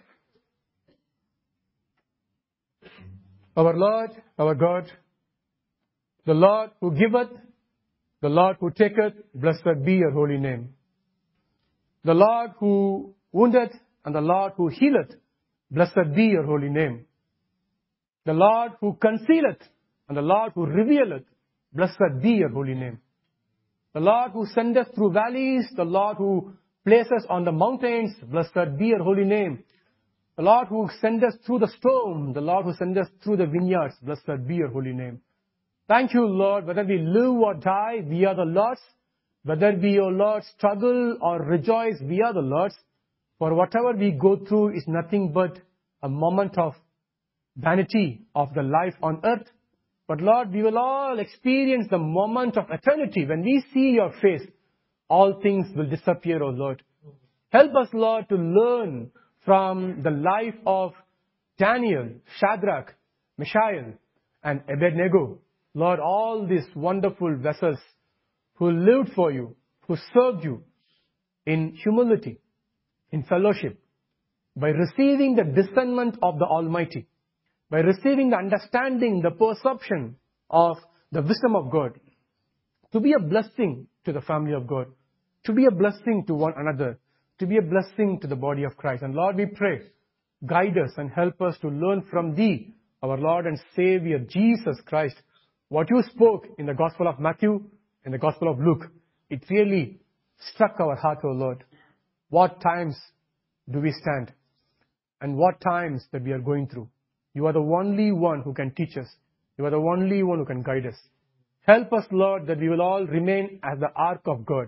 Our Lord, our God, the Lord who giveth, the Lord who taketh, blessed be your holy name. The Lord who woundeth and the Lord who healeth, blessed be your holy name. The Lord who concealeth and the Lord who revealeth, blessed be your holy name. The Lord who sendeth through valleys, the Lord who places on the mountains, blessed be your holy name. The Lord who sendeth through the storm, the Lord who sendeth through the vineyards, blessed be your holy name. Thank you, Lord. Whether we live or die, we are the Lord's. Whether we, O Lord, struggle or rejoice, we are the Lord's. For whatever we go through is nothing but a moment of vanity of the life on earth. But Lord, we will all experience the moment of eternity. When we see your face, all things will disappear, O Lord. Help us, Lord, to learn from the life of Daniel, Shadrach, Mishael, and Abednego. Lord, all these wonderful vessels who lived for you, who served you in humility, in fellowship, by receiving the discernment of the Almighty, by receiving the understanding, the perception of the wisdom of God, to be a blessing to the family of God, to be a blessing to one another, to be a blessing to the body of Christ. And Lord, we pray, guide us and help us to learn from Thee, our Lord and Savior, Jesus Christ. What you spoke in the Gospel of Matthew, in the Gospel of Luke, it really struck our heart, O Lord. What times do we stand? And what times that we are going through? You are the only one who can teach us. You are the only one who can guide us. Help us, Lord, that we will all remain as the ark of God.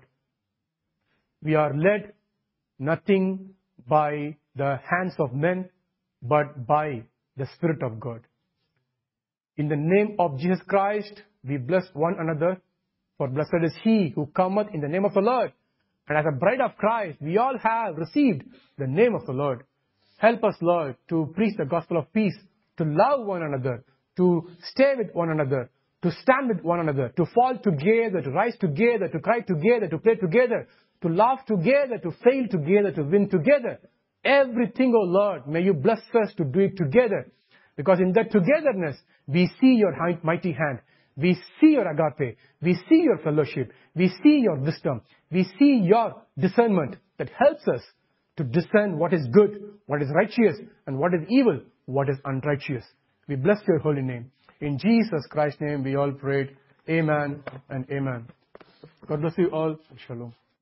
We are led nothing by the hands of men, but by the Spirit of God. In the name of Jesus Christ, we bless one another, for blessed is he who cometh in the name of the Lord. And as a bride of Christ, we all have received the name of the Lord. Help us, Lord, to preach the gospel of peace, to love one another, to stay with one another, to stand with one another, to fall together, to rise together, to cry together, to pray together, to laugh together, to fail together, to win together. Everything, O Lord, may you bless us to do it together. Because in that togetherness, we see your mighty hand. We see your agape. We see your fellowship. We see your wisdom. We see your discernment that helps us to discern what is good, what is righteous, and what is evil, what is unrighteous. We bless your holy name. In Jesus Christ's name we all prayed. Amen and amen. God bless you all. Shalom.